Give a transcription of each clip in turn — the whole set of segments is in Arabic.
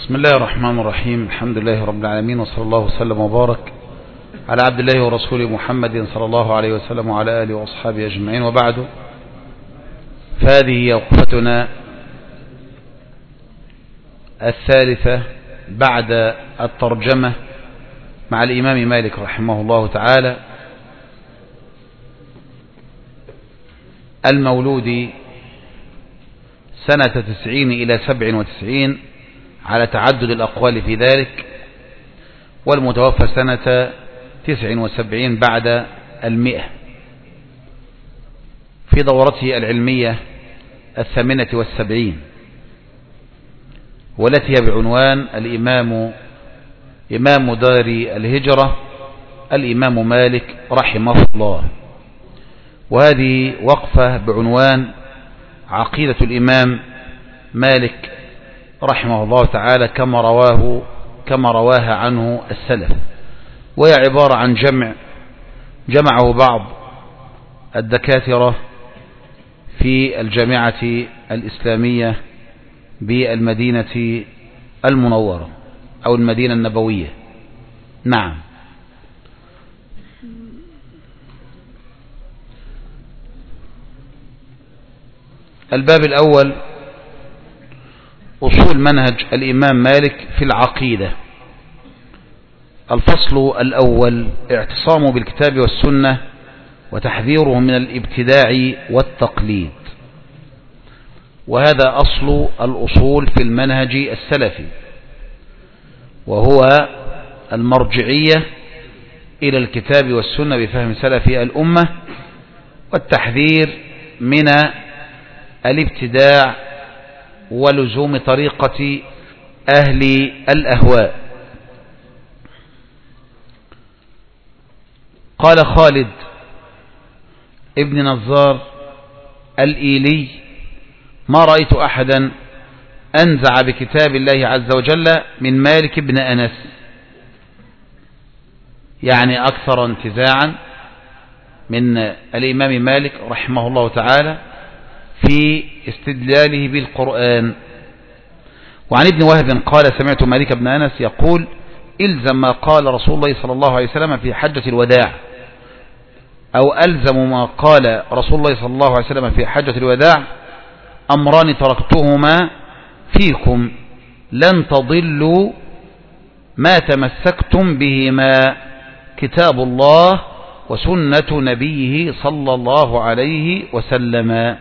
بسم الله الرحمن الرحيم. الحمد لله رب العالمين، وصلى الله وسلم وبارك على عبد الله ورسوله محمد صلى الله عليه وسلم وعلى آله وأصحابه أجمعين، وبعد، فهذه وقفتنا الثالثة بعد الترجمة مع الإمام مالك رحمه الله تعالى، المولود سنة 90 إلى 97 على تعدد الأقوال في ذلك، والمتوفى سنة 79 بعد 100 في دورته العلمية 78، والتي هي بعنوان إمام دار الهجرة الإمام مالك رحمه الله. وهذه وقفة بعنوان عقيدة الإمام مالك رحمه الله تعالى كما رواها عنه السلف، وهي عبارة عن جمعه بعض الدكاترة في الجامعة الإسلامية بالمدينة المنورة أو المدينة النبوية. نعم. الباب الأول: أصول منهج الإمام مالك في العقيدة. الفصل الأول: اعتصام بالكتاب والسنة وتحذيره من الابتداع والتقليد. وهذا أصل الأصول في المنهج السلفي، وهو المرجعية إلى الكتاب والسنة بفهم سلف الأمة، والتحذير من الابتداع ولزوم طريقة أهل الأهواء. قال خالد ابن نزار الإيلي: ما رأيت أحدا أنزع بكتاب الله عز وجل من مالك بن أنس، يعني أكثر انتزاعا من الإمام مالك رحمه الله تعالى في استدلاله بالقرآن. وعن ابن وهب قال: سمعت مالك بن أنس يقول: إلزم ما قال رسول الله صلى الله عليه وسلم في حجة الوداع، أو ألزم ما قال رسول الله صلى الله عليه وسلم في حجة الوداع: أمران تركتهما فيكم لن تضلوا ما تمسكتم بهما، كتاب الله وسنة نبيه صلى الله عليه وسلم.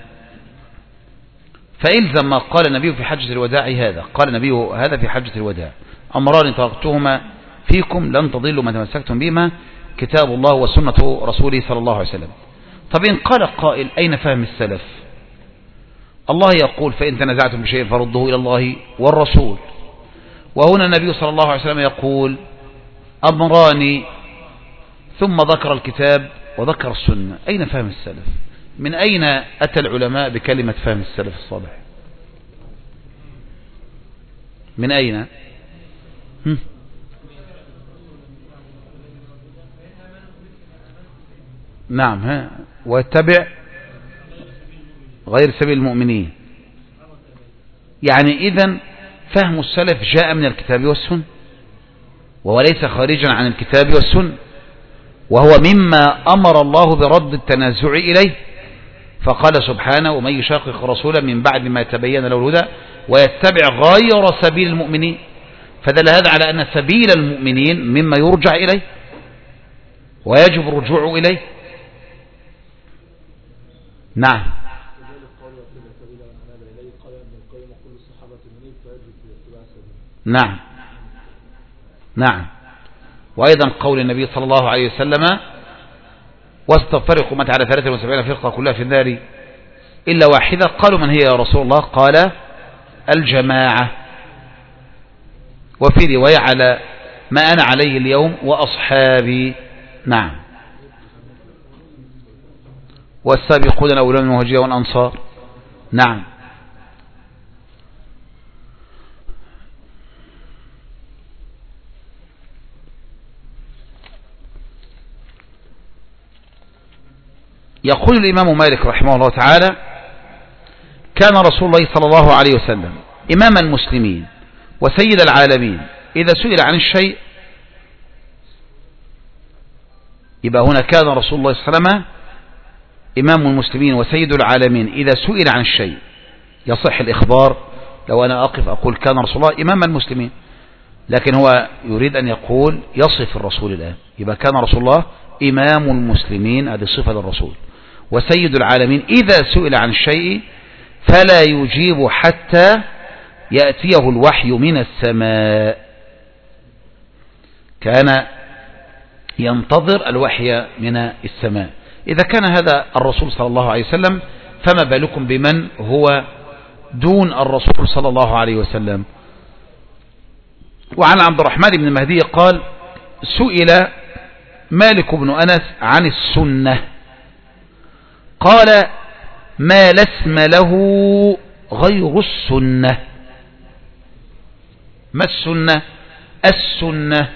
فإلزم ما قال النبي في حجة الوداع هذا، قال النبي هذا في حجة الوداع: أمران تركتهما فيكم لن تضلوا ما تمسكتم بهما، كتاب الله وسنة رسوله صلى الله عليه وسلم. طب إن قال قائل: أين فهم السلف؟ الله يقول: فإن تنازعتم بشيء فردوه إلى الله والرسول. وهنا النبي صلى الله عليه وسلم يقول: أمران، ثم ذكر الكتاب وذكر السنة. أين فهم السلف؟ من أين أتى العلماء بكلمة فهم السلف الصالح؟ من أين؟ نعم، واتبع غير سبيل المؤمنين. يعني إذن فهم السلف جاء من الكتاب والسنة، وليس خارجا عن الكتاب والسنة، وهو مما أمر الله برد التنازع إليه، فقال سبحانه: ومن يشاقق رسولا من بعد ما تبين له الهدى ويتبع غير سبيل المؤمنين. فدل هذا على أن سبيل المؤمنين مما يرجع إليه ويجب الرجوع إليه. نعم. نعم. نعم. وأيضا قول النبي صلى الله عليه وسلم: واستفرق أمتي على 73 فرقة كلها في النار إلا واحدة. قالوا: من هي يا رسول الله؟ قال: الجماعة. وفي رواية: على ما أنا عليه اليوم وأصحابي. نعم. والسابقون الأولون من المهاجرين والأنصار. نعم. يقول الإمام مالك رحمه الله تعالى: كان رسول الله صلى الله عليه وسلم إمام المسلمين وسيد العالمين. إذا سئل عن الشيء يبقى هنا كان رسول الله صلى الله عليه وسلم إمام المسلمين وسيد العالمين. إذا سئل عن الشيء يصح الإخبار. لو أنا أقف أقول كان رسول الله إمام المسلمين، لكن هو يريد أن يقول يصف الرسول الآن، يبقى كان رسول الله إمام المسلمين، هذه صفة للرسول. وسيد العالمين إذا سئل عن الشيء فلا يجيب حتى يأتيه الوحي من السماء، كان ينتظر الوحي من السماء. إذا كان هذا الرسول صلى الله عليه وسلم فما بالكم بمن هو دون الرسول صلى الله عليه وسلم. وعن عبد الرحمن بن مهدي قال سئل مالك بن أنس عن السنة قال ما لا اسم له غير السنة. ما السنة؟ السنة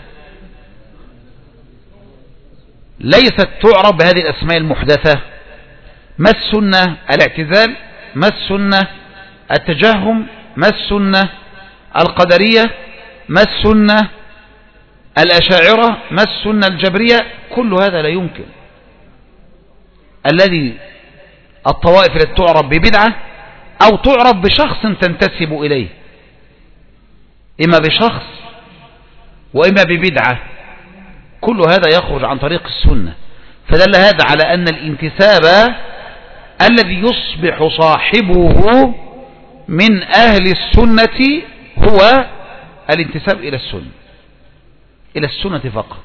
ليست تعرف بهذه الأسماء المحدثة. ما السنة؟ الاعتزال. ما السنة؟ التجهم. ما السنة؟ القدرية. ما السنة؟ الأشاعرة. ما السنة؟ الجبرية. كل هذا لا يمكن. الذي الطوائف التي تعرف ببدعة أو تعرف بشخص تنتسب إليه، إما بشخص وإما ببدعة، كل هذا يخرج عن طريق السنة. فدل هذا على أن الانتساب الذي يصبح صاحبه من أهل السنة هو الانتساب إلى السنة، إلى السنة فقط،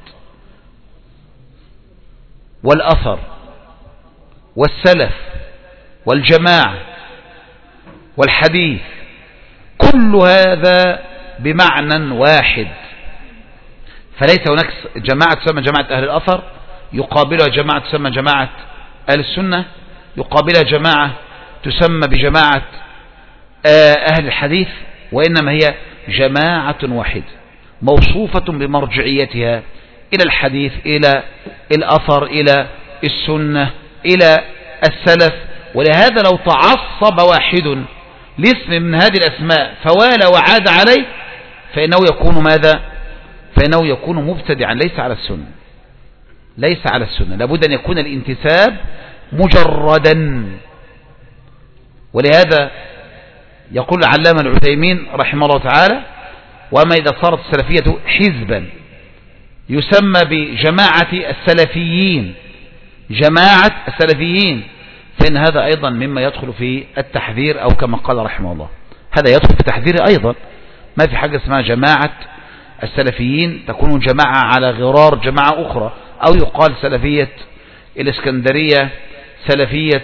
والأثر والسلف والجماعة والحديث، كل هذا بمعنى واحد. فليس هناك جماعة تسمى جماعة أهل الأثر يقابلها جماعة تسمى جماعة أهل السنة، يقابلها جماعة تسمى بجماعة أهل الحديث، وإنما هي جماعة واحدة موصوفة بمرجعيتها إلى الحديث، إلى الأثر، إلى السنة، إلى السلف. ولهذا لو تعصب واحد لاسم من هذه الأسماء فوالى وعاد عليه فإنه يكون ماذا؟ فإنه يكون مبتدعا، ليس على السنة، ليس على السنة. لابد أن يكون الانتساب مجردا. ولهذا يقول العلامة العثيمين رحمه الله تعالى وما إذا صارت السلفية حزبا يسمى بجماعة السلفيين، جماعة السلفيين، فإن هذا أيضا مما يدخل في التحذير، أو كما قال رحمه الله هذا يدخل في التحذير أيضا. ما في حاجة اسمها جماعة السلفيين تكون جماعة على غرار جماعة أخرى، أو يقال سلفية الإسكندرية، سلفية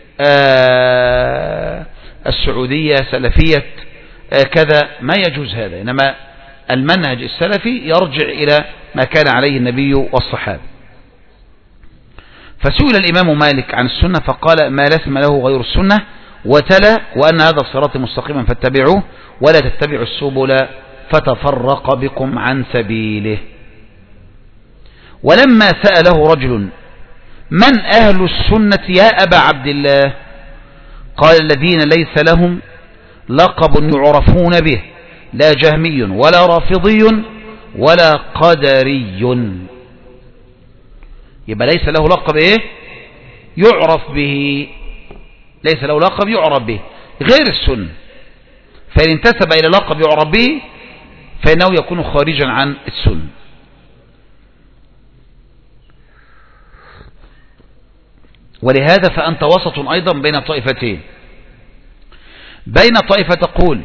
السعودية، سلفية كذا، ما يجوز هذا. إنما المنهج السلفي يرجع إلى ما كان عليه النبي والصحابة. فسئل الإمام مالك عن السنة فقال ما لا اسم له غير السنة، وتلا وأن هذا الصراط مستقيما فاتبعوه ولا تتبعوا السبل فتفرق بكم عن سبيله. ولما سأله رجل من أهل السنة يا أبا عبد الله قال الذين ليس لهم لقب يعرفون به، لا جهمي ولا رافضي ولا قدري. يبقى ليس له لقب ايه يعرف به، ليس له لقب يعرف به غير السنة. فإن انتسب إلى لقب يعرف به فإنه يكون خارجا عن السنة. ولهذا فأنت وسط أيضا بين طائفتين، بين طائفة تقول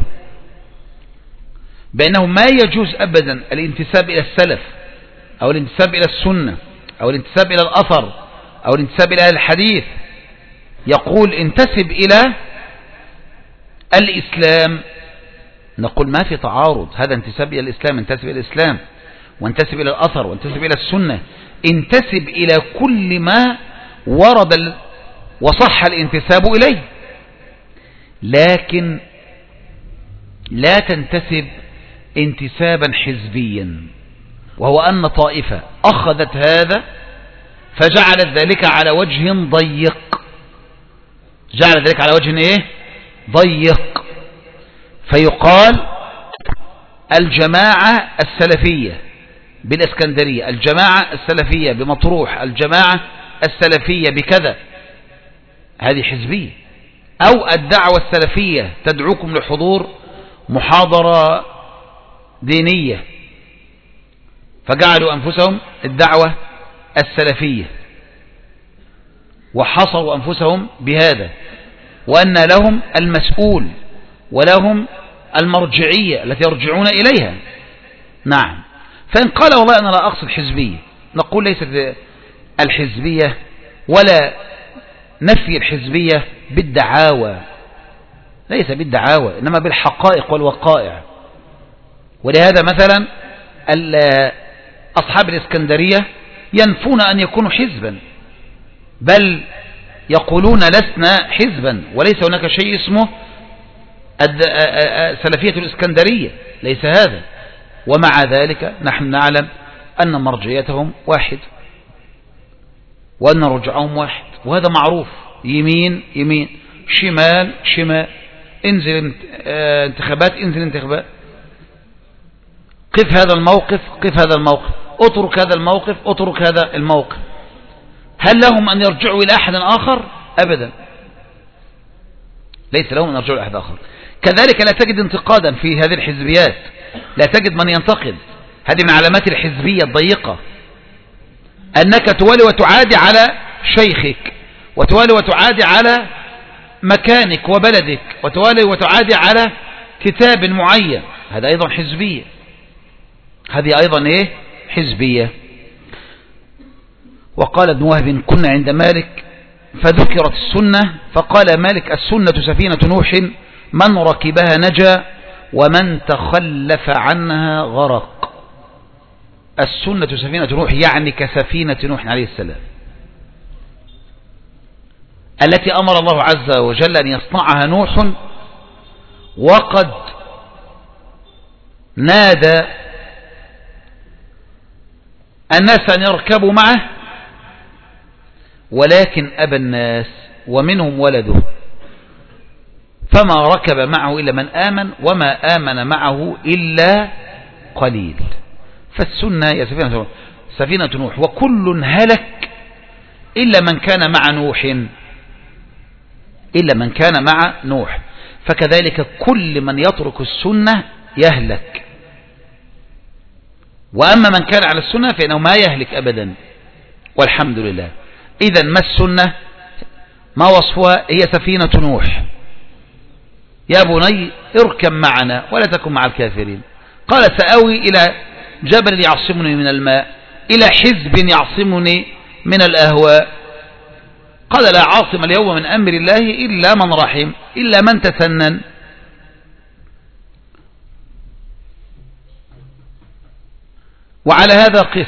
بأنه ما يجوز أبدا الانتساب إلى السلف أو الانتساب إلى السنة أو الانتساب إلى الأثر أو الانتساب إلى الحديث، يقول انتسب إلى الإسلام. نقول ما في تعارض، هذا انتساب إلى الإسلام، انتسب إلى الإسلام، وانتسب إلى الأثر، وانتسب إلى السنة، انتسب إلى كل ما ورد وصح الانتساب إليه، لكن لا تنتسب انتسابا حزبيا، وهو أن طائفة أخذت هذا فجعلت ذلك على وجه ضيق، جعل ذلك على وجه ايه ضيق، فيقال الجماعة السلفية بالإسكندرية، الجماعة السلفية بمطروح، الجماعة السلفية بكذا، هذه حزبية. أو الدعوة السلفية تدعوكم لحضور محاضرة دينية فجعلوا أنفسهم الدعوة السلفية وحصروا أنفسهم بهذا، وأن لهم المسؤول ولهم المرجعية التي يرجعون إليها. نعم. فإن قال والله أنا لا أقصد حزبية، نقول ليست الحزبية ولا نفي الحزبية بالدعاوى، ليس بالدعاوى إنما بالحقائق والوقائع. ولهذا مثلا أصحاب الإسكندرية ينفون أن يكونوا حزبا، بل يقولون لسنا حزبا، وليس هناك شيء اسمه سلفية الإسكندرية، ليس هذا. ومع ذلك نحن نعلم أن مرجعيتهم واحد وأن رجعهم واحد، وهذا معروف، يمين يمين، شمال شمال، انزل انتخابات انزل انتخابات، قف هذا الموقف قف هذا الموقف، اترك هذا الموقف اترك هذا الموقف. هل لهم أن يرجعوا إلى أحد آخر؟ أبدا، ليس لهم أن يرجعوا إلى أحد آخر. كذلك لا تجد انتقادا في هذه الحزبيات، لا تجد من ينتقد. هذه من علامات الحزبية الضيقة، أنك توالي وتعادي على شيخك، وتوالي وتعادي على مكانك وبلدك، وتوالي وتعادي على كتاب معين، هذا أيضا حزبية، هذه أيضا إيه؟ حزبية. وقال ابن وهب كنا عند مالك فذكرت السنة فقال مالك السنة سفينة نوح من ركبها نجا ومن تخلف عنها غرق. السنة سفينة نوح يعني كسفينة نوح عليه السلام التي أمر الله عز وجل أن يصنعها نوح، وقد نادى الناس أن يركبوا معه ولكن أبى الناس ومنهم ولده، فما ركب معه إلا من آمن وما آمن معه إلا قليل. فالسنة يا سفينة نوح، وكل هلك إلا من كان مع نوح، إلا من كان مع نوح. فكذلك كل من يترك السنة يهلك، وأما من كان على السنة فإنه ما يهلك أبدا، والحمد لله. إذن ما السنة؟ ما وصفها؟ هي سفينة نوح. يا بني اركب معنا ولا تكن مع الكافرين. قال سأوي إلى جبل يعصمني من الماء، إلى حزب يعصمني من الأهواء. قال لا عاصم اليوم من أمر الله إلا من رحم، إلا من تسنن. وعلى هذا قس.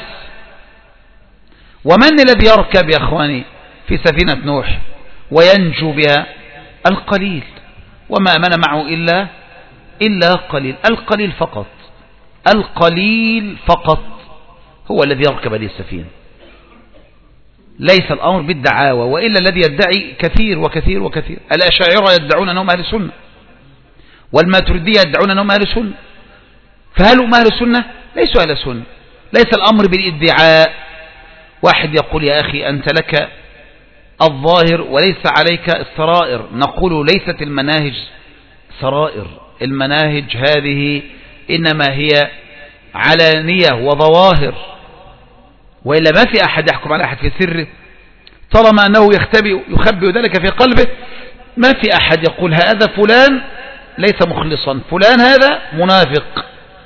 ومن الذي يركب يا أخواني في سفينة نوح وينجو بها؟ القليل، وما آمن معه إلا قليل. القليل فقط، القليل فقط هو الذي يركب هذه السفينة، ليس الأمر بالدعاوى، وإلا الذي يدعي كثير وكثير وكثير. الأشاعرة يدعون أنهم أهل السنة، والماتريدية يدعون أنهم أهل السنة، فهل هم أهل السنة؟ ليسوا أهل السنة. ليس الأمر بالادعاء. واحد يقول يا أخي أنت لك الظاهر وليس عليك السرائر، نقول ليست المناهج سرائر، المناهج هذه إنما هي علانية وظواهر، وإلا ما في أحد يحكم على أحد في سره، طالما أنه يخبئ ذلك في قلبه. ما في أحد يقول هذا فلان ليس مخلصا، فلان هذا منافق،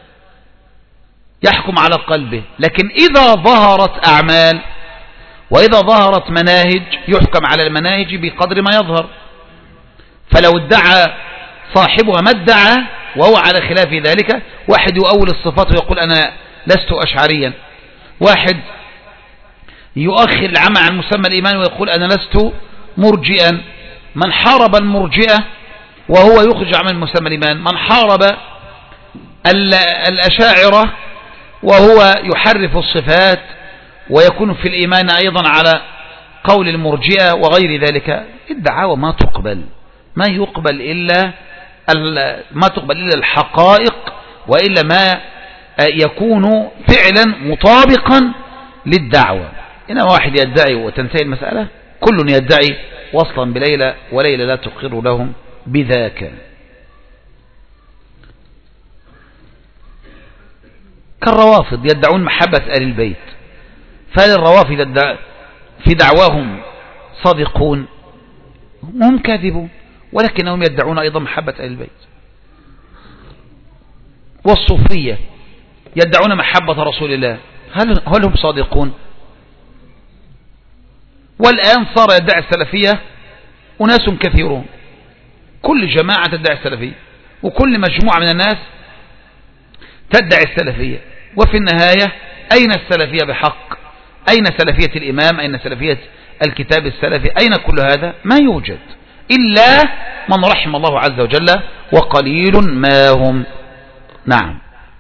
يحكم على قلبه. لكن إذا ظهرت أعمال وإذا ظهرت مناهج يحكم على المناهج بقدر ما يظهر. فلو ادعى صاحبها ما ادعى وهو على خلاف ذلك، واحد يؤول الصفات ويقول أنا لست أشعريا، واحد يؤخر العمل عن مسمى الإيمان ويقول أنا لست مرجئا. من حارب المرجئة وهو يخرج عمل مسمى الإيمان، من حارب الأشاعرة وهو يحرف الصفات ويكون في الإيمان أيضا على قول المرجئة وغير ذلك. الدعاوى ما تقبل، ما تقبل إلا الحقائق وإلا ما يكون فعلا مطابقا للدعوة. إنما واحد يدعي وتنتهي المسألة، كل يدعي وصلا بليلى وليلى لا تقر لهم بذاك. كالروافض يدعون محبة آل البيت، فهل الروافض في دعواهم صادقون؟ هم كاذبون، ولكنهم يدعون أيضا محبة آل البيت. والصوفية يدعون محبة رسول الله، هل هم صادقون؟ والآن صار يدعي السلفية أناس كثيرون، كل جماعة تدعي السلفية، وكل مجموعة من الناس تدعي السلفية، وفي النهاية أين السلفية بحق؟ أين سلفية الإمام؟ أين سلفية الكتاب السلفي؟ أين كل هذا؟ ما يوجد إلا من رحم الله عز وجل، وقليل ما هم. نعم.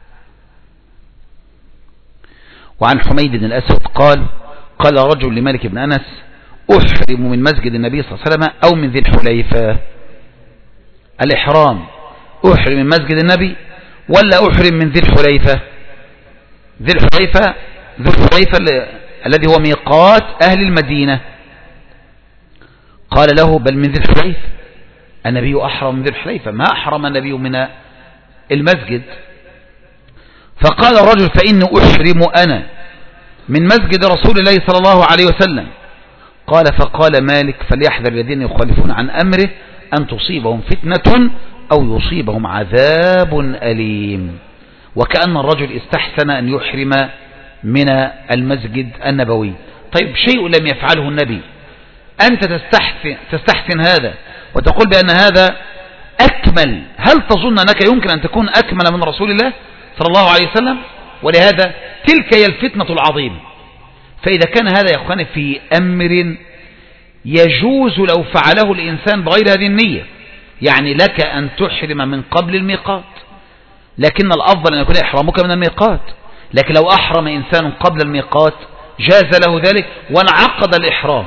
وعن حميد بن الأسود قال: قال رجل لمالك بن أنس: أحرم من مسجد النبي صلى الله عليه وسلم أو من ذي الحليفة؟ الإحرام أحرم من مسجد النبي ولا أحرم من ذي الحليفة؟ ذي الحليفة الذي هو ميقات أهل المدينة. قال له: بل من ذي الحليفة، النبي أحرم من ذي الحليفة، ما أحرم النبي من المسجد. فقال الرجل: فإني أحرم أنا من مسجد رسول الله صلى الله عليه وسلم. قال: فقال مالك: فليحذر الذين يخالفون عن أمره أن تصيبهم فتنة أو يصيبهم عذاب أليم. وكأن الرجل استحسن أن يحرم من المسجد النبوي. طيب، شيء لم يفعله النبي، أنت تستحسن هذا وتقول بأن هذا أكمل. هل تظن أنك يمكن أن تكون أكمل من رسول الله صلى الله عليه وسلم؟ ولهذا تلك هي الفتنة العظيمة. فإذا كان هذا يا أخواني في أمر يجوز لو فعله الإنسان بغير هذه النية، يعني لك أن تحرم من قبل الميقات، لكن الأفضل أن يكون إحرامك من الميقات. لكن لو أحرم إنسان قبل الميقات جاز له ذلك وانعقد الإحرام،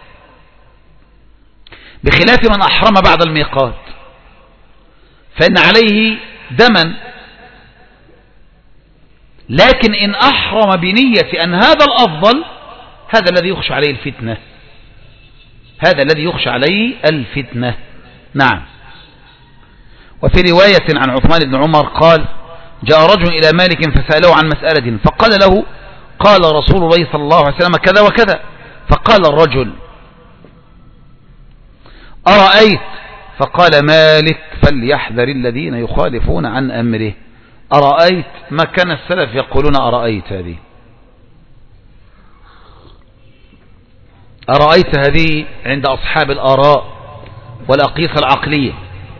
بخلاف من أحرم بعد الميقات فإن عليه دما. لكن إن أحرم بنية أن هذا الأفضل، هذا الذي يخشى عليه الفتنة، هذا الذي يخشى عليه الفتنة. نعم. وفي رواية عن عثمان بن عمر قال: جاء رجل إلى مالك فسأله عن مسألة، فقال له: قال رسول الله صلى الله عليه وسلم كذا وكذا. فقال الرجل: أرأيت؟ فقال مالك: فليحذر الذين يخالفون عن أمره. أرأيت، ما كان السلف يقولون أرأيت. أرأيت هذه عند أصحاب الآراء والأقيسة العقلية.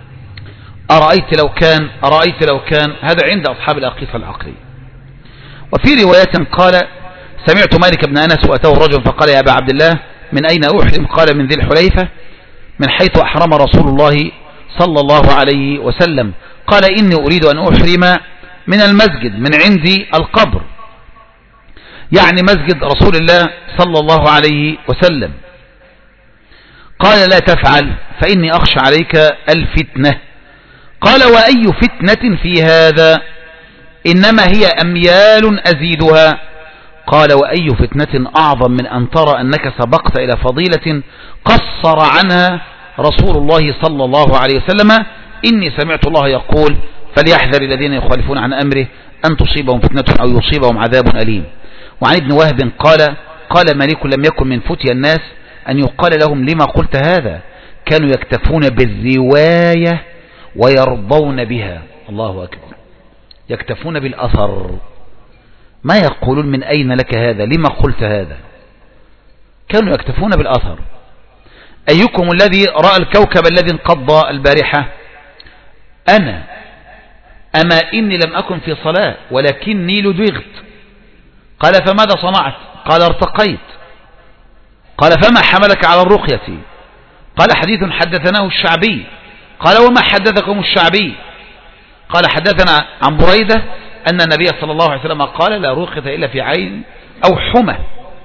أرأيت لو كان هذا عند أصحاب الأقيسة العقلية. وفي رواية قال: سمعت مالك بن أنس وأتاه رجل فقال: يا أبا عبد الله، من أين أحرم؟ قال: من ذي الحليفة، من حيث أحرم رسول الله صلى الله عليه وسلم. قال: إني أريد أن أحرم من المسجد من عندي القبر، يعني مسجد رسول الله صلى الله عليه وسلم. قال: لا تفعل فإني أخشى عليك الفتنة. قال: وأي فتنة في هذا؟ إنما هي أميال أزيدها. قال: وأي فتنة أعظم من أن ترى أنك سبقت إلى فضيلة قصر عنها رسول الله صلى الله عليه وسلم. إني سمعت الله يقول: فليحذر الذين يخالفون عن أمره أن تصيبهم فتنة أو يصيبهم عذاب أليم. وعن ابن وهب قال: قال مالك: لم يكن من فتي الناس أن يقال لهم لما قلت هذا، كانوا يكتفون بالرواية ويرضون بها. الله أكبر، يكتفون بالأثر، ما يقولون من أين لك هذا، لما قلت هذا. كانوا يكتفون بالأثر. أيكم الذي رأى الكوكب الذي انقضى البارحة؟ أنا. أما إني لم أكن في صلاة ولكني لدغت. قال: فماذا صنعت؟ قال: ارتقيت. قال: فما حملك على الرقية؟ قال: حديث حدثناه الشعبي. قال: وما حدثكم الشعبي؟ قال: حدثنا عن بريدة أن النبي صلى الله عليه وسلم قال: لا رقية إلا في عين أو حمى.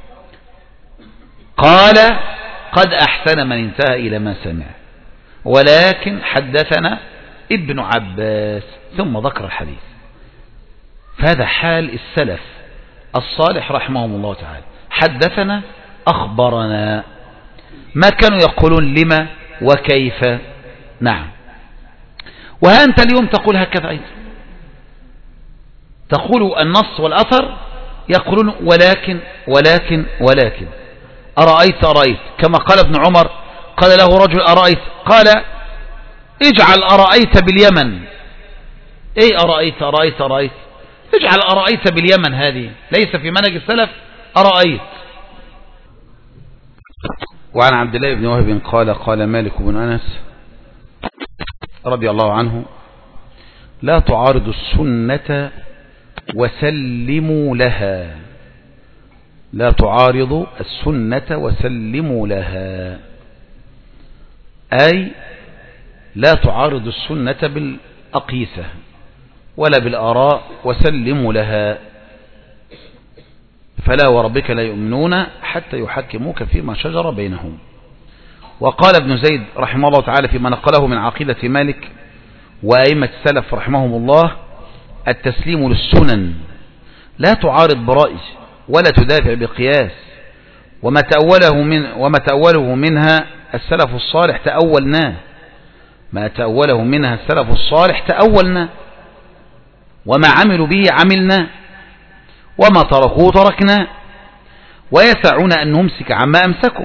قال: قد أحسن من انتهى إلى ما سمع، ولكن حدثنا ابن عباس، ثم ذكر الحديث. فهذا حال السلف الصالح رحمهم الله تعالى. حدثنا، أخبرنا، ما كانوا يقولون لما وكيف. نعم. وها أنت اليوم تقول هكذا أيضا، تقول النص والأثر، يقولون ولكن ولكن ولكن أرأيت أرأيت، كما قال ابن عمر، قال له رجل أرأيت، قال اجعل أرأيت باليمن. ايه أرأيت أرأيت أرأيت؟ اجعل أرأيت باليمن، هذه ليس في منهج السلف أرأيت. وعن عبد الله بن وهب قال قال مالك بن أنس رضي الله عنه: لا تعارض السنة وسلموا لها. لا تعارض السنة وسلموا لها، أي لا تعارض السنة بالأقيسة ولا بالآراء، وسلموا لها. فلا وربك لا يؤمنون حتى يحكموك فيما شجر بينهم. وقال ابن زيد رحمه الله تعالى فيما نقله من عقيدة مالك وأئمة السلف رحمهم الله: التسليم للسنن لا تعارض برأي ولا تدافع بقياس، وما تأوله منها السلف الصالح تأولناه. ما تأوله منها السلف الصالح تأولنا، وما عملوا به عملنا، وما تركوه تركنا، ويسعون أن نمسك عما أمسكوا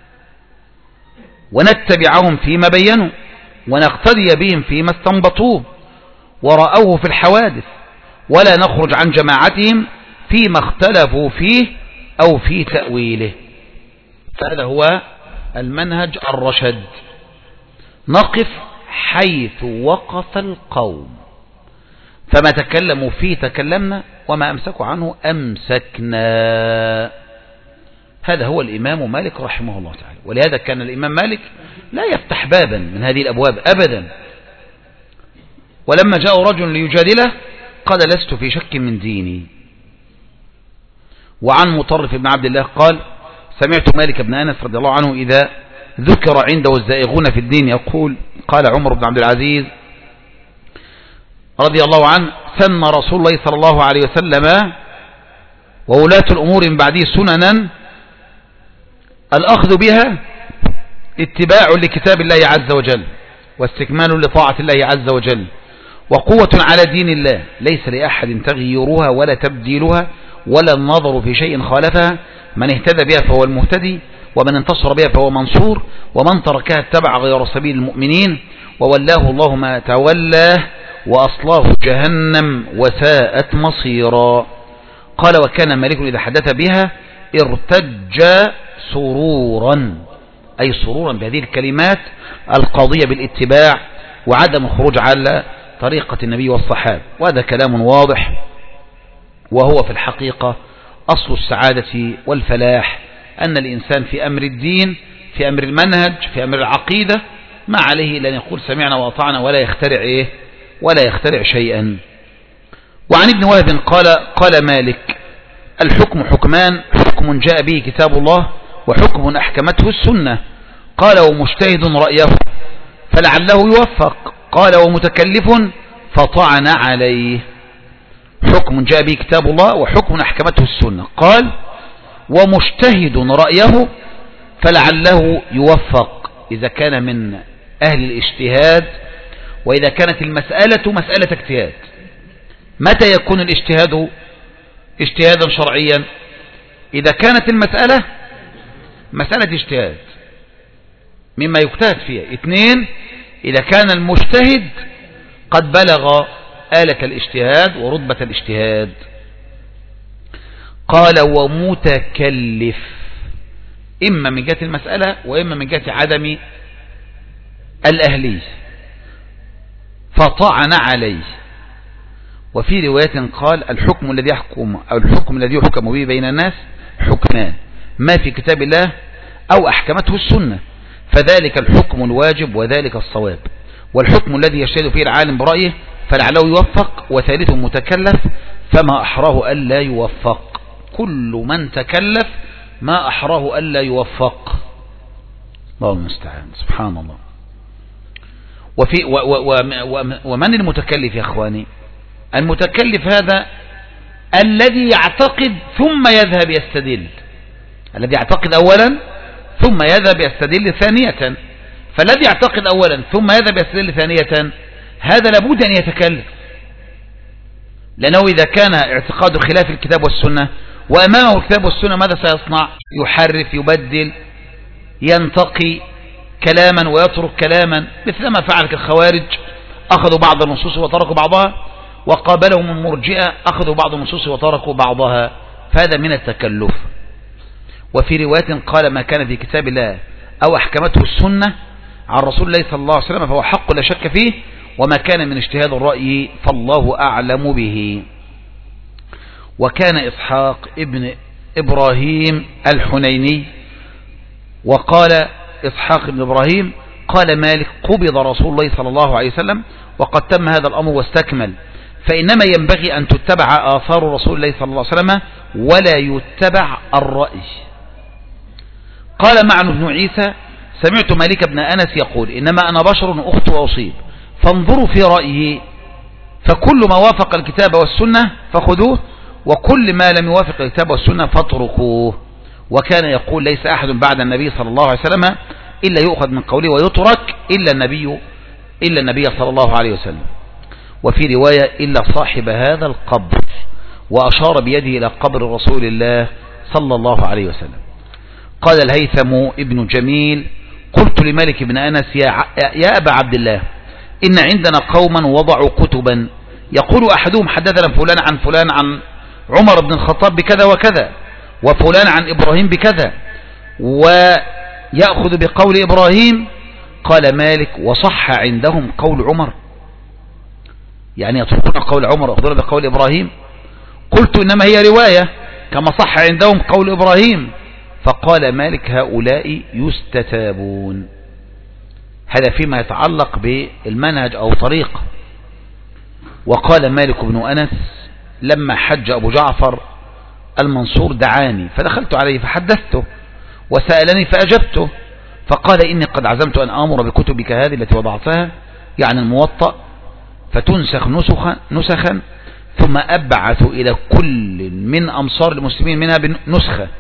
ونتبعهم فيما بينوا ونقتدي بهم فيما استنبطوه ورأوه في الحوادث، ولا نخرج عن جماعتهم فيما اختلفوا فيه أو في تأويله. فهذا هو المنهج الرشد. نقف حيث وقف القوم، فما تكلموا فيه تكلمنا، وما أمسكوا عنه أمسكنا. هذا هو الإمام مالك رحمه الله تعالى. ولهذا كان الإمام مالك لا يفتح بابا من هذه الأبواب أبدا. ولما جاء رجل ليجادله قال: لست في شك من ديني. وعن مطرف بن عبد الله قال: سمعت مالك بن أنس رضي الله عنه إذا ذكر عنده الزائغون في الدين يقول: قال عمر بن عبد العزيز رضي الله عنه: سن رسول الله صلى الله عليه وسلم وولاة الأمور من بعده سننا الأخذ بها اتباع لكتاب الله عز وجل، واستكمال لطاعة الله عز وجل، وقوة على دين الله، ليس لأحد تغييرها ولا تبديلها ولا النظر في شيء خالفها. من اهتدى بها فهو المهتدي، ومن انتصر بها فهو منصور، ومن تركها اتبع غير سبيل المؤمنين، وولاه الله ما تولاه، وأصلاه جهنم وساءت مصيرا. قال: وكان مالك إذا حدث بها ارتج سرورا، أي سرورا بهذه الكلمات القاضية بالاتباع وعدم الخروج على طريقة النبي والصحابة. وهذا كلام واضح، وهو في الحقيقة أصل السعادة والفلاح، أن الإنسان في أمر الدين، في أمر المنهج، في أمر العقيدة، ما عليه إلا أن يقول سمعنا وأطعنا ولا يخترع شيئا. وعن ابن وهب قال مالك: الحكم حكمان، حكم جاء به كتاب الله، وحكم أحكمته السنة. قال: ومجتهد رأيه فلعله يوفق. قال: ومتكلف فطعن عليه. حكم جاء به كتاب الله وحكم أحكمته السنة. قال: ومجتهد رأيه فلعله يوفق، إذا كان من أهل الاجتهاد، وإذا كانت المسألة مسألة اجتهاد. متى يكون الاجتهاد اجتهادا شرعيا؟ إذا كانت المسألة مسألة اجتهاد مما يجتهد فيها. 2، إذا كان المجتهد قد بلغ آلة الاجتهاد ورتبة الاجتهاد. قال: ومتكلف، إما من جهة المسألة وإما من جهة عدم الأهلية، فطعن عليه. وفي رواية قال: الحكم الذي يحكم به بين الناس حكمان، ما في كتاب الله أو أحكمته السنة، فذلك الحكم الواجب وذلك الصواب، والحكم الذي يجتهد فيه العالم برأيه فلعله يوفق، وثالث متكلف فما أحراه ألا يوفق. كل من تكلف ما أحراه ألا يوفق. الله المستعان، سبحان الله. ومن المتكلف يا أخواني؟ المتكلف هذا الذي يعتقد ثم يذهب يستدل، الذي يعتقد أولا ثم يذهب يستدل ثانية. فالذي يعتقد أولا ثم يذهب يستدل ثانية هذا لابد أن يتكلم، لأنه إذا كان اعتقاد خلاف الكتاب والسنة وأمامه الكتاب والسنة ماذا سيصنع؟ يحرف، يبدل، ينتقي كلاما ويترك كلاما، مثلما فعلت الخوارج، أخذوا بعض النصوص وتركوا بعضها، وقابلهم المرجئة أخذوا بعض النصوص وتركوا بعضها، فهذا من التكلف. وفي رواية قال ما كان في كتاب الله أو أحكمته السنة عن رسول الله صلى الله عليه وسلم فهو حق لا شك فيه، وما كان من اجتهاد الرأي فالله أعلم به. وكان إسحاق ابن إبراهيم الحنيني، وقال إسحاق ابن إبراهيم قال مالك قبض رسول الله صلى الله عليه وسلم وقد تم هذا الأمر واستكمل، فإنما ينبغي أن تتبع آثار رسول الله صلى الله عليه وسلم ولا يتبع الرأي. قال معن بن عيسى سمعت مالك بن أنس يقول إنما أنا بشر أخت وأصيب، فانظروا في رأيه، فكل ما وافق الكتاب والسنة فخذوه، وكل ما لم يوافق الكتاب والسنة فاتركوه. وكان يقول ليس أحد بعد النبي صلى الله عليه وسلم إلا يؤخذ من قوله ويترك إلا النبي صلى الله عليه وسلم. وفي رواية إلا صاحب هذا القبر، وأشار بيده إلى قبر رسول الله صلى الله عليه وسلم. قال الهيثم ابن جميل قلت لمالك بن أنس يا أبا عبد الله إن عندنا قوما وضعوا كتبا يقول أحدهم حدثنا فلان عن فلان عن عمر بن الخطاب بكذا وكذا، وفلان عن إبراهيم بكذا، ويأخذ بقول إبراهيم. قال مالك وصح عندهم قول عمر، يعني يتركون قول عمر ويأخذون بقول إبراهيم؟ قلت إنما هي رواية كما صح عندهم قول إبراهيم. فقال مالك هؤلاء يستتابون. هذا فيما يتعلق بالمنهج أو طريق. وقال مالك بن أنس لما حج أبو جعفر المنصور دعاني فدخلت عليه فحدثته وسألني فأجبته، فقال إني قد عزمت أن آمر بكتبك هذه التي وضعتها، يعني الموطأ، فتنسخ نسخا ثم أبعث إلى كل من أمصار المسلمين منها بنسخة،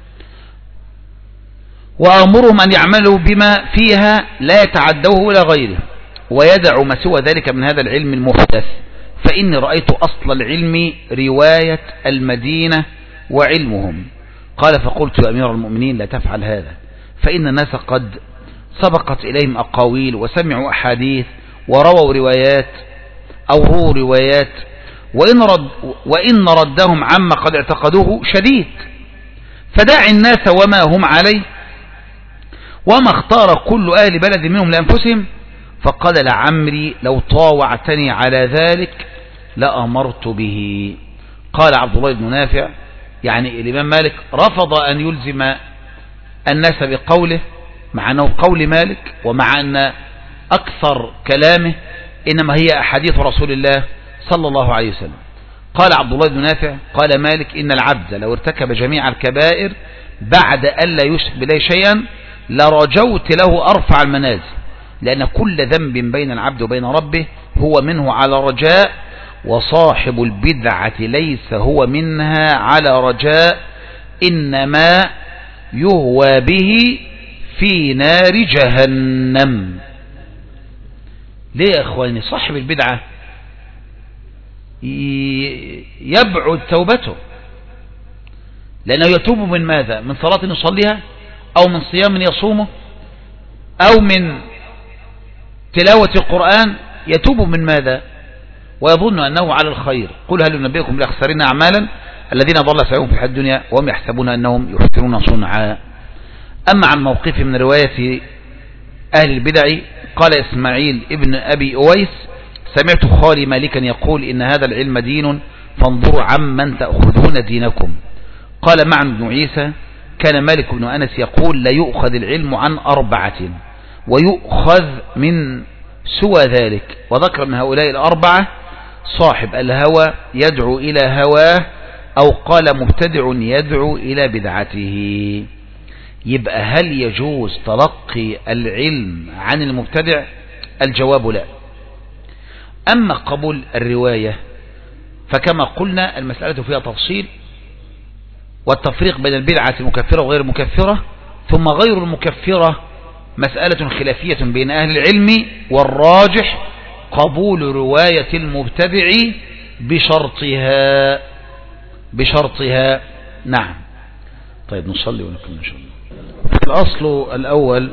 وأمرهم أن يعملوا بما فيها لا يتعدوه إلى غيره، ويدعوا ما سوى ذلك من هذا العلم المحدث، فإني رأيت أصل العلم رواية المدينة وعلمهم. قال فقلت يا أمير المؤمنين لا تفعل هذا، فإن الناس قد سبقت إليهم أقاويل وسمعوا أحاديث ورووا روايات أو رووا روايات، وإن ردهم عما قد اعتقدوه شديد، فدع الناس وما هم عليه وما اختار كل أهل بلد منهم لأنفسهم. فقال لعمري لو طاوعتني على ذلك لأمرت به. قال عبد الله بن نافع يعني الإمام مالك رفض أن يلزم الناس بقوله، مع أنه قول مالك ومع أن أكثر كلامه إنما هي أحاديث رسول الله صلى الله عليه وسلم. قال عبد الله بن نافع قال مالك إن العبد لو ارتكب جميع الكبائر بعد ألا يشرك بالله شيئا لرجوت له أرفع المنازل، لأن كل ذنب بين العبد وبين ربه هو منه على رجاء، وصاحب البدعة ليس هو منها على رجاء، إنما يهوى به في نار جهنم. ليه يا إخواني؟ صاحب البدعة يبعد توبته، لأنه يتوب من ماذا؟ من صلاة يصليها، أو من صيام يصومه، أو من تلاوة القرآن. يتوب من ماذا؟ ويظن أنه على الخير. قل هل ننبئكم بالأخسرين أعمالا الذين ضل سعيهم في الحياة الدنيا وهم يحسبون أنهم يحسنون صنعا. أما عن موقفه من رواية أهل البدع قال إسماعيل ابن أبي أويس سمعت خالي مالكا يقول إن هذا العلم دين فانظروا عمن تأخذون دينكم. قال معن بن عيسى كان مالك بن أنس يقول لا يؤخذ العلم عن أربعة ويؤخذ من سوى ذلك، وذكر من هؤلاء الأربعة صاحب الهوى يدعو إلى هواه، أو قال مبتدع يدعو إلى بدعته. يبقى هل يجوز تلقي العلم عن المبتدع؟ الجواب لا. أما قبول الرواية فكما قلنا المسألة فيها تفصيل والتفريق بين البدعة المكفرة وغير المكفرة، ثم غير المكفرة مسألة خلافية بين أهل العلم، والراجح قبول رواية المبتدع بشرطها. نعم. طيب نصلي ونكمل إن شاء الله. الأصل الأول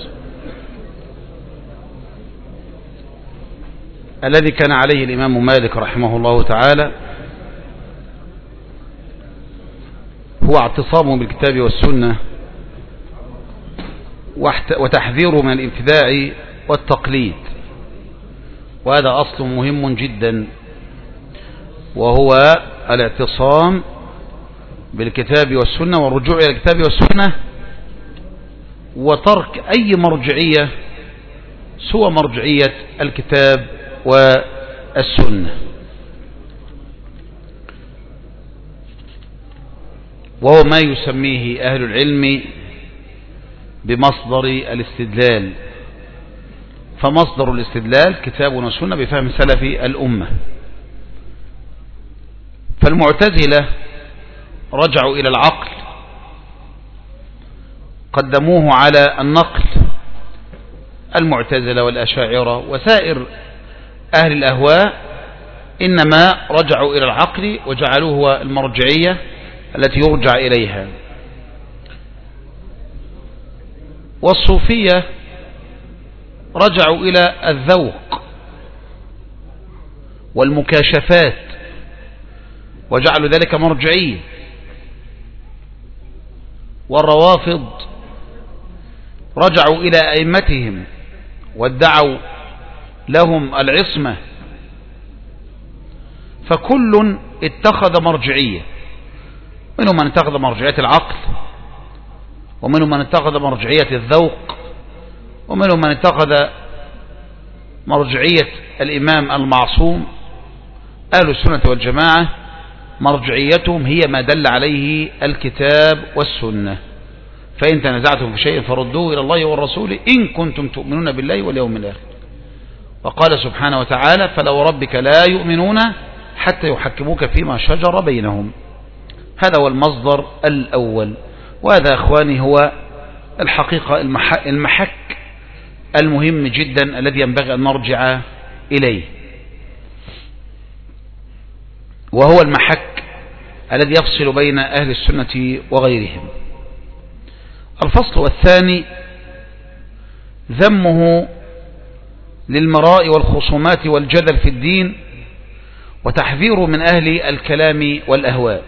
الذي كان عليه الإمام مالك رحمه الله تعالى هو اعتصامه بالكتاب والسنة وتحذيره من الابتداع والتقليد، وهذا أصل مهم جدا، وهو الاعتصام بالكتاب والسنة والرجوع إلى الكتاب والسنة، وترك أي مرجعية سوى مرجعية الكتاب والسنة، وهو ما يسميه أهل العلم بمصدر الاستدلال. فمصدر الاستدلال كتاب وسنة بفهم سلف الأمة. فالمعتزلة رجعوا إلى العقل، قدموه على النقل، المعتزلة والأشاعرة وسائر أهل الأهواء إنما رجعوا إلى العقل وجعلوه هو المرجعية التي يرجع إليها. والصوفية رجعوا إلى الذوق والمكاشفات وجعلوا ذلك مرجعية. والروافض رجعوا إلى أئمتهم وادعوا لهم العصمة. فكل اتخذ مرجعية، منهم من اتخذ مرجعية العقل، ومنهم من اتخذ مرجعية الذوق، ومنهم من اتخذ مرجعية الإمام المعصوم. أهل السنة والجماعة مرجعيتهم هي ما دل عليه الكتاب والسنة. فإن تنازعتم في شيء فردوه إلى الله والرسول إن كنتم تؤمنون بالله واليوم الآخر. وقال سبحانه وتعالى فلو ربك لا يؤمنون حتى يحكموك فيما شجر بينهم. هذا هو المصدر الأول، وهذا أخواني هو الحقيقة المحك المهم جدا الذي ينبغي أن نرجع إليه، وهو المحك الذي يفصل بين أهل السنة وغيرهم. الفصل الثاني ذمه للمراء والخصومات والجدل في الدين، وتحذيره من أهل الكلام والأهواء.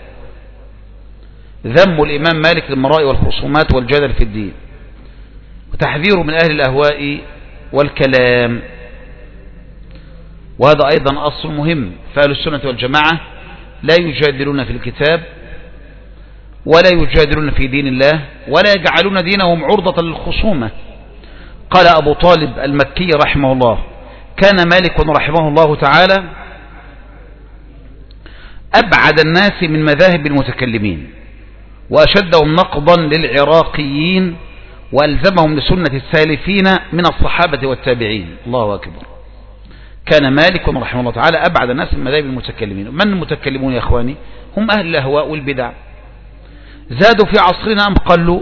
ذم الإمام مالك للمراء والخصومات والجدل في الدين، وتحذيره من أهل الأهواء والكلام. وهذا أيضا أصل مهم. فأهل السنة والجماعة لا يجادلون في الكتاب ولا يجادلون في دين الله ولا يجعلون دينهم عرضة للخصومة. قال أبو طالب المكي رحمه الله كان مالك رحمه الله تعالى أبعد الناس من مذاهب المتكلمين وأشدهم نقضا للعراقيين وألزمهم لسنة السالفين من الصحابة والتابعين. الله أكبر. كان مالك رحمه الله تعالى أبعد الناس من مذاهب المتكلمين. من المتكلمون يا أخواني؟ هم أهل الأهواء والبدع. زادوا في عصرنا أم قلوا؟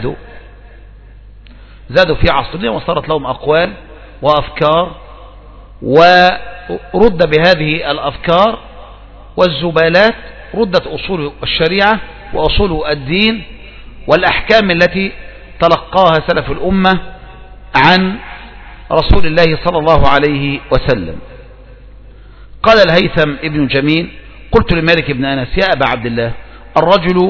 زادوا في عصرنا، وصارت لهم أقوال وأفكار، ورد بهذه الأفكار والزبالات ردت أصول الشريعة وأصول الدين والأحكام التي تلقاها سلف الأمة عن رسول الله صلى الله عليه وسلم. قال الهيثم ابن جميل قلت لمالك بن أنس يا أبا عبد الله الرجل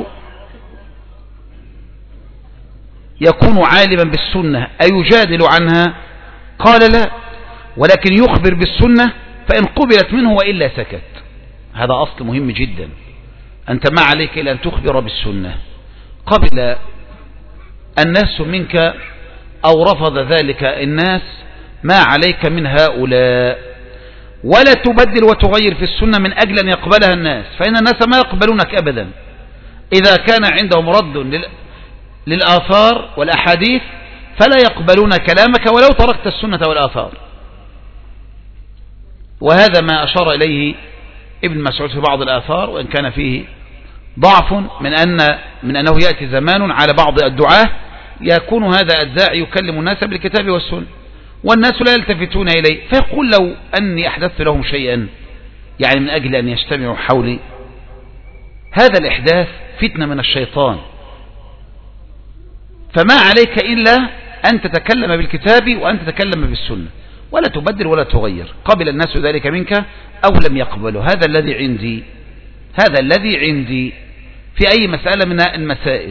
يكون عالما بالسنة أيجادل عنها؟ قال لا، ولكن يخبر بالسنة فإن قبلت منه وإلا سكت. هذا أصل مهم جدا. أنت ما عليك إلا أن تخبر بالسنة، قبل الناس منك أو رفض ذلك الناس ما عليك من هؤلاء، ولا تبدل وتغير في السنة من أجل أن يقبلها الناس، فإن الناس ما يقبلونك أبدا. إذا كان عندهم رد للآثار والأحاديث فلا يقبلون كلامك ولو تركت السنة والآثار. وهذا ما أشار إليه ابن مسعود في بعض الآثار، وإن كان فيه ضعف من أنه يأتي زمان على بعض الدعاة يكون هذا الداعي يكلم الناس بالكتاب والسنة والناس لا يلتفتون إليه، فيقول لو أني أحدثت لهم شيئا يعني من أجل أن يجتمعوا حولي. هذا الإحداث فتنة من الشيطان، فما عليك إلا أن تتكلم بالكتاب وأن تتكلم بالسنة ولا تبدل ولا تغير. قبل الناس ذلك منك أو لم يقبلوا. هذا الذي عندي في أي مسألة من المسائل.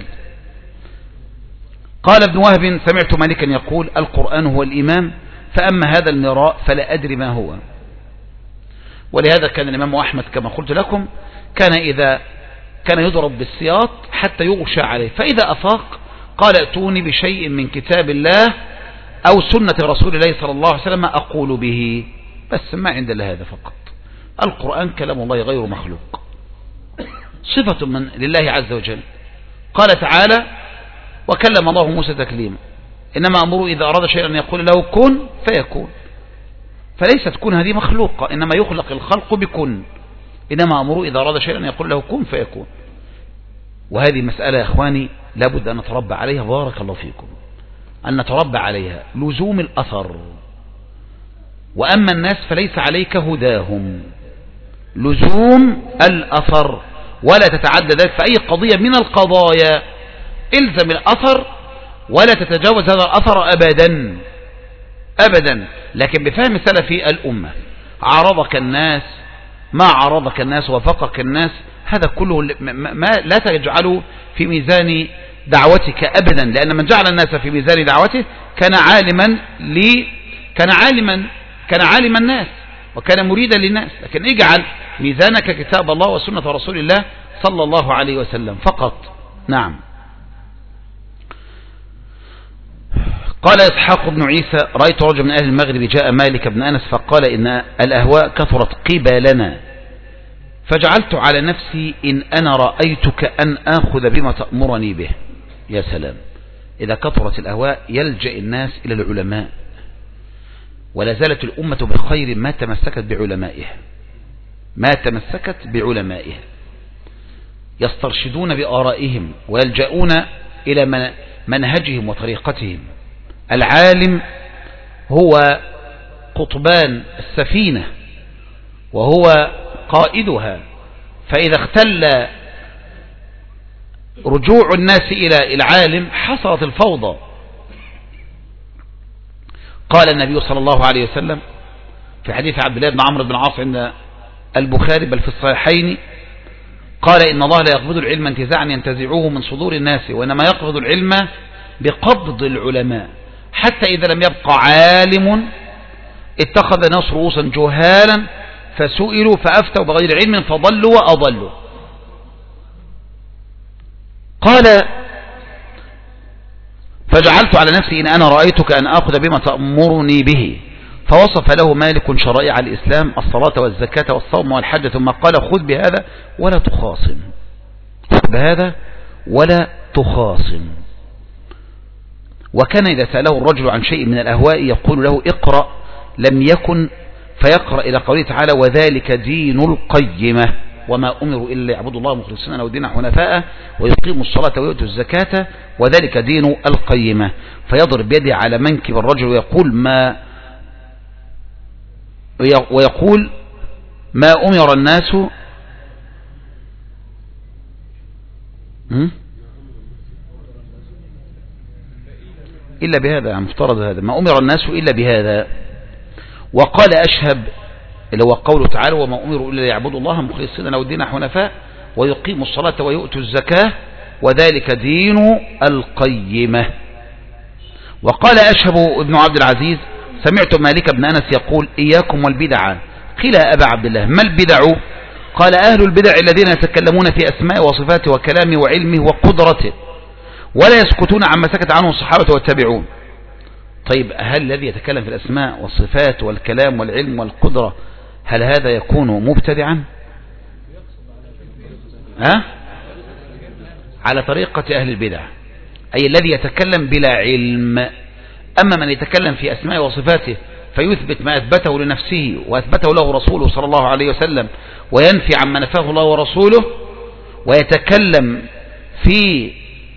قال ابن وهب سمعت مالكا يقول القرآن هو الإمام، فأما هذا المراء فلا أدري ما هو. ولهذا كان الإمام أحمد كما قلت لكم كان يضرب بالسياط حتى يغشى عليه، فإذا أفاق قال ائتوني بشيء من كتاب الله أو سنة رسول الله صلى الله عليه وسلم أقول به، بس ما عند الله هذا فقط. القرآن كلام الله غير مخلوق، صفة لله عز وجل. قال تعالى وكلم الله موسى تكليما، إنما أمره إذا أراد شيئا أن يقول له كن فيكون. فليست كن هذه مخلوقة، إنما يخلق الخلق بكن. إنما أمره إذا أراد شيئا أن يقول له كن فيكون. وهذه مسألة يا إخواني لابد أن نتربى عليها، بارك الله فيكم، أن نتربى عليها، لزوم الأثر. وأما الناس فليس عليك هداهم، لزوم الأثر، ولا تتعدى ذلك في أي قضية من القضايا. الزم الأثر ولا تتجاوز هذا الأثر أبدا أبدا. لكن بفهم سلفي الأمة عرضك الناس ما عرضك الناس وفقك الناس، هذا كله ما لا تجعله في ميزان دعوتك أبدا، لأن من جعل الناس في ميزان دعوته كان عالما الناس وكان مريدا للناس. لكن اجعل ميزانك كتاب الله وسنة رسول الله صلى الله عليه وسلم فقط. نعم. قال إسحاق بن عيسى رأيت رجل من أهل المغرب جاء مالك بن أنس فقال إن الأهواء كثرت قبالنا، فجعلت على نفسي إن أنا رأيتك أن آخذ بما تأمرني به. يا سلام، إذا كثرت الأهواء يلجأ الناس إلى العلماء، ولا زالت الأمة بخير ما تمسكت بعلمائها، يسترشدون بآرائهم ويلجؤون إلى منهجهم وطريقتهم. العالم هو قطبان السفينة وهو قائدها، فإذا اختل رجوع الناس إلى العالم حصلت الفوضى. قال النبي صلى الله عليه وسلم في حديث عبد الله بن عمرو بن العاص عند البخاري بل في الصحيحين، قال إن الله لا يقبض العلم انتزاعا ينتزعوه من صدور الناس، وإنما يقبض العلم بقبض العلماء، حتى إذا لم يبقى عالم اتخذ الناس رؤوسا جهالا فسئلوا فأفتوا بغير علم فضلوا وأضلوا. قال فجعلت على نفسي إن أنا رأيتك أن آخذ بما تأمرني به. فوصف له مالك شرائع الإسلام الصلاة والزكاة والصوم والحج، ثم قال خذ بهذا ولا تخاصم، خذ بهذا ولا تخاصم. وكان إذا سأله الرجل عن شيء من الأهواء يقول له اقرأ، لم يكن فيقرأ إلى قوله تعالى وذلك دين القيمة وما أمروا إلا يعبدوا الله مخلصين له الدين حنفاء ويقيموا الصلاة ويؤتوا الزكاة وذلك دين القيمة. فيضرب بيده على منكب الرجل ويقول ما أمر الناس إلا بهذا، مفترض هذا ما أمر الناس إلا بهذا. وقال أشهب اللي هو قوله تعالى وما أمروا إلا يعبدوا الله مخلصين له الدين حنفاء ويقيموا الصلاة ويؤتوا الزكاة وذلك دين القيمة. وقال أشهب ابن عبد العزيز سمعت مالك بن أنس يقول إياكم والبدع. قيل أبا عبد الله ما البدع؟ قال أهل البدع الذين يتكلمون في أسماء وصفاته وكلامه وعلمه وقدرته ولا يسكتون عما سكت عنه الصحابة والتابعون. طيب هل الذي يتكلم في الأسماء والصفات والكلام والعلم والقدرة هل هذا يكون مبتدعا؟ على طريقة أهل البدع، أي الذي يتكلم بلا علم. أما من يتكلم في أسماء وصفاته فيثبت ما أثبته لنفسه وأثبته له رسوله صلى الله عليه وسلم، وينفي عما نفاه الله ورسوله، ويتكلم في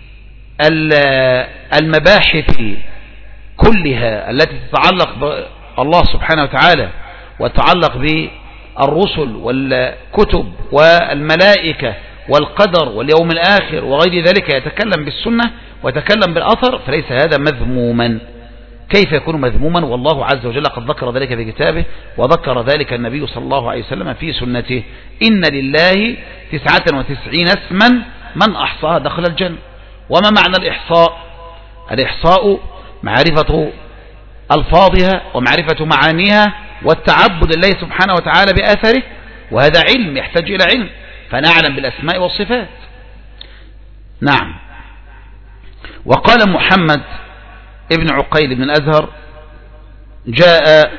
المباحث كلها التي تتعلق بالله سبحانه وتعالى وتتعلق بالرسل والكتب والملائكة والقدر واليوم الآخر وغير ذلك، يتكلم بالسنة ويتكلم بالأثر، فليس هذا مذموما. كيف يكون مذموما والله عز وجل قد ذكر ذلك في كتابه، وذكر ذلك النبي صلى الله عليه وسلم في سنته: إن لله 99 اسما من أحصاها دخل الجنة. وما معنى الإحصاء؟ الإحصاء معرفة ألفاظها ومعرفة معانيها والتعبد لله سبحانه وتعالى بآثره، وهذا علم يحتاج إلى علم، فنعلم بالأسماء والصفات. نعم. وقال محمد ابن عقيل بن الأزهر: جاء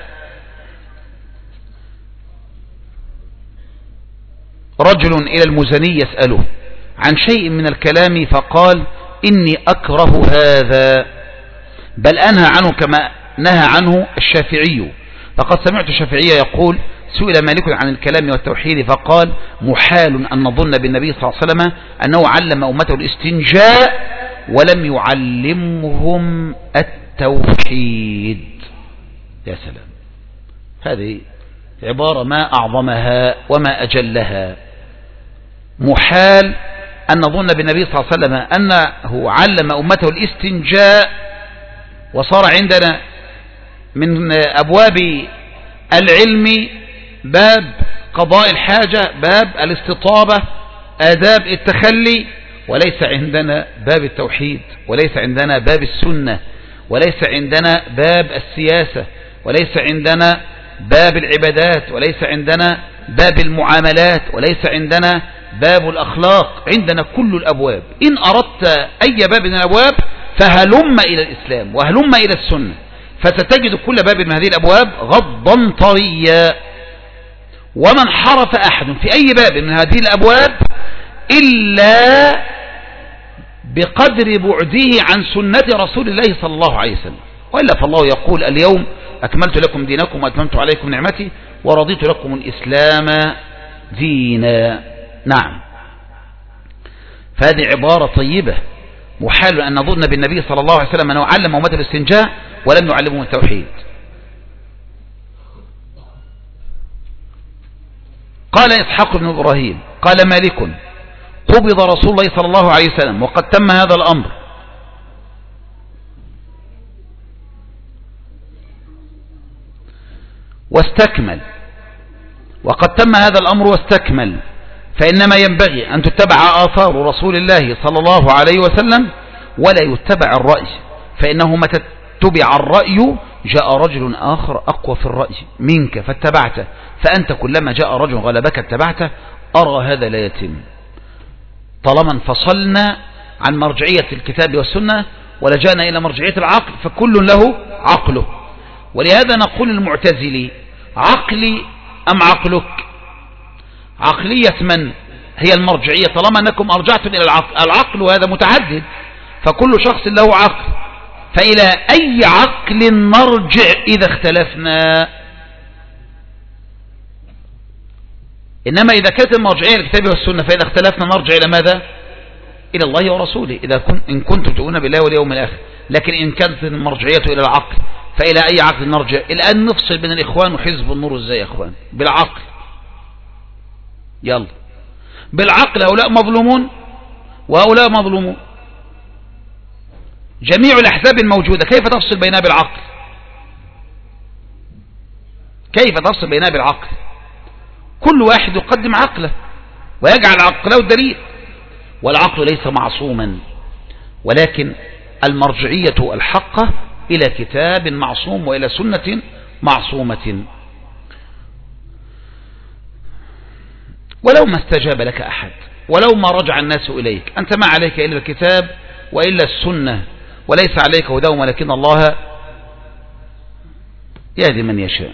رجل إلى المزني يسأله عن شيء من الكلام فقال: إني أكره هذا، بل أنهى عنه كما نهى عنه الشافعي. فقد سمعت الشافعي يقول: سئل مالك عن الكلام والتوحيد فقال: محال أن نظن بالنبي صلى الله عليه وسلم أنه علم أمته الاستنجاء ولم يعلمهم التوحيد. يا سلام، هذه عبارة ما أعظمها وما أجلها. محال أن نظن بالنبي صلى الله عليه وسلم أنه علم أمته الاستنجاء، وصار عندنا من أبواب العلم باب قضاء الحاجة، باب الاستطابة، آداب التخلي، وليس عندنا باب التوحيد، وليس عندنا باب السنة، وليس عندنا باب السياسة، وليس عندنا باب العبادات، وليس عندنا باب المعاملات، وليس عندنا باب الأخلاق. عندنا كل الأبواب. إن أردت أي باب من الأبواب فهلم إلى الإسلام وهلم إلى السنة، فستجد كل باب من هذه الأبواب غضا طريا. ومن حرف أحد في أي باب من هذه الأبواب إلا بقدر بعده عن سنة رسول الله صلى الله عليه وسلم، وإلا فالله يقول: اليوم أكملت لكم دينكم وأتممت عليكم نعمتي ورضيت لكم الإسلام دينا. نعم. فهذه عبارة طيبة. محال أن نظن بالنبي صلى الله عليه وسلم أنه علم أمته الاستنجاء ولم يعلمهم التوحيد. قال إسحاق بن إبراهيم: قال مالك: قبض رسول الله صلى الله عليه وسلم وقد تم هذا الأمر، واستكمل، وقد تم هذا الأمر واستكمل، فإنما ينبغي أن تتبع آثار رسول الله صلى الله عليه وسلم ولا يتبع الرأي، فإنه متى اتبع الرأي جاء رجل آخر أقوى في الرأي منك فاتبعته، فأنت كلما جاء رجل غلبك اتبعته. أرى هذا لا يتم طالما انفصلنا عن مرجعية الكتاب والسنة ولجأنا إلى مرجعية العقل، فكل له عقله. ولهذا نقول للمعتزلي: عقلي أم عقلك؟ عقلية من هي المرجعية طالما أنكم أرجعتم إلى العقل؟ العقل هذا متعدد، فكل شخص له عقل، فإلى أي عقل نرجع إذا اختلفنا؟ إنما إذا كانت المرجعية الكتاب والسنة فإذا اختلفنا نرجع إلى ماذا؟ إلى الله ورسوله، إن كنتم تؤمنون بالله واليوم الآخر. لكن إن كانت المرجعية إلى العقل فإلى أي عقل نرجع؟ الآن نفصل بين الإخوان وحزب النور إزاي يا إخوان؟ بالعقل. يلا بالعقل، هؤلاء مظلومون وهؤلاء مظلومون، جميع الأحزاب الموجودة، كيف تفصل بينها بالعقل؟ كيف تفصل بينها بالعقل؟ كل واحد يقدم عقله ويجعل عقله الدليل، والعقل ليس معصوما، ولكن المرجعية الحقة إلى كتاب معصوم وإلى سنة معصومة. ولو ما استجاب لك أحد، ولو ما رجع الناس إليك، أنت ما عليك إلا الكتاب وإلا السنة، وليس عليك هداهم ولكن الله يهدي من يشاء.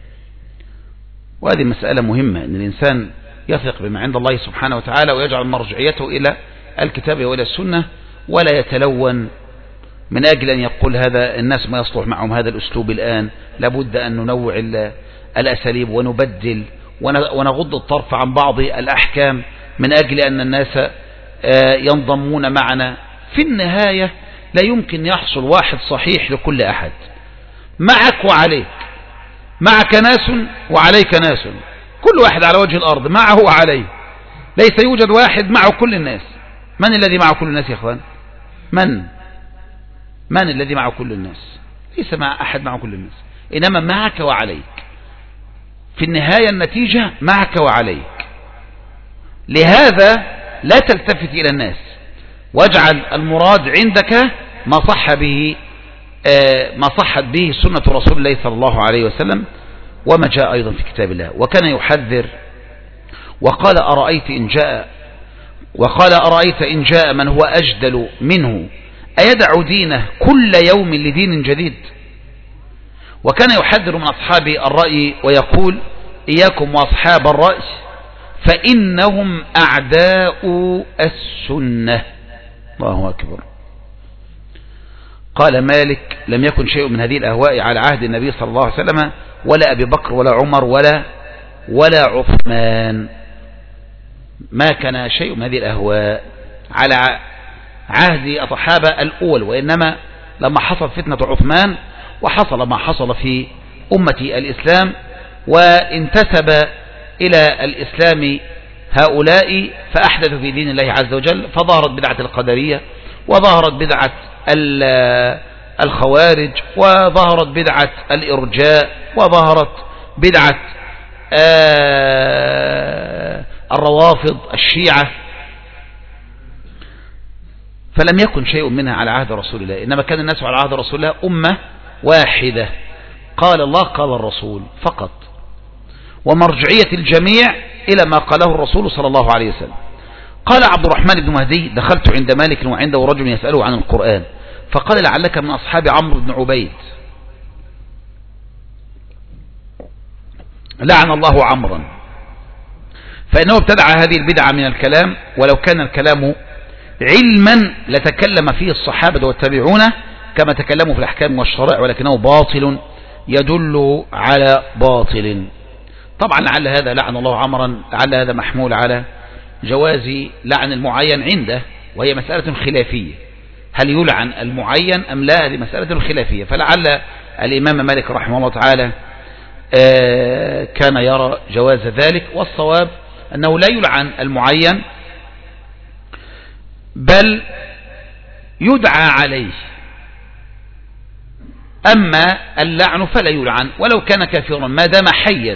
وهذه مسألة مهمة، أن الإنسان يثق بما عند الله سبحانه وتعالى ويجعل مرجعيته إلى الكتاب وإلى السنة، ولا يتلون من أجل أن يقول هذا الناس ما يصلح معهم هذا الأسلوب الآن، لابد أن ننوع الأساليب ونبدل ونغض الطرف عن بعض الأحكام من أجل أن الناس ينضمون معنا. في النهاية لا يمكن يحصل واحد صحيح لكل أحد، معك وعليك، معك ناس وعليك ناس، كل واحد على وجه الأرض معه وعليه، ليس يوجد واحد معه كل الناس. من الذي معه كل الناس يا أخوان؟ من الذي معه كل الناس؟ ليس مع أحد معه كل الناس، إنما معك وعليك. في النهاية النتيجة معك وعليك. لهذا لا تلتفت إلى الناس، واجعل المراد عندك ما صحت به سنة رسول الله صلى الله عليه وسلم وما جاء أيضا في كتاب الله. وكان يحذر وقال أرأيت إن جاء من هو أجدل منه أيدع دينه كل يوم لدين جديد. وكان يحذر من أصحاب الرأي ويقول إياكم وأصحاب الرأي فإنهم أعداء السنة. الله أكبر. قال مالك لم يكن شيء من هذه الأهواء على عهد النبي صلى الله عليه وسلم ولا أبي بكر ولا عمر ولا عثمان. ما كان شيء من هذه الأهواء على عهد الصحابة الأول، وإنما لما حصل فتنة عثمان وحصل ما حصل في أمة الإسلام وانتسب إلى الإسلام هؤلاء فأحدثوا في دين الله عز وجل، فظهرت بدعة القدرية وظهرت بدعة الخوارج وظهرت بدعة الإرجاء وظهرت بدعة الروافض الشيعة، فلم يكن شيء منها على عهد رسول الله، إنما كان الناس على عهد رسول الله أمة واحدة، قال الله قال الرسول فقط، ومرجعية الجميع إلى ما قاله الرسول صلى الله عليه وسلم. قال عبد الرحمن بن مهدي دخلت عند مالك وعنده رجل يسأله عن القرآن فقال لعلك من أصحاب عمرو بن عبيد، لعن الله عمرا، فإنه ابتدع هذه البدعة من الكلام، ولو كان الكلام علما لتكلم فيه الصحابة والتابعون كما تكلموا في الأحكام والشرائع، ولكنه باطل يدل على باطل. طبعا لعل هذا لعن الله عمرا، لعل هذا محمول على جواز لعن المعين عنده، وهي مسألة خلافية، هل يلعن المعين أم لا؟ هذه مسألة خلافية، فلعل الإمام مالك رحمه الله تعالى كان يرى جواز ذلك، والصواب أنه لا يلعن المعين بل يدعى عليه، أما اللعن فلا يلعن ولو كان كافرا ما دام حيا.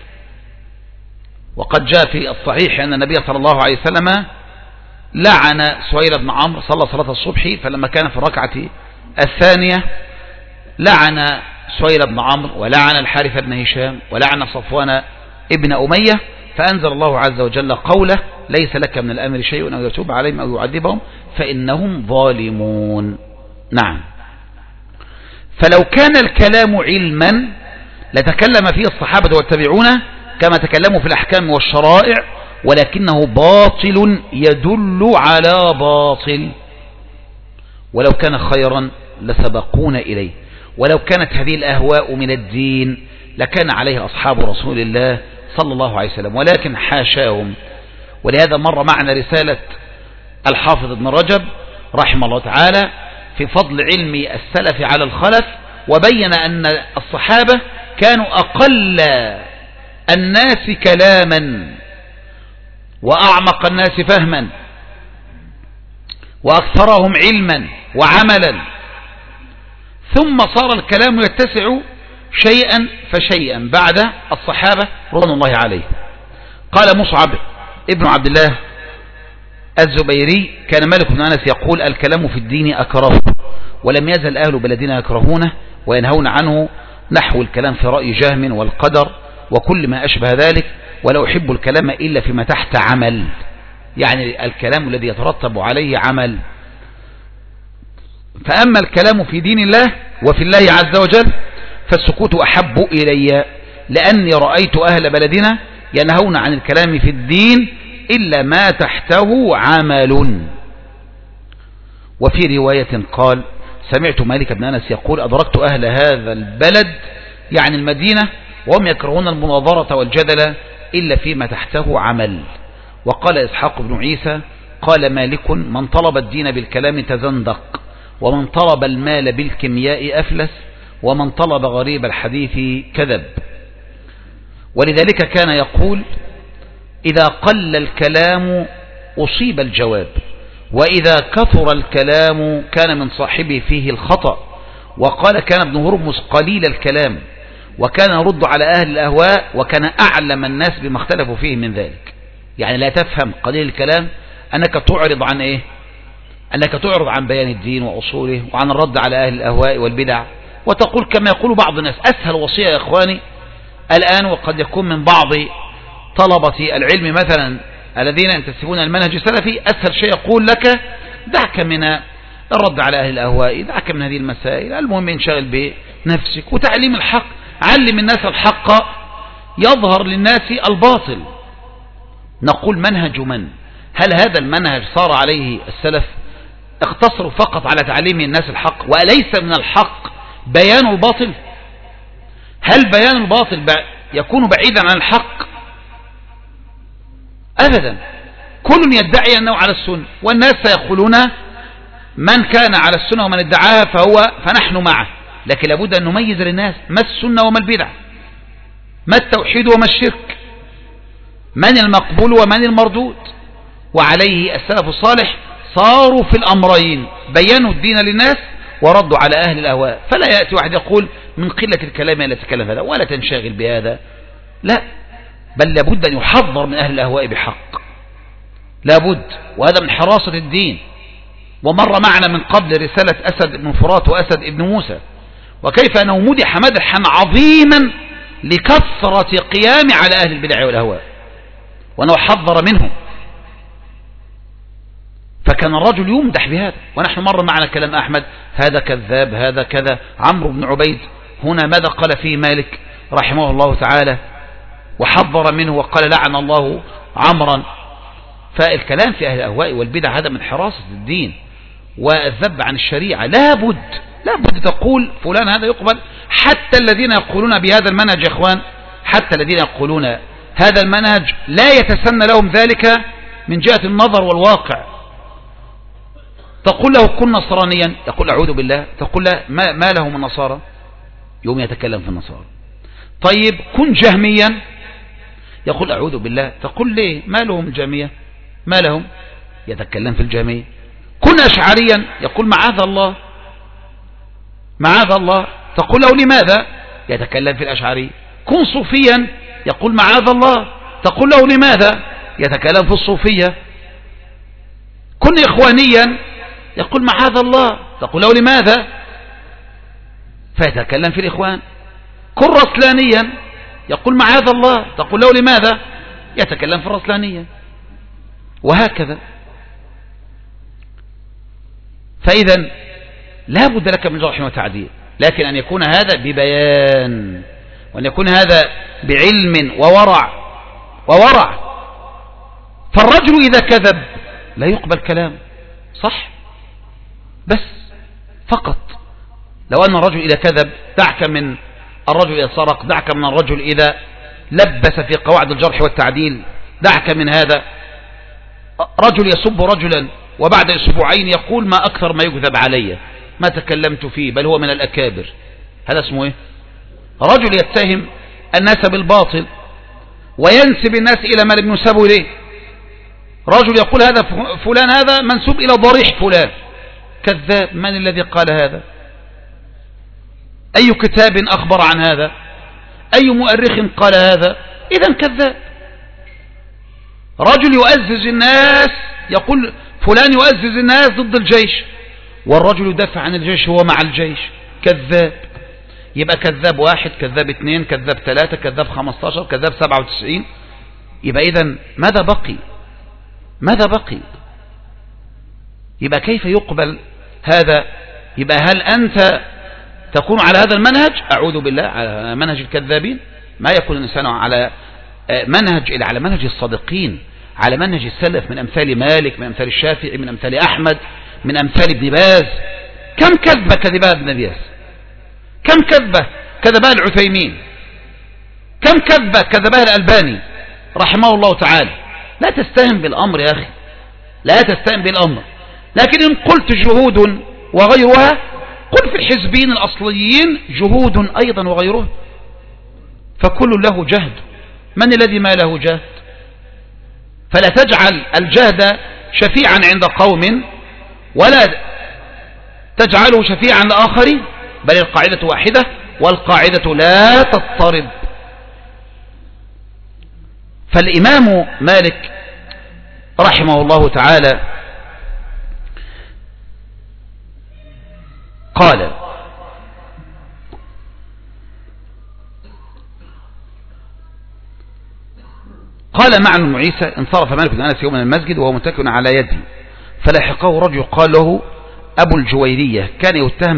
وقد جاء في الصحيح أن النبي صلى الله عليه وسلم لعن سهيل بن عمرو صلى صلاة الصبح، فلما كان في الركعة الثانية لعن سهيل بن عمرو ولعن الحارث بن هشام ولعن صفوان ابن أمية، فأنزل الله عز وجل قوله ليس لك من الأمر شيء أو يتوب عليهم أو يعذبهم فإنهم ظالمون. نعم، فلو كان الكلام علما لتكلم فيه الصحابة والتابعون كما تكلموا في الأحكام والشرائع، ولكنه باطل يدل على باطل، ولو كان خيرا لسبقون إليه، ولو كانت هذه الأهواء من الدين لكان عليه أصحاب رسول الله صلى الله عليه وسلم، ولكن حاشاهم. ولهذا مر معنا رسالة الحافظ ابن رجب رحمه الله تعالى في فضل علم السلف على الخلف، وبين أن الصحابة كانوا أقل الناس كلاما وأعمق الناس فهما وأكثرهم علما وعملا، ثم صار الكلام يتسع شيئا فشيئا بعد الصحابة رضوان الله عليه. قال مصعب ابن عبد الله الزبيري كان مالك بن أنس يقول الكلام في الدين أكره، ولم يزل أهل بلدنا يكرهونه وينهون عنه، نحو الكلام في رأي جهم والقدر وكل ما أشبه ذلك، ولا أحب الكلام إلا فيما تحت عمل، يعني الكلام الذي يترتب عليه عمل. فأما الكلام في دين الله وفي الله عز وجل فالسكوت أحب إلي، لأني رأيت أهل بلدنا ينهون عن الكلام في الدين إلا ما تحته عمل. وفي رواية قال سمعت مالك بن أنس يقول أدركت أهل هذا البلد يعني المدينة وهم يكرهون المناظرة والجدل إلا فيما تحته عمل. وقال إسحاق بن عيسى قال مالك من طلب الدين بالكلام تزندق، ومن طلب المال بالكيمياء أفلس، ومن طلب غريب الحديث كذب. ولذلك كان يقول إذا قل الكلام أصيب الجواب، وإذا كثر الكلام كان من صاحبه فيه الخطأ. وقال كان ابن هرمز قليل الكلام وكان يرد على أهل الأهواء وكان أعلم الناس بما اختلفوا فيه من ذلك. يعني لا تفهم قليل الكلام أنك تعرض عن إيه؟ أنك تعرض عن بيان الدين وأصوله وعن الرد على أهل الأهواء والبدع، وتقول كما يقول بعض الناس. أسهل وصية يا إخواني الآن، وقد يكون من بعض طلبة العلم مثلا الذين ينتسبون المنهج السلفي، أسهل شيء يقول لك دعك من الرد على أهل الأهواء، دعك من هذه المسائل، المهم انشغل بنفسك وتعليم الحق. علم الناس الحق يظهر للناس الباطل. نقول منهج من؟ هل هذا المنهج صار عليه السلف؟ اقتصروا فقط على تعليم الناس الحق، وليس من الحق بيان الباطل؟ هل بيان الباطل يكون بعيدا عن الحق؟ أبدا. كل يدعي أنه على السنة، والناس سيقولون من كان على السنة ومن ادعاها فنحن معه. لكن لابد أن نميز للناس ما السنة وما البدع، ما التوحيد وما الشرك، من المقبول ومن المردود. وعليه السلف الصالح صاروا في الأمرين، بينوا الدين للناس وردوا على أهل الأهواء. فلا يأتي واحد يقول من قلة الكلام لا تتكلم هذا ولا تنشغل بهذا، لا، بل لابد أن يحذر من أهل الأهواء بحق، لابد. وهذا من حراسة الدين. ومر معنا من قبل رسالة أسد بن فرات وأسد بن موسى، وكيف أنه مدح مدحا عظيما لكثرة قيام على أهل البدع والأهواء، وأنه حذر منهم. فكان الرجل يمدح بهذا. ونحن مر معنا كلام أحمد هذا كذاب هذا كذا. عمرو بن عبيد هنا ماذا قال فيه مالك رحمه الله تعالى وحذر منه وقال لعن الله عمرا. فالكلام في أهل الأهواء والبدع هذا من حراسة الدين والذب عن الشريعة. لابد تقول فلان هذا يقبل. حتى الذين يقولون بهذا المنهج يا إخوان، حتى الذين يقولون هذا المنهج لا يتسنى لهم ذلك من جهة النظر والواقع. تقول له كن نصرانيا يقول أعوذ بالله. تقول له ما لهم النصارى؟ يوم يتكلم في النصارى. طيب كن جهميا يقول أعوذ بالله. تقول ليه ما لهم الجهمية؟ ما لهم؟ يتكلم في الجهمية. كن أشعريا يقول معاذ الله معاذ الله. تقول له لماذا؟ يتكلم في الأشعري. كن صوفيا يقول معاذ الله. تقول له لماذا؟ يتكلم في الصوفية. كن إخوانيا يقول معاذ الله. تقول له لماذا؟ فيتكلم في الإخوان. كن رسلانيا يقول معاذ الله. تقول له لماذا؟ يتكلم في الرسلانية. وهكذا. فإذا لا بد لك من جرح وتعديل، لكن أن يكون هذا ببيان، وأن يكون هذا بعلم وورع. فالرجل إذا كذب لا يقبل كلام صح، بس فقط. لو أن الرجل إذا كذب دعك من الرجل إذا سرق، دعك من الرجل إذا لبس في قواعد الجرح والتعديل، دعك من هذا. رجل يسب رجلا وبعد أسبوعين يقول ما أكثر ما يكذب علي، ما تكلمت فيه، بل هو من الأكابر. هذا اسمه إيه؟ رجل يتهم الناس بالباطل وينسب الناس إلى ما لم ينسبوا إليه. رجل يقول هذا فلان هذا منسوب إلى ضريح فلان، كذاب. من الذي قال هذا؟ أي كتاب أخبر عن هذا؟ أي مؤرخ قال هذا؟ إذن كذاب. رجل يؤزز الناس يقول فلان يؤزز الناس ضد الجيش، والرجل يدافع عن الجيش هو مع الجيش، كذاب. يبقى كذاب 1، كذاب 2، كذاب 3، كذاب 15، كذاب 97. يبقى إذن ماذا بقي؟ يبقى كيف يقبل هذا؟ يبقى هل أنت تكون على هذا المنهج؟ أعوذ بالله، على منهج الكذابين. ما يكون الإنسان على منهج إلا على منهج الصادقين، على منهج السلف، من أمثال مالك، من أمثال الشافعي، من أمثال أحمد، من أمثال ابن باز. كم كذبة كذبها ابن باز، كم كذبة كذبها العثيمين، كم كذبة كذبها الألباني رحمه الله تعالى. لا تستهن بالأمر يا أخي، لا تستهن بالأمر. لكن إن قلت جهود وغيرها، قل في الحزبين الأصليين جهود أيضا وغيره، فكل له جهد. من الذي ما له جهد؟ فلا تجعل الجهد شفيعا عند قوم ولا تجعله شفيعا لآخرين، بل القاعدة واحدة، والقاعدة لا تضطرب. فالإمام مالك رحمه الله تعالى قال معنى بن عيسى: انصرف مالك بن أنس يوما من المسجد وهو متكئ على يده، فلاحقه رجل قال له أبو الجويرية، كان يتهم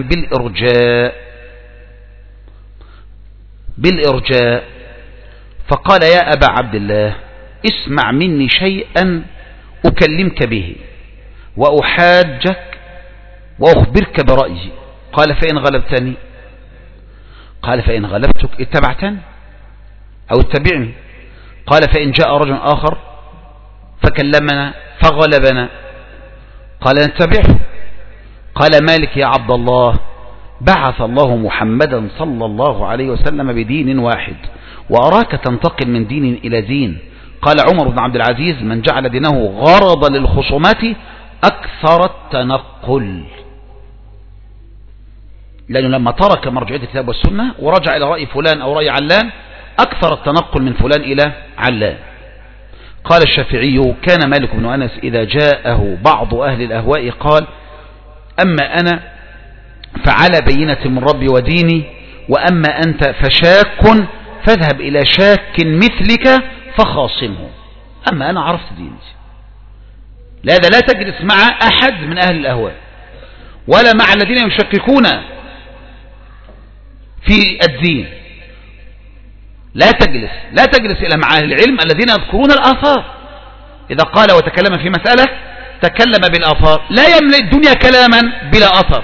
بالإرجاء، فقال: يا أبا عبد الله، اسمع مني شيئا أكلمك به وأحاجك وأخبرك برأيي. قال: فإن غلبتني؟ قال: فإن غلبتك اتبعتني أو اتبعني. قال: فإن جاء رجل آخر فكلمنا فغلبنا؟ قال: نتبعه. قال مالك: يا عبد الله، بعث الله محمدا صلى الله عليه وسلم بدين واحد، وأراك تنتقل من دين إلى دين. قال عمر بن عبد العزيز: من جعل دينه غرضا للخصومات أكثر التنقل. لأنه لما ترك مرجعية الكتاب والسنة ورجع إلى رأي فلان أو رأي علان، أكثر التنقل من فلان إلى علان. قال الشافعي: كان مالك بن أنس إذا جاءه بعض أهل الأهواء قال: أما أنا فعلى بينة من ربي وديني، وأما أنت فشاك، فاذهب إلى شاك مثلك فخاصمه. أما أنا عرفت ديني. لهذا لا تجلس مع أحد من أهل الأهواء ولا مع الذين يشككون في الدين. لا تجلس إلى مع أهل العلم الذين يذكرون الآثار. إذا قال وتكلم في مسألة تكلم بالآثار، لا يملأ الدنيا كلاما بلا أثر،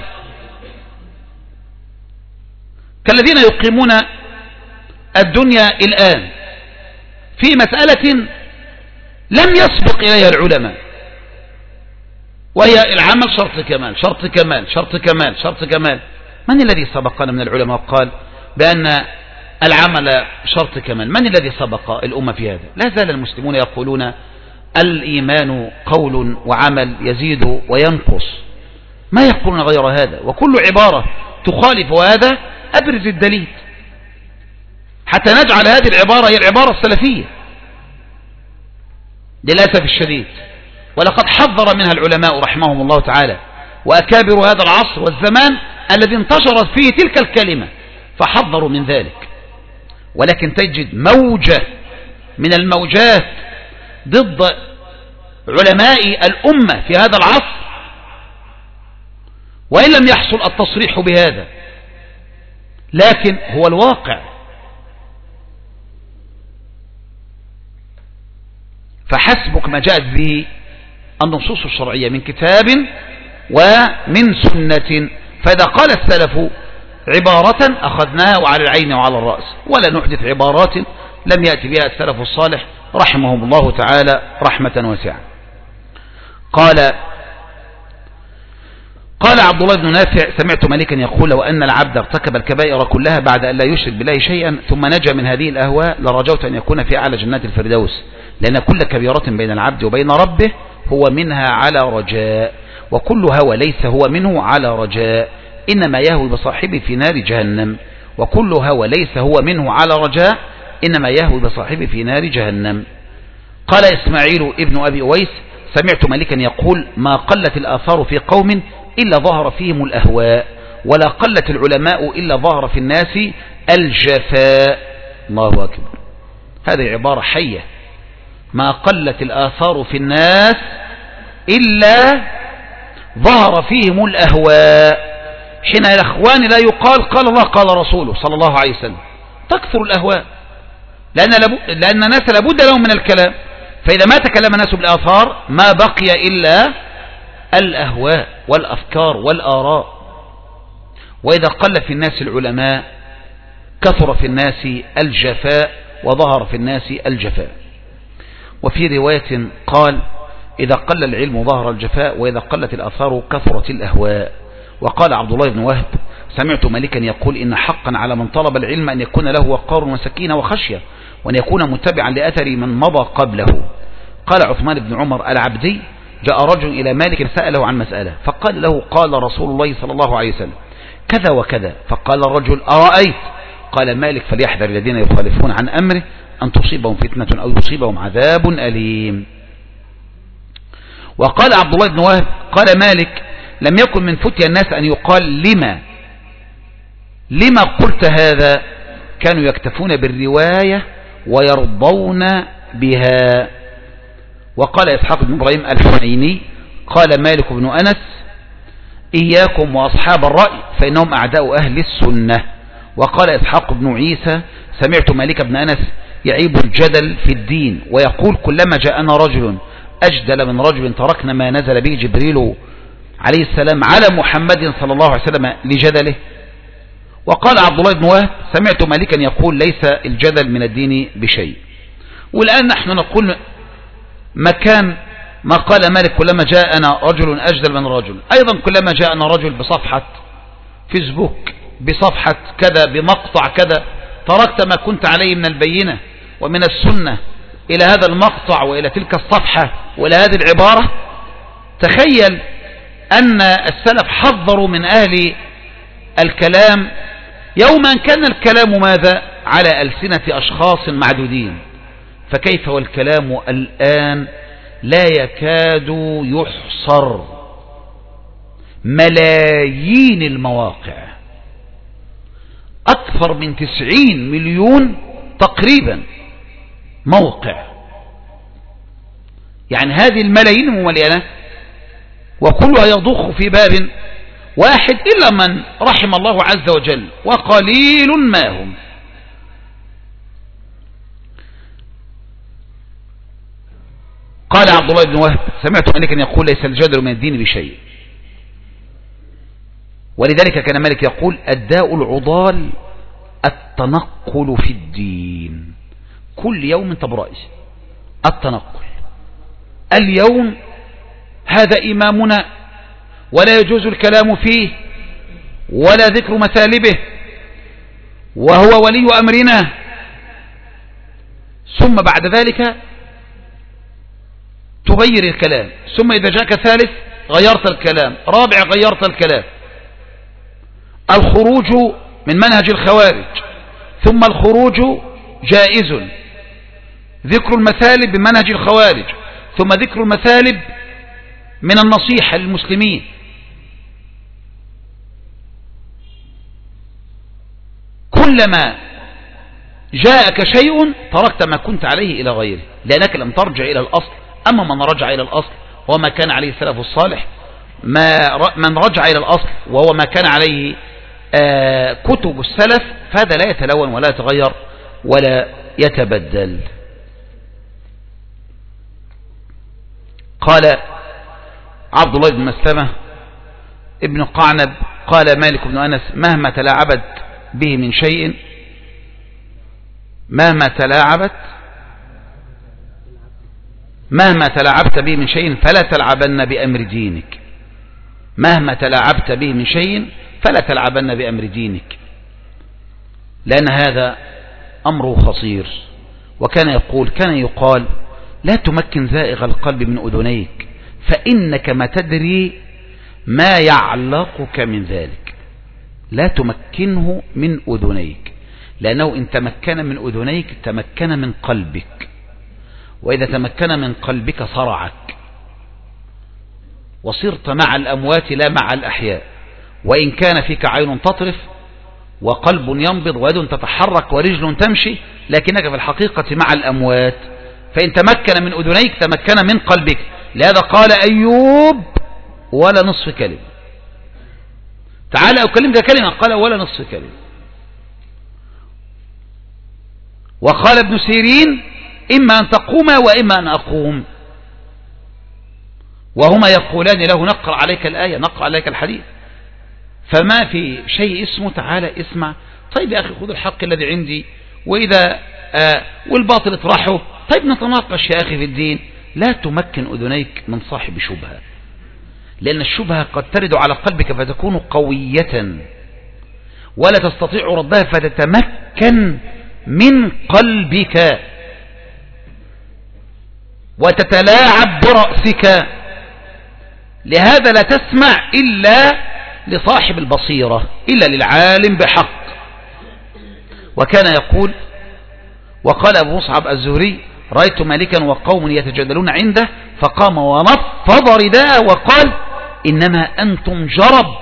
كالذين يقيمون الدنيا الآن في مسألة لم يسبق إليها العلماء، وهي العمل شرط كمال شرط كمال شرط كمال شرط كمال. من الذي سبقنا من العلماء قال بأن العمل شرط كمال؟ من الذي سبق الأمة في هذا؟ لا زال المسلمون يقولون الإيمان قول وعمل يزيد وينقص، ما يقولون غير هذا. وكل عبارة تخالف هذا أبرز الدليل حتى نجعل هذه العبارة هي العبارة السلفية للأسف الشديد. ولقد حذر منها العلماء رحمهم الله تعالى وأكابر هذا العصر والزمان الذي انتشرت فيه تلك الكلمة، فحذروا من ذلك. ولكن تجد موجة من الموجات ضد علماء الأمة في هذا العصر، وإن لم يحصل التصريح بهذا لكن هو الواقع. فحسبك ما جاءت به النصوص الشرعية من كتاب ومن سنة. فإذا قال السلف عبارة أخذناها وعلى العين وعلى الرأس، ولا نحدث عبارات لم يأتي بها السلف الصالح رحمهم الله تعالى رحمة واسعة. قال عبد الله بن نافع: سمعت مالكا يقول: لو أن العبد ارتكب الكبائر كلها بعد أن لا يشرك بالله شيئا ثم نجا من هذه الأهواء لرجوت أن يكون في أعلى جنات الفردوس، لأن كل كبيرة بين العبد وبين ربه هو منها على رجاء، وكل هوى ليس هو منه على رجاء إنما يهوي بصاحبه في نار جهنم، وكل هوى ليس هو منه على رجاء إنما يهوي بصاحبه في نار جهنم. قال إسماعيل ابن أبي أويس: سمعت مالكا يقول: ما قلت الآثار في قوم إلا ظهر فيهم الأهواء، ولا قلت العلماء إلا ظهر في الناس الجفاء. الله أكبر، هذه عبارة حية. ما قلت الآثار في الناس إلا ظهر فيهم الأهواء. حين يا أخوان لا يقال قال الله قال رسوله صلى الله عليه وسلم، تكثر الأهواء، لأن الناس لابد لهم من الكلام. فإذا ما تكلم الناس بالآثار ما بقي إلا الأهواء والأفكار والآراء. وإذا قل في الناس العلماء كثر في الناس الجفاء وظهر في الناس الجفاء. وفي رواية قال إذا قل العلم ظهر الجفاء، وإذا قلت الآثار كثرت الأهواء. وقال عبد الله بن وهب سمعت مالكا يقول إن حقا على من طلب العلم أن يكون له وقار وسكينة وخشية، وأن يكون متبعا لأثر من مضى قبله. قال عثمان بن عمر العبدي جاء رجل إلى مالك سأله عن مسألة، فقال له قال رسول الله صلى الله عليه وسلم كذا وكذا، فقال الرجل أرأيت؟ قال مالك فليحذر الذين يخالفون عن أمره أن تصيبهم فتنة أو يصيبهم عذاب أليم. وقال عبد الله بن وهب قال مالك لم يكن من فتيا الناس أن يقال لما قلت هذا، كانوا يكتفون بالرواية ويرضون بها. وقال إسحاق بن إبراهيم الحنيني قال مالك بن أنس إياكم وأصحاب الرأي فإنهم أعداء أهل السنة. وقال إسحاق بن عيسى سمعت مالك بن أنس يعيب الجدل في الدين ويقول كلما جاءنا رجل أجدل من رجل تركنا ما نزل به جبريل عليه السلام على محمد صلى الله عليه وسلم لجدله. وقال عبد الله بن وهب سمعت مالكا يقول ليس الجدل من الدين بشيء. والآن نحن نقول مكان ما قال مالك كلما جاءنا رجل أجدل من رجل، أيضا كلما جاءنا رجل بصفحة فيسبوك بصفحة كذا بمقطع كذا تركت ما كنت عليه من البينة ومن السنة إلى هذا المقطع وإلى تلك الصفحة وإلى هذه العبارة. تخيل أن السلف حذروا من أهل الكلام يوما كان الكلام ماذا على ألسنة أشخاص معدودين، فكيف والكلام الآن لا يكاد يحصر، ملايين المواقع، أكثر من 90 مليون تقريبا موقع، يعني هذه الملايين المليانة وكلها يضخ في باب واحد إلا من رحم الله عز وجل وقليل ما هم. قال عبد الله بن وهب سمعت مالكا يقول ليس الجدل من الدين بشيء، ولذلك كان مالك يقول الداء العضال التنقل في الدين، كل يوم تبرئ التنقل. اليوم هذا إمامنا ولا يجوز الكلام فيه ولا ذكر مثالبه وهو ولي أمرنا، ثم بعد ذلك تغير الكلام، ثم إذا جاءك ثالث غيرت الكلام، رابع غيرت الكلام. الخروج من منهج الخوارج، ثم الخروج جائز، ذكر المثالب بمنهج الخوارج، ثم ذكر المثالب من النصيحة للمسلمين. كلما جاءك شيء تركت ما كنت عليه إلى غيره، لأنك لم ترجع إلى الأصل. أما من رجع إلى الأصل وما كان عليه السلف الصالح، من رجع إلى الأصل وهو ما كان عليه كتب السلف، فهذا لا يتلون ولا يتغير ولا يتبدل. قال عبد الله بن مسلمة ابن قعنب قال مالك بن أنس مهما تلاعبت به من شيء، مهما تلاعبت به من شيء فلا تلعبن بأمر دينك، مهما تلاعبت به من شيء فلا تلعبن بأمر دينك، لأن هذا أمره خطير. وكان يقال لا تمكن زائغ القلب من أذنيك فإنك ما تدري ما يعلقك من ذلك. لا تمكنه من أذنيك، لأنه إن تمكن من أذنيك تمكن من قلبك، وإذا تمكن من قلبك صرعك، وصرت مع الأموات لا مع الأحياء. وإن كان فيك عين تطرف وقلب ينبض ويد تتحرك ورجل تمشي، لكنك في الحقيقة مع الأموات. فإن تمكن من أذنيك تمكن من قلبك. لهذا قال أيوب ولا نصف كلمة، تعالى أكلمك كلمة، قال ولا نصف كلمة. وقال ابن سيرين إما أن تقوم وإما أن أقوم، وهما يقولان له نقرأ عليك الآية نقرأ عليك الحديث. فما في شيء اسمه تعالى اسمع، طيب يا أخي خذ الحق الذي عندي، وإذا والباطل اطرحه، طيب نتناقش يا أخي في الدين. لا تمكن أذنيك من صاحب شبهة، لأن الشبهة قد ترد على قلبك فتكون قوية ولا تستطيع ردها فتتمكن من قلبك وتتلاعب برأسك. لهذا لا تسمع إلا لصاحب البصيرة، إلا للعالم بحق. وكان يقول، وقال أبو مصعب الزهري: رأيت مالكا وقوم يتجادلون عنده فقام ونفض رداءه وقال: إنما أنتم جرب.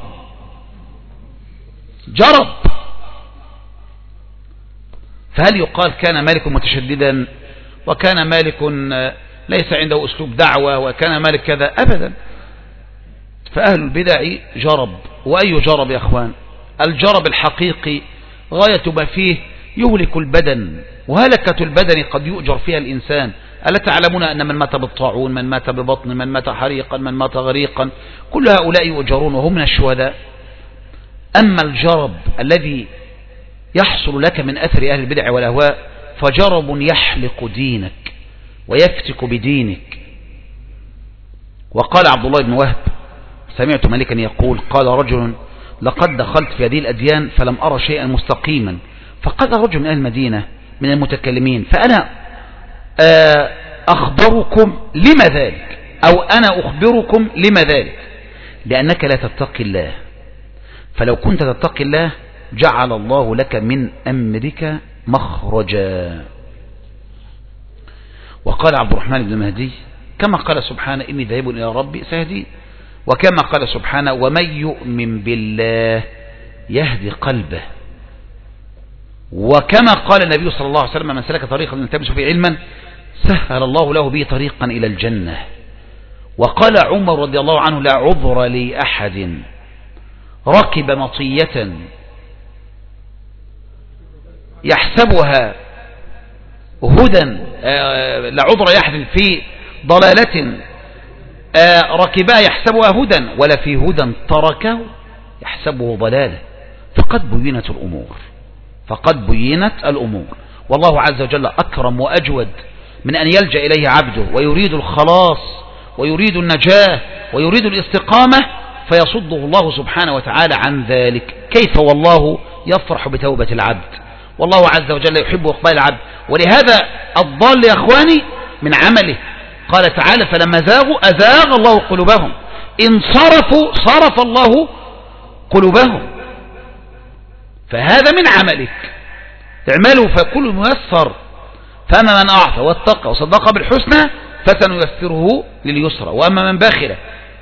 فهل يقال كان مالك متشددا وكان مالك ليس عنده أسلوب دعوة وكان مالك كذا؟ أبدا. فأهل البدع جرب. وأي جرب يا أخوان؟ الجرب الحقيقي غاية ما فيه يهلك البدن، وهلكة البدن قد يؤجر فيها الإنسان. ألا تعلمون أن من مات بالطاعون، من مات ببطن، من مات حريقا، من مات غريقا، كل هؤلاء يؤجرون وهم من الشهداء. أما الجرب الذي يحصل لك من أثر أهل البدع والأهواء فجرب يحلق دينك ويفتك بدينك. وقال عبد الله بن وهب: سمعت مالكا يقول: قال رجل: لقد دخلت في هذه الأديان فلم أرى شيئا مستقيما. فقال رجل من أهل المدينة من المتكلمين: فأنا أخبركم لما ذلك، أو أنا أخبركم لما ذلك، لأنك لا تتقي الله، فلو كنت تتقي الله جعل الله لك من أمرك مخرجا. وقال عبد الرحمن بن مهدي: كما قال سبحانه: إني ذاهب إلى ربي سيهدين. وكما قال سبحانه: ومن يؤمن بالله يهدي قلبه. وكما قال النبي صلى الله عليه وسلم: من سلك طريقا يلتمس فيه علما سهل الله له به طريقا إلى الجنة. وقال عمر رضي الله عنه: لا عذر لأحد ركب مطية يحسبها هدى، لا عذر لأحد في ضلالة ركبها يحسبها هدى، ولا في هدى تركه يحسبه ضلالة. فقد بينت الأمور. والله عز وجل أكرم وأجود من أن يلجأ إليه عبده ويريد الخلاص ويريد النجاة ويريد الاستقامة فيصده الله سبحانه وتعالى عن ذلك. كيف والله يفرح بتوبة العبد، والله عز وجل يحب إقبال العبد. ولهذا الضال يا أخواني من عمله. قال تعالى: فلما زاغوا أزاغ الله قلوبهم، إن صرفوا صرف الله قلوبهم. فهذا من عملك. اعملوا فكل ميسر، فأما من أعطى واتقى وصدق بالحسنى فسنيسره لليسرى، وأما من بخل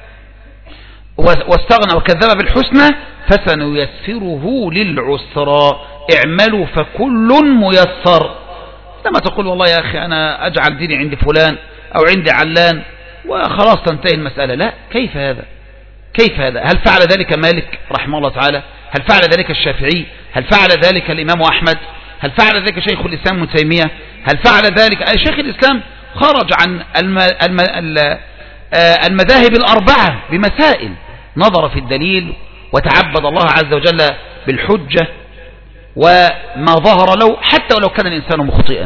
واستغنى وكذب بالحسنى فسنيسره للعسرى. اعملوا فكل ميسر. لما تقول والله يا أخي أنا أجعل ديني عند فلان أو عند علان وخلاص تنتهي المسألة، لا. كيف هذا؟ هل فعل ذلك مالك رحمه الله تعالى؟ هل فعل ذلك الشافعي؟ هل فعل ذلك الإمام أحمد؟ هل فعل ذلك شيخ الإسلام ابن تيمية؟ هل فعل ذلك شيخ الإسلام؟ خرج عن المذاهب الأربعة بمسائل، نظر في الدليل وتعبد الله عز وجل بالحجة وما ظهر له حتى ولو كان الإنسان مخطئا.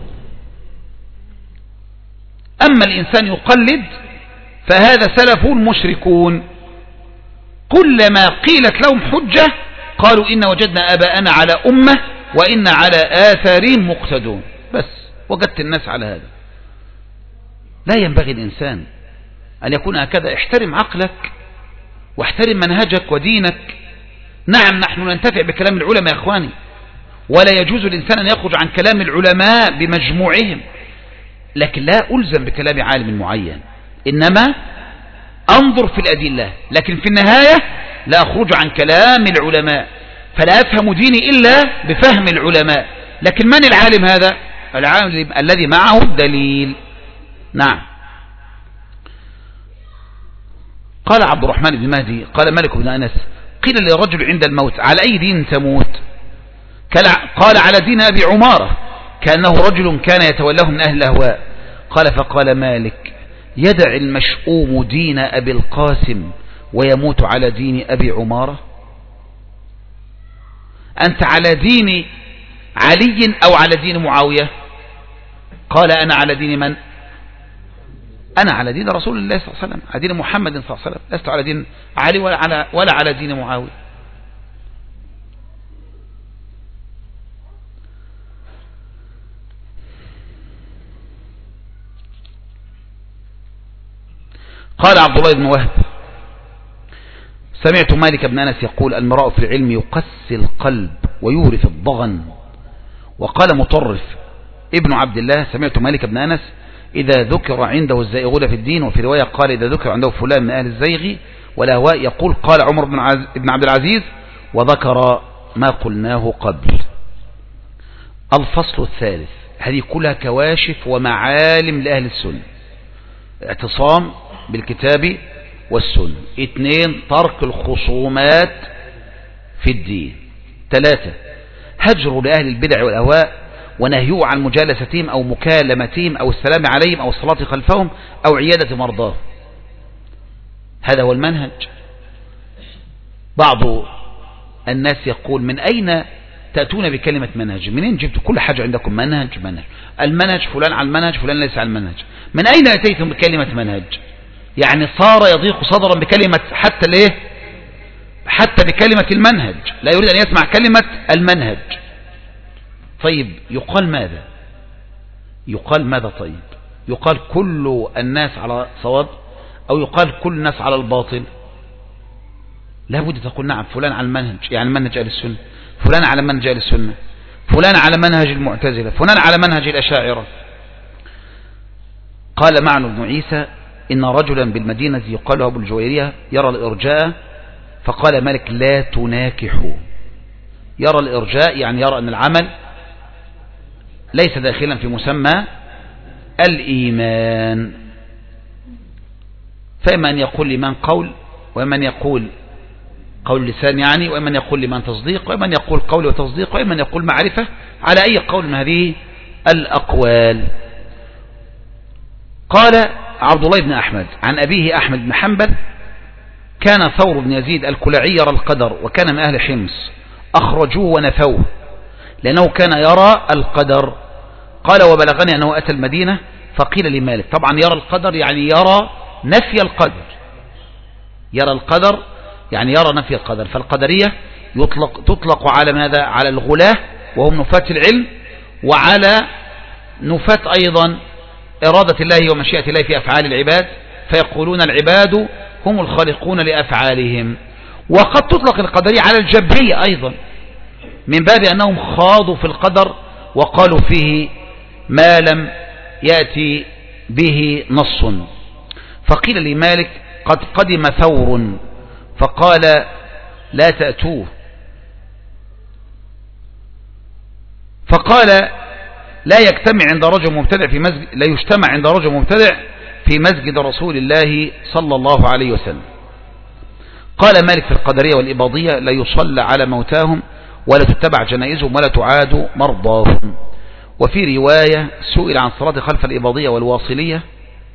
أما الإنسان يقلد فهذا سلف المشركون، كلما قيلت لهم حجة قالوا إن وجدنا آباءنا على أمة وإن على آثارهم مقتدون. بس وجدت الناس على هذا. لا ينبغي الإنسان أن يكون هكذا. احترم عقلك واحترم منهجك ودينك. نعم نحن ننتفع بكلام العلماء يا أخواني، ولا يجوز الإنسان أن يخرج عن كلام العلماء بمجموعهم، لكن لا ألزم بكلام عالم معين، إنما أنظر في الأدلة، لكن في النهاية لا أخرج عن كلام العلماء، فلا أفهم ديني إلا بفهم العلماء. لكن من العالم هذا؟ العالم الذي معه الدليل. نعم. قال عبد الرحمن بن مهدي قال مالك بن أنس: قيل لرجل عند الموت: على أي دين تموت؟ قال: على دين أبي عمارة، كأنه رجل كان يتولاه من أهل الأهواء. قال: فقال مالك: يدع المشؤوم دين أبي القاسم ويموت على دين أبي عمارة؟ أنت على دين علي أو على دين معاوية؟ قال أنا على دين من؟ أنا على دين رسول الله صلى الله عليه وسلم، على دين محمد صلى الله عليه وسلم، لست على دين علي ولا على دين معاوية. قال عبد الله بن وهب سمعت مالك بن أنس يقول المراء في العلم يقسي القلب ويورث الضغن. وقال مطرف ابن عبد الله سمعت مالك بن أنس إذا ذكر عنده الزائغون في الدين، وفي رواية قال إذا ذكر عنده فلان من أهل الزيغ والأهواء يقول قال عمر بن عبد العزيز، وذكر ما قلناه قبل. الفصل الثالث. هذه كلها كواشف ومعالم لأهل السنة: اعتصام بالكتاب والسنة. 2 ترك الخصومات في الدين. 3 هجر لأهل البدع والأهواء ونهيه عن مجالستهم أو مكالمتهم أو السلام عليهم أو الصلاة خلفهم أو عيادة مرضاهم. هذا هو المنهج. بعض الناس يقول من أين تأتون بكلمة منهج؟ منين جبت كل حاجة عندكم منهج؟ المنهج فلان على المنهج فلان ليس على المنهج. من أين أتيتم بكلمة منهج؟ يعني صار يضيق صدرا بكلمة حتى بكلمة المنهج، لا يريد أن يسمع كلمة المنهج. طيب يقال ماذا؟ طيب يقال كل الناس على صواب أو يقال كل الناس على الباطل؟ لا بد تقول نعم فلان على المنهج، يعني منهج أهل السنة، فلان على منهج أهل السنة، فلان على منهج المعتزلة، فلان على منهج الأشاعرة. قال معن بن عيسى إن رجلا بالمدينة يقال له أبو الجويرية يرى الإرجاء، فقال مالك لا تناكحوا. يرى الإرجاء يعني يرى أن العمل ليس داخلا في مسمى الإيمان، فإما أن يقول لمن قول، ومن يقول قول لسان يعني، ومن يقول لمن تصديق، ومن يقول قول وتصديق، ومن يقول معرفة، على أي قول من هذه الأقوال. قال عبد الله بن أحمد عن أبيه أحمد بن حنبل كان ثور بن يزيد الكلعي يرى القدر وكان من أهل حمص، أخرجوه ونفوه لأنه كان يرى القدر. قال وبلغني أنه أتى المدينة فقيل لمالك، طبعا يرى القدر يعني يرى نفي القدر، يرى القدر يعني يرى نفي القدر. فالقدرية تطلق على ماذا؟ على الغلاة وهم نفاة العلم، وعلى نفاة أيضا إرادة الله ومشيئة الله في أفعال العباد، فيقولون العباد هم الخالقون لأفعالهم. وقد تطلق القدرية على الجبرية أيضا من باب أنهم خاضوا في القدر وقالوا فيه ما لم يأتي به نص. فقيل لمالك قد قدم ثور فقال لا تأتوه، فقال لا يجتمع عند رجل مبتدع في مسجد، لا يجتمع عند رجل مبتدع في مسجد رسول الله صلى الله عليه وسلم. قال مالك في القدرية والإباضية لا يصلى على موتاهم ولا تتبع جنائزهم ولا تعاد مرضاهم. وفي رواية سئل عن صلاة خلف الإباضية والواصلية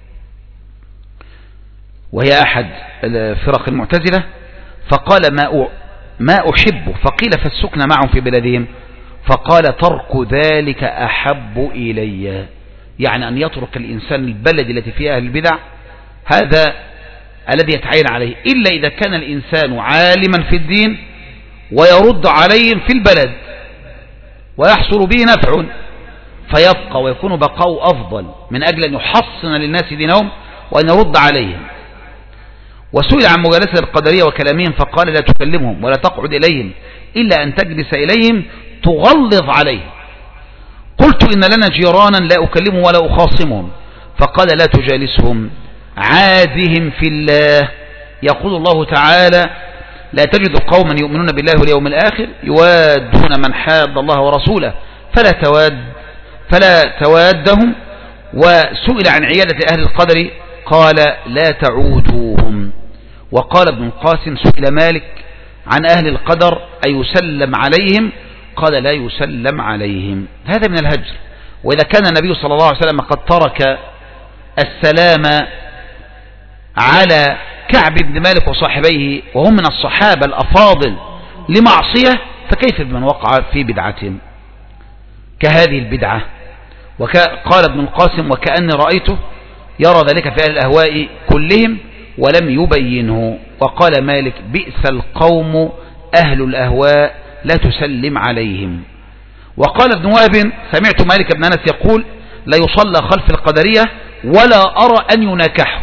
وهي أحد فرق المعتزلة، فقال ما أحب، فقيل فالسكن معهم في بلدهم، فقال ترك ذلك أحب إلي، يعني أن يترك الإنسان البلد التي فيها أهل البدع، هذا الذي يتعين عليه، إلا إذا كان الإنسان عالما في الدين ويرد عليهم في البلد ويحصل به نفع فيبقى ويكون بقاء أفضل من أجل أن يحصن للناس دينهم وأن يرد عليهم. وسئل عن مجالسة القدرية وكلامهم فقال لا تكلمهم ولا تقعد إليهم إلا أن تجلس إليهم تغلظ عليهم. قلت إن لنا جيرانا لا أكلمهم ولا أخاصمهم، فقال لا تجالسهم عادهم في الله. يقول الله تعالى لا تجد قوما يؤمنون بالله واليوم الآخر يوادون من حاد الله ورسوله فلا توادهم. وسئل عن عيادة أهل القدر قال لا تعودوهم. وقال ابن القاسم سئل مالك عن أهل القدر أيسلم عليهم؟ قال لا يسلم عليهم. هذا من الهجر. وإذا كان النبي صلى الله عليه وسلم قد ترك السلام على كعب بن مالك وصاحبيه وهم من الصحابة الأفاضل لمعصية، فكيف بمن وقع في بدعة كهذه البدعة؟ قال ابن القاسم: وكأني رأيته يرى ذلك في أهل الأهواء كلهم ولم يبينه. وقال مالك: بئس القوم أهل الأهواء لا تسلم عليهم. وقال ابن وهب: سمعت مالك بن أنس يقول: لا يصلى خلف القدرية ولا أرى أن يناكحوا.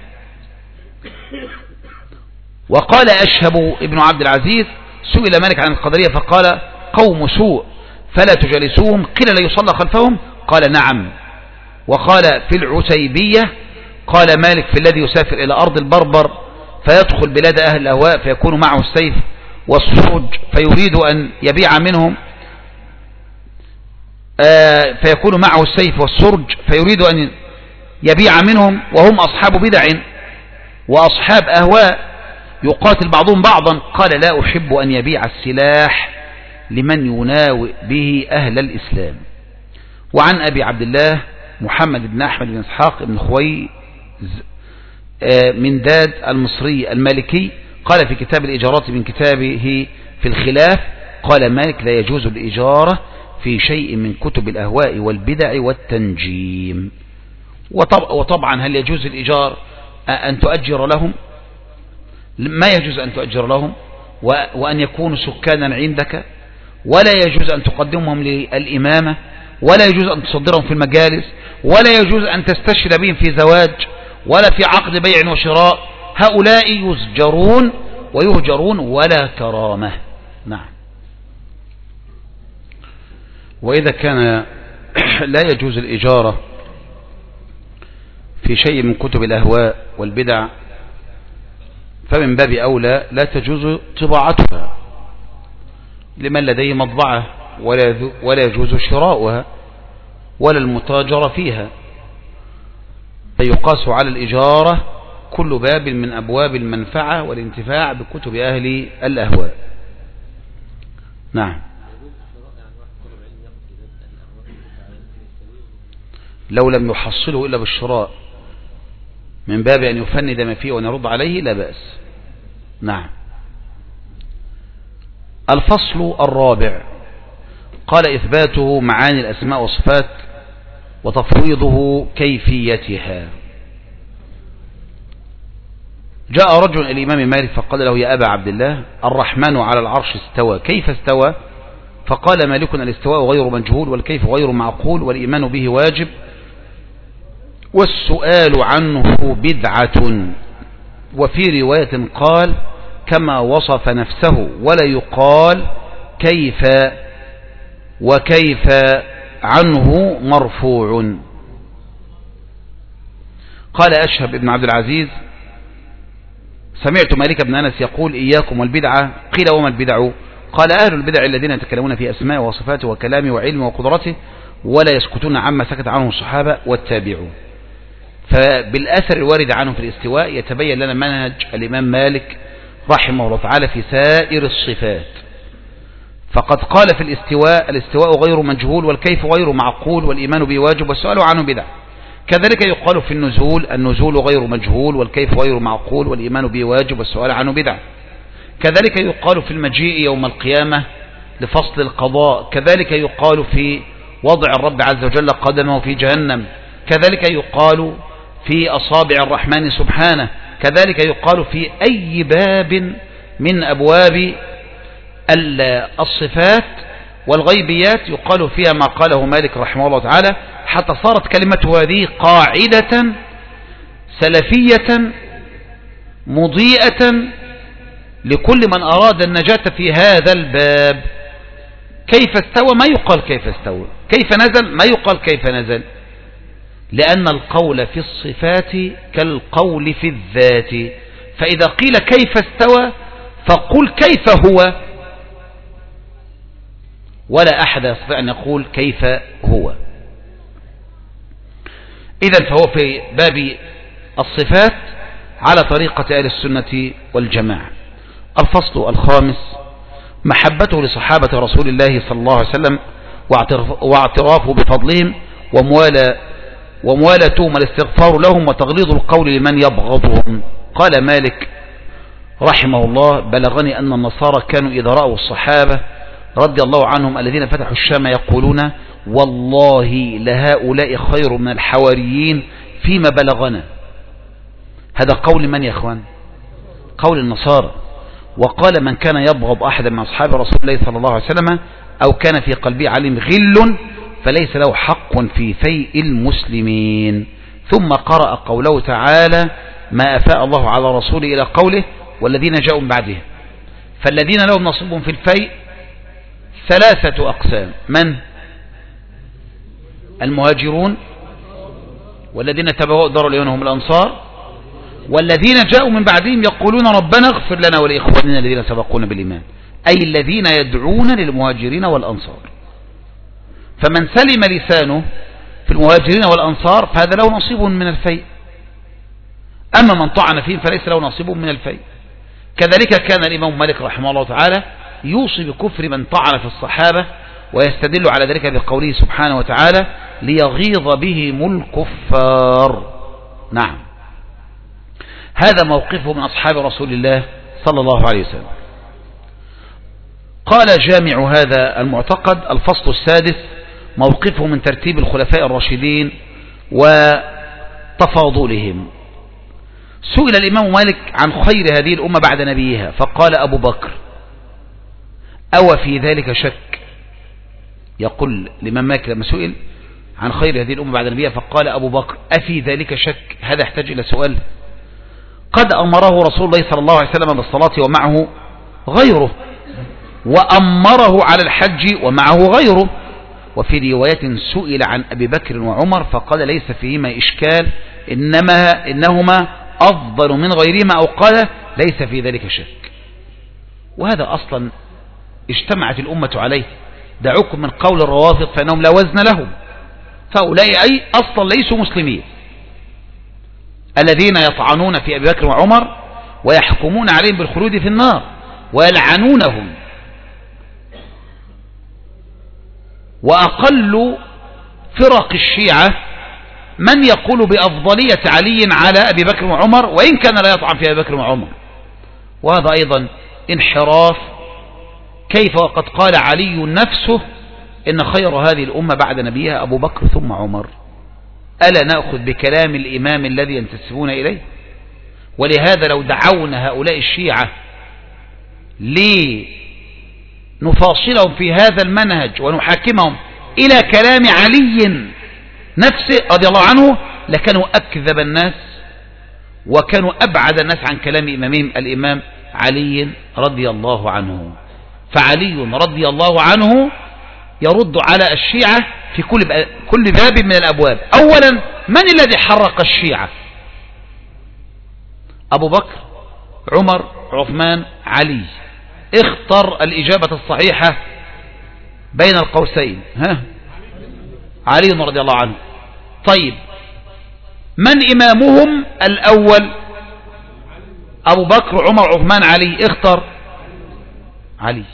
وقال أشهب ابن عبد العزيز: سئل مالك عن القدرية فقال: قوم سوء فلا تجلسوهم. قيل: لا يصلى خلفهم؟ قال: نعم. وقال في العتيبية: قال مالك في الذي يسافر إلى أرض البربر فيدخل بلاد أهل الأهواء فيكون معه السيف والسرج فيريد أن يبيع منهم فيكون معه السيف والسرج فيريد أن يبيع منهم وهم أصحاب بدع وأصحاب أهواء يقاتل بعضهم بعضا. قال: لا أحب أن يبيع السلاح لمن يناوئ به أهل الإسلام. وعن أبي عبد الله محمد بن أحمد بن إسحاق بن خوي من داد المصري المالكي قال في كتاب الإجارات من كتابه في الخلاف: قال مالك: لا يجوز الإجارة في شيء من كتب الأهواء والبدع والتنجيم. وطبعا هل يجوز الإيجار أن تؤجر لهم؟ ما يجوز أن تؤجر لهم وأن يكونوا سكانا عندك، ولا يجوز أن تقدمهم للإمامة، ولا يجوز أن تصدرهم في المجالس، ولا يجوز أن تستشهد بهم في زواج ولا في عقد بيع وشراء. هؤلاء يزجرون ويهجرون ولا كرامة. نعم. وإذا كان لا يجوز الإجارة في شيء من كتب الأهواء والبدع فمن باب أولى لا تجوز طباعتها لمن لديه مطبعة، ولا يجوز شراؤها ولا المتاجرة فيها، فيقاس على الإجارة كل باب من أبواب المنفعة والانتفاع بكتب أهل الأهواء. نعم. لو لم يحصله إلا بالشراء من باب أن يفند ما فيه ونرد عليه لا بأس. نعم. الفصل الرابع قال: إثباته معاني الأسماء والصفات وتفويضه كيفيتها. جاء رجل إلى الإمام مالك فقال له: يا أبا عبد الله، الرحمن على العرش استوى، كيف استوى؟ فقال مالك: الاستواء غير مجهول والكيف غير معقول والإيمان به واجب والسؤال عنه بدعة. وفي رواية قال: كما وصف نفسه، ولا يقال كيف وكيف عنه مرفوع. قال أشهب بن عبد العزيز: سمعت مالك بن أنس يقول: إياكم والبدعة. قيل: وما البدع؟ قال: أهل البدع الذين يتكلمون في أسماء وصفاته وكلامه وعلمه وقدرته ولا يسكتون عما سكت عنه الصحابة والتابعون. فبالأثر الوارد عنه في الاستواء يتبين لنا منهج الإمام مالك رحمه الله تعالى في سائر الصفات. فقد قال في الاستواء غير مجهول والكيف غير معقول والإيمان به واجب والسؤال عنه بدعة. كذلك يقال في النزول غير مجهول والكيف غير معقول والإيمان به واجب والسؤال عنه بدعة. كذلك يقال في المجيء يوم القيامة لفصل القضاء. كذلك يقال في وضع الرب عز وجل قدمه في جهنم. كذلك يقال في أصابع الرحمن سبحانه. كذلك يقال في أي باب من أبواب الصفات والغيبيات يقال فيها ما قاله مالك رحمه الله تعالى، حتى صارت كلمته هذه قاعدة سلفية مضيئة لكل من أراد النجاة في هذا الباب. كيف استوى ما يقال كيف استوى، كيف نزل ما يقال كيف نزل، لأن القول في الصفات كالقول في الذات. فإذا قيل كيف استوى فقل كيف هو، ولا أحد يستطيع أن يقول كيف هو. إذن فهو في باب الصفات على طريقة أهل السنة والجماعة. الفصل الخامس: محبته لصحابة رسول الله صلى الله عليه وسلم واعترافه بفضلهم وموالاتهم والاستغفار لهم وتغليظ القول لمن يبغضهم. قال مالك رحمه الله: بلغني أن النصارى كانوا إذا رأوا الصحابة رضي الله عنهم الذين فتحوا الشام يقولون: والله لهؤلاء خير من الحواريين فيما بلغنا. هذا قول من يا أخوان؟ قول النصارى. وقال: من كان يبغض أحدا من أصحاب رسول الله صلى الله عليه وسلم أو كان في قلبه عليهم غل فليس له حق في فيء المسلمين. ثم قرأ قوله تعالى: ما أفاء الله على رسوله إلى قوله: والذين جاءوا من بعده. فالذين لهم نصيب في الفيء 3 أقسام: من؟ المهاجرون، والذين تبوأوا الدار الإيمان هم الأنصار، والذين جاءوا من بعدهم يقولون ربنا اغفر لنا ولإخواننا الذين سبقونا بالإيمان، أي الذين يدعون للمهاجرين والأنصار. فمن سلم لسانه في المهاجرين والأنصار فهذا له نصيب من الفيء، أما من طعن فيهم فليس له نصيب من الفيء. كذلك كان الإمام مالك رحمه الله تعالى يوصي بكفر من طعن في الصحابة، ويستدل على ذلك بقوله سبحانه وتعالى: ليغيظ بهم الكفار. نعم، هذا موقفه من أصحاب رسول الله صلى الله عليه وسلم. قال جامع هذا المعتقد: الفصل السادس: موقفه من ترتيب الخلفاء الراشدين وتفاضلهم. سئل الإمام مالك عن خير هذه الأمة بعد نبيها فقال: أبو بكر. أو في ذلك شك؟ يقول الإمام مالك لما سئل عن خير هذه الأمة بعد نبيها فقال أبو بكر: أفي ذلك شك؟ هذا يحتاج إلى سؤال. قد أمره رسول الله صلى الله عليه وسلم بالصلاة ومعه غيره، وأمره على الحج ومعه غيره. وفي رواية سئل عن أبي بكر وعمر فقال: ليس فيهما إشكال، إنهما أفضل من غيرهما، أو قال: ليس في ذلك شك. وهذا أصلا اجتمعت الأمة عليه. دعوكم من قول الروافض فإنهم لا وزن لهم، فأولئك أي أصلا ليسوا مسلمين، الذين يطعنون في أبي بكر وعمر ويحكمون عليهم بالخلود في النار ويلعنونهم. وأقل فرق الشيعة من يقول بأفضلية علي على أبي بكر وعمر وإن كان لا يطعن في أبي بكر وعمر، وهذا أيضا انحراف. كيف وقد قال علي نفسه: إن خير هذه الأمة بعد نبيها أبو بكر ثم عمر. ألا نأخذ بكلام الإمام الذي ينتسبون إليه؟ ولهذا لو دعونا هؤلاء الشيعة لنفاصلهم في هذا المنهج ونحاكمهم إلى كلام علي نفسه رضي الله عنه لكانوا أكذب الناس وكانوا أبعد الناس عن كلام إمامهم الإمام علي رضي الله عنه. فعلي رضي الله عنه يرد على الشيعة في كل باب من الأبواب. أولا، من الذي حرق الشيعة؟ أبو بكر، عمر، عثمان، علي. اختر الإجابة الصحيحة بين القوسين. علي رضي الله عنه. طيب، من إمامهم الأول؟ أبو بكر، عمر، عثمان، علي. اختر علي.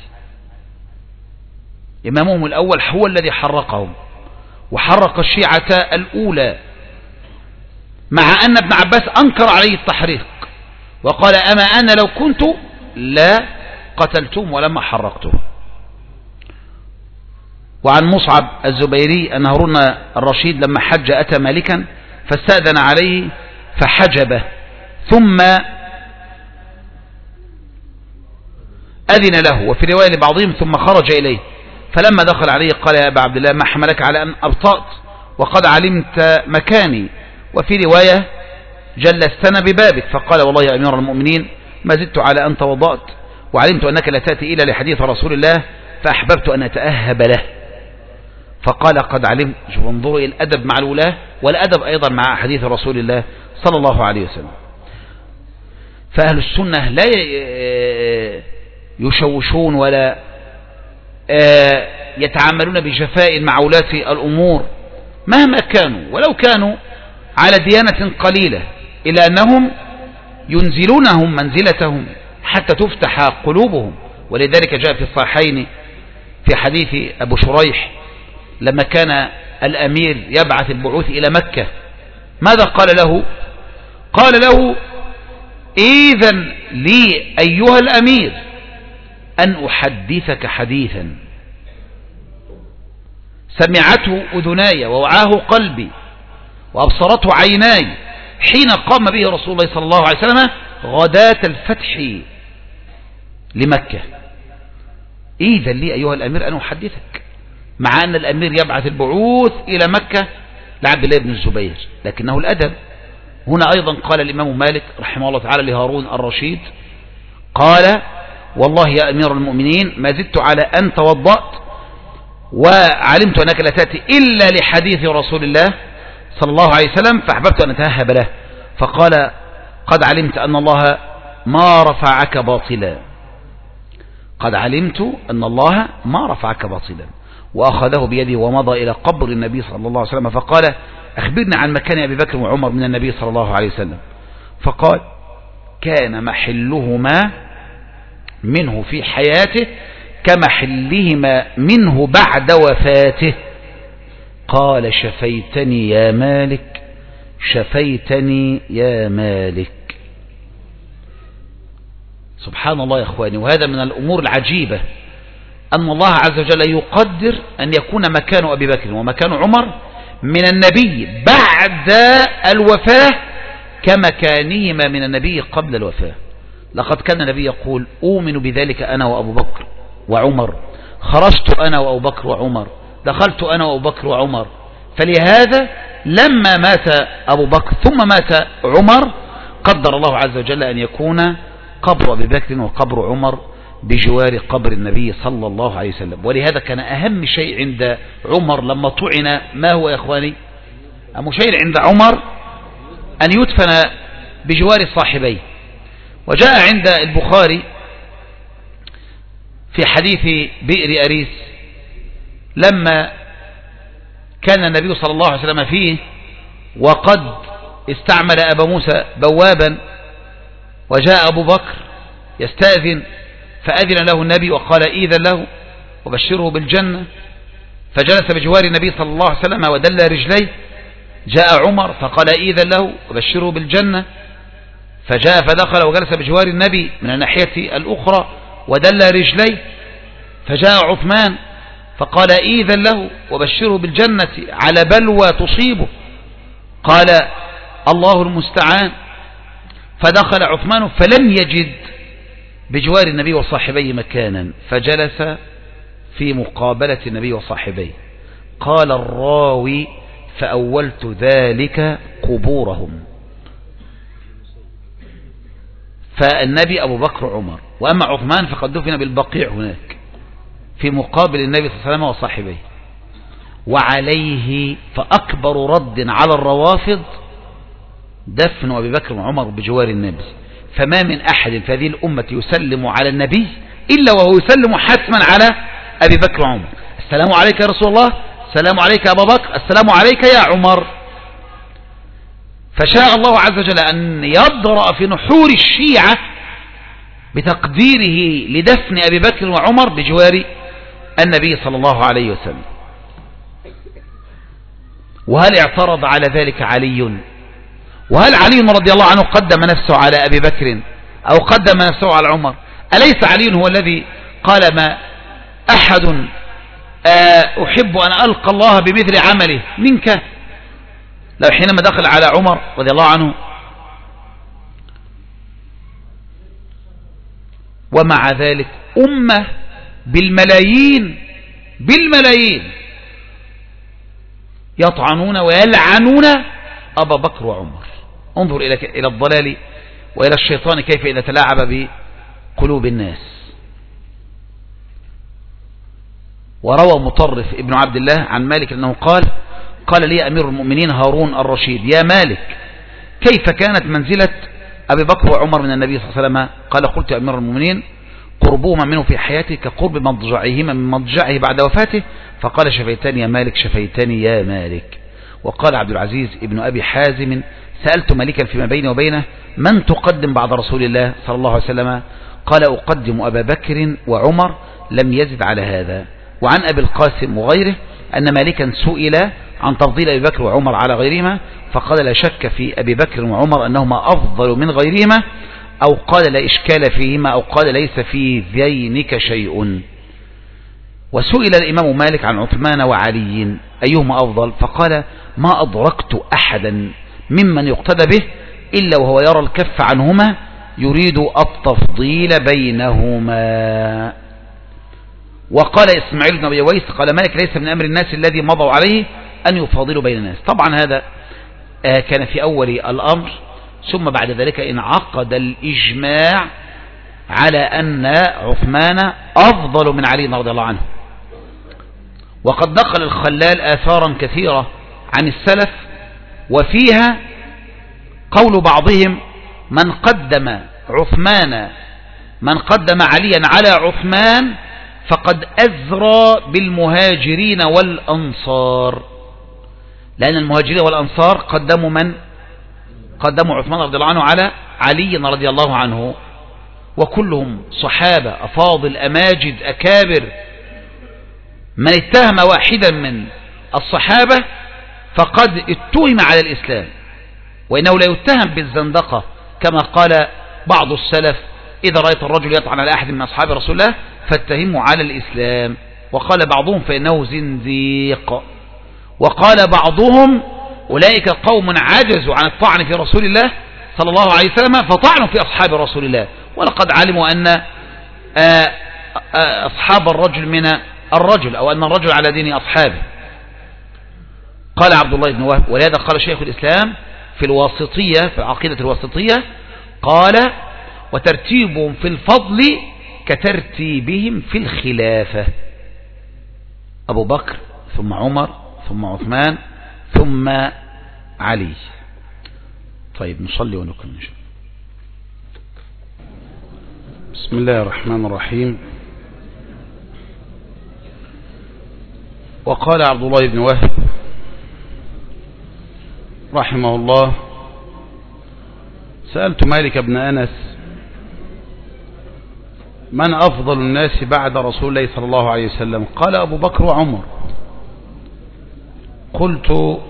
إمامهم الأول هو الذي حرقهم وحرق الشيعة الأولى، مع أن ابن عباس أنكر عليه التحريق وقال: أما أنا لو كنت لا قتلتم ولما حرقته. وعن مصعب الزبيري أن هارون الرشيد لما حج أتى مالكا فاستأذن عليه فحجبه ثم أذن له، وفي رواية لبعضهم ثم خرج إليه، فلما دخل عليه قال: يا أبا عبد الله ما حملك على أن أبطأت وقد علمت مكاني؟ وفي رواية: جلستنا ببابك. فقال: والله يا أمير المؤمنين ما زدت على أن توضأت وعلمت أنك لا تأتي إلا لحديث رسول الله فأحببت أن أتأهب له. فقال: قد علمت. انظروا إلى الأدب مع الولاة والأدب أيضا مع حديث رسول الله صلى الله عليه وسلم. فأهل السنة لا يشوشون ولا يتعاملون بجفاء مع ولاة الأمور مهما كانوا، ولو كانوا على ديانة قليلة، إلا أنهم ينزلونهم منزلتهم حتى تفتح قلوبهم. ولذلك جاء في الصحيحين في حديث أبو شريح لما كان الأمير يبعث البعوث إلى مكة ماذا قال له؟ قال له: إذن لي أيها الأمير أن أحدثك حديثا سمعته أذناي ووعاه قلبي وأبصرته عيناي حين قام به رسول الله صلى الله عليه وسلم غداة الفتح لمكة. إذن لي أيها الأمير أن أحدثك، مع أن الأمير يبعث البعوث إلى مكة لعبد الله بن الزبير، لكنه الأدب. هنا أيضا قال الإمام مالك رحمه الله تعالى لهارون الرشيد قال والله يا أمير المؤمنين ما زدت على أن توضأت وعلمت أنك لا تأتي إلا لحديث رسول الله صلى الله عليه وسلم فأحببت أن أتهب له، فقال قد علمت أن الله ما رفعك باطلا، قد علمت أن الله ما رفعك باطلا. وأخذه بيده ومضى إلى قبر النبي صلى الله عليه وسلم فقال أخبرني عن مكان أبي بكر وعمر من النبي صلى الله عليه وسلم، فقال كان محلهما منه في حياته كمحلهما منه بعد وفاته. قال شفيتني يا مالك، شفيتني يا مالك. سبحان الله يا أخواني. وهذا من الأمور العجيبة أن الله عز وجل يقدر أن يكون مكان أبي بكر ومكان عمر من النبي بعد الوفاة كمكانهما من النبي قبل الوفاة. لقد كان النبي يقول أؤمن بذلك أنا وأبو بكر وعمر، خرجت أنا وأبو بكر وعمر، دخلت أنا وأبو بكر وعمر. فلهذا لما مات أبو بكر ثم مات عمر قدر الله عز وجل أن يكون قبر أبي بكر وقبر عمر بجوار قبر النبي صلى الله عليه وسلم. ولهذا كان أهم شيء عند عمر لما طعن ما هو يا إخواني؟ أهم شيء عند عمر أن يدفن بجوار صاحبيه. وجاء عند البخاري في حديث بئر أريس لما كان النبي صلى الله عليه وسلم فيه وقد استعمل أبا موسى بوابا وجاء أبو بكر يستأذن فأذن له النبي وقال إذن له وبشره بالجنة، فجلس بجوار النبي صلى الله عليه وسلم ودل رجليه. جاء عمر فقال إذن له وبشره بالجنة، فجاء فدخل وجلس بجوار النبي من الناحية الأخرى ودل رجليه. فجاء عثمان فقال إذن له وبشره بالجنة على بلوى تصيبه، قال الله المستعان. فدخل عثمان فلم يجد بجوار النبي وصاحبيه مكانا فجلس في مقابلة النبي وصاحبيه. قال الراوي فأولت ذلك قبورهم. فالنبي أبو بكر عمر، وأما عثمان فقد دفن بالبقيع هناك في مقابل النبي صلى الله عليه وسلم وصاحبيه. وعليه فأكبر رد على الروافض دفن أبي بكر وعمر بجوار النبي. فما من أحد في هذه الأمة يسلم على النبي إلا وهو يسلم حتما على أبي بكر وعمر. السلام عليك يا رسول الله، السلام عليك يا أبا بكر، السلام عليك يا عمر. فشاء الله عز وجل أن يضرأ في نحور الشيعة بتقديره لدفن أبي بكر وعمر بجوار النبي صلى الله عليه وسلم. وهل اعترض على ذلك علي؟ وهل علي رضي الله عنه قدم نفسه على أبي بكر أو قدم نفسه على عمر؟ أليس علي هو الذي قال ما أحد أحب أن ألقى الله بمثل عمله منك؟ لو حينما دخل على عمر رضي الله عنه ومع ذلك أمة بالملايين يطعنون ويلعنون أبا بكر وعمر. انظر إلى الضلال وإلى الشيطان كيف إذا تلاعب بقلوب الناس. وروى مطرف ابن عبد الله عن مالك أنه قال لي أمير المؤمنين هارون الرشيد يا مالك كيف كانت منزلة أبي بكر وعمر من النبي صلى الله عليه وسلم؟ قال قلت يا أمير المؤمنين قربهما منه في حياته كقرب مضجعهما من مضجعه بعد وفاته. فقال شفيتني يا مالك، شفيتني يا مالك. وقال عبد العزيز ابن أبي حازم سألت مالكا فيما بيني وبينه من تقدم بعد رسول الله صلى الله عليه وسلم؟ قال أقدم أبا بكر وعمر، لم يزد على هذا. وعن أبي القاسم وغيره أن مالكا سئل عن تفضيل أبي بكر وعمر على غيرهما فقال لا شك في أبي بكر وعمر أنهما أفضل من غيرهما. أو قال لا إشكال فيهما أو قال ليس في ذينك شيء. وسئل الإمام مالك عن عثمان وعلي أيهما أفضل، فقال ما أدركت أحدا ممن يقتدى به إلا وهو يرى الكف عنهما يريد التفضيل بينهما. وقال إسماعيل بن أبي ويس قال مالك ليس من أمر الناس الذي مضوا عليه أن يفاضلوا بين الناس. طبعا هذا كان في أول الأمر، ثم بعد ذلك انعقد الإجماع على أن عثمان أفضل من علي رضي الله عنه. وقد نقل الخلال آثارا كثيرة عن السلف، وفيها قول بعضهم من قدم عليا على عثمان فقد أزرى بالمهاجرين والأنصار، لأن المهاجرين والأنصار قدموا عثمان رضي الله عنه على علي رضي الله عنه، وكلهم صحابة أفاضل أماجد أكابر. من اتهم واحدا من الصحابة فقد اتهم على الإسلام، وإنه لا يتهم بالزندقة كما قال بعض السلف إذا رأيت الرجل يطعن على أحد من أصحاب رسول الله فاتهموا على الإسلام. وقال بعضهم فإنه زنديق. وقال بعضهم أولئك قوم عجزوا عن الطعن في رسول الله صلى الله عليه وسلم فطعنوا في أصحاب رسول الله، ولقد علموا أن أصحاب الرجل من الرجل، أو أن الرجل على دين أصحابه. قال عبد الله بن وهب، ولهذا قال شيخ الإسلام في الواسطية في عقيدة الواسطية قال وترتيبهم في الفضل كترتيبهم في الخلافة، أبو بكر ثم عمر ثم عثمان ثم علي. طيب نصلي ونكمل إن شاء الله. بسم الله الرحمن الرحيم. وقال عبد الله بن وهب رحمه الله سألت مالك بن أنس من أفضل الناس بعد رسول الله صلى الله عليه وسلم؟ قال أبو بكر وعمر. قلت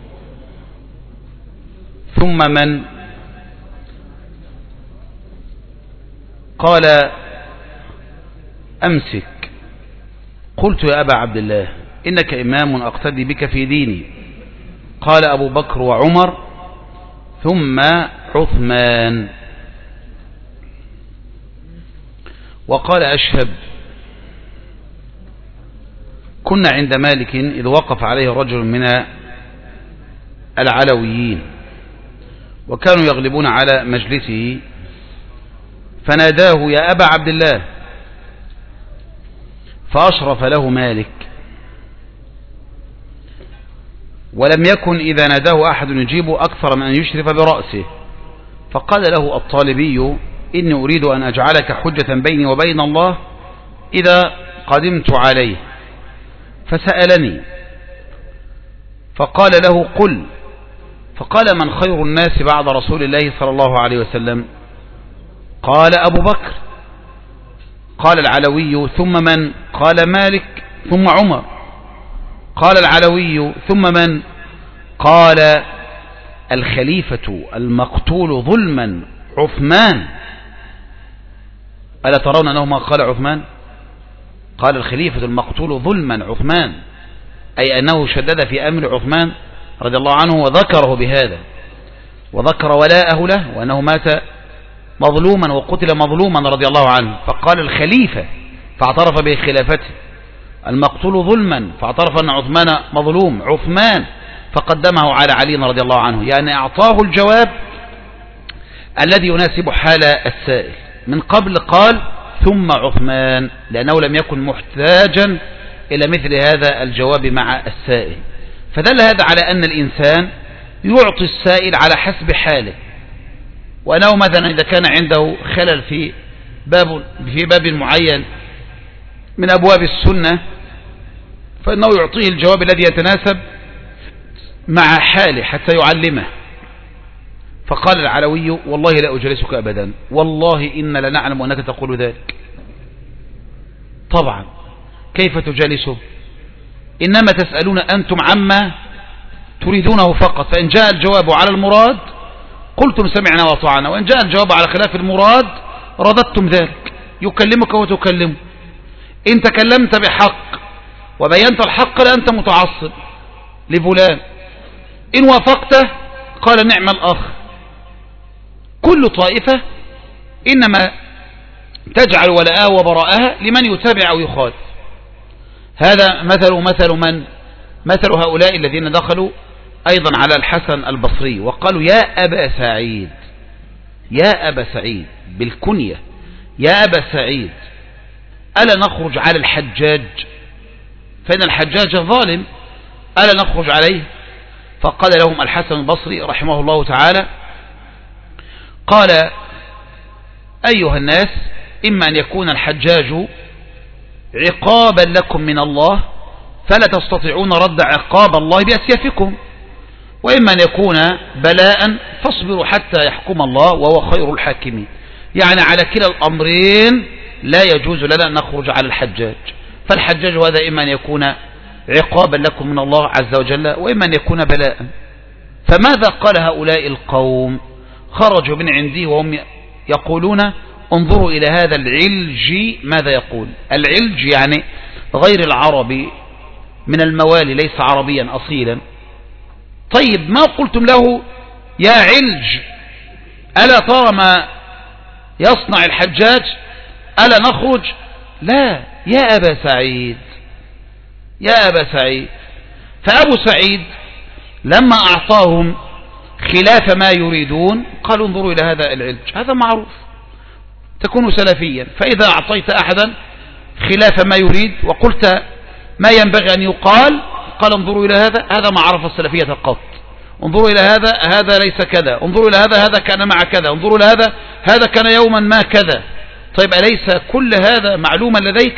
ثم من؟ قال أمسك. قلت يا أبا عبد الله إنك إمام أقتدي بك في ديني. قال أبو بكر وعمر ثم عثمان. وقال أشهب كنا عند مالك إذ وقف عليه رجل من العلويين وكانوا يغلبون على مجلسه فناداه يا أبا عبد الله فأشرف له مالك، ولم يكن إذا ناداه أحد يجيب أكثر من أن يشرف برأسه. فقال له الطالبي إني أريد أن أجعلك حجة بيني وبين الله إذا قدمت عليه. فسألني فقال له قل. فقال من خير الناس بعد رسول الله صلى الله عليه وسلم؟ قال أبو بكر. قال العلوي ثم من؟ قال مالك ثم عمر. قال العلوي ثم من؟ قال الخليفة المقتول ظلما عثمان. ألا ترون أنه ما قال عثمان؟ قال الخليفة المقتول ظلما عثمان، أي أنه شدد في أمر عثمان رضي الله عنه وذكره بهذا، وذكر ولاءه له وأنه مات مظلوما وقتل مظلوما رضي الله عنه. فقال الخليفة فاعترف بخلافته، المقتول ظلما فاعترف أن عثمان مظلوم، عثمان فقدمه على علي رضي الله عنه، يعني أعطاه الجواب الذي يناسب حال السائل. من قبل قال ثم عثمان لأنه لم يكن محتاجا إلى مثل هذا الجواب مع السائل. فدل هذا على أن الإنسان يعطي السائل على حسب حاله، وأنه مثلا إذا كان عنده خلل في باب معين من أبواب السنة فإنه يعطيه الجواب الذي يتناسب مع حاله حتى يعلمه. فقال العلوي والله لا أجلسك أبدا، والله إن لنعلم أنك تقول ذلك. طبعا كيف تجالسه؟ إنما تسألون أنتم عما تريدونه فقط، فإن جاء الجواب على المراد قلتم سمعنا وأطعنا، وإن جاء الجواب على خلاف المراد رددتم ذلك. يكلمك وتكلمه، إن تكلمت بحق وبينت الحق لأنت متعصب لفلان، إن وافقته قال نعم الأخ. كل طائفة إنما تجعل ولاءها وبراءها لمن يتابع أو يخالف. هذا مثل هؤلاء الذين دخلوا أيضا على الحسن البصري وقالوا يا أبا سعيد، يا أبا سعيد بالكنية، يا أبا سعيد ألا نخرج على الحجاج فإن الحجاج ظالم، ألا نخرج عليه؟ فقال لهم الحسن البصري رحمه الله تعالى، قال أيها الناس، إما أن يكون الحجاج عقابا لكم من الله فلا تستطيعون رد عقاب الله بأسيافكم، وإما أن يكون بلاء فاصبروا حتى يحكم الله وهو خير الحاكمين. يعني على كلا الأمرين لا يجوز لنا أن نخرج على الحجاج. فالحجاج هذا إما أن يكون عقابا لكم من الله عز وجل وإما أن يكون بلاء. فماذا قال هؤلاء القوم؟ خرجوا من عندي وهم يقولون انظروا إلى هذا العلج ماذا يقول. العلج يعني غير العربي من الموالي، ليس عربيا أصيلا. طيب ما قلتم له يا علج ألا ترى ما يصنع الحجاج، ألا نخرج؟ لا، يا أبا سعيد، يا أبا سعيد. فأبو سعيد لما أعطاهم خلاف ما يريدون قالوا انظروا إلى هذا العلج، هذا معروف، تكون سلفيا. فإذا أعطيت أحدا خلاف ما يريد وقلت ما ينبغي أن يقال، قال انظروا إلى هذا، هذا ما عرف السلفية قط. انظروا إلى هذا، هذا ليس كذا. انظروا إلى هذا، هذا كان مع كذا. انظروا إلى هذا، هذا كان يوما ما كذا. طيب أليس كل هذا معلوما لديك؟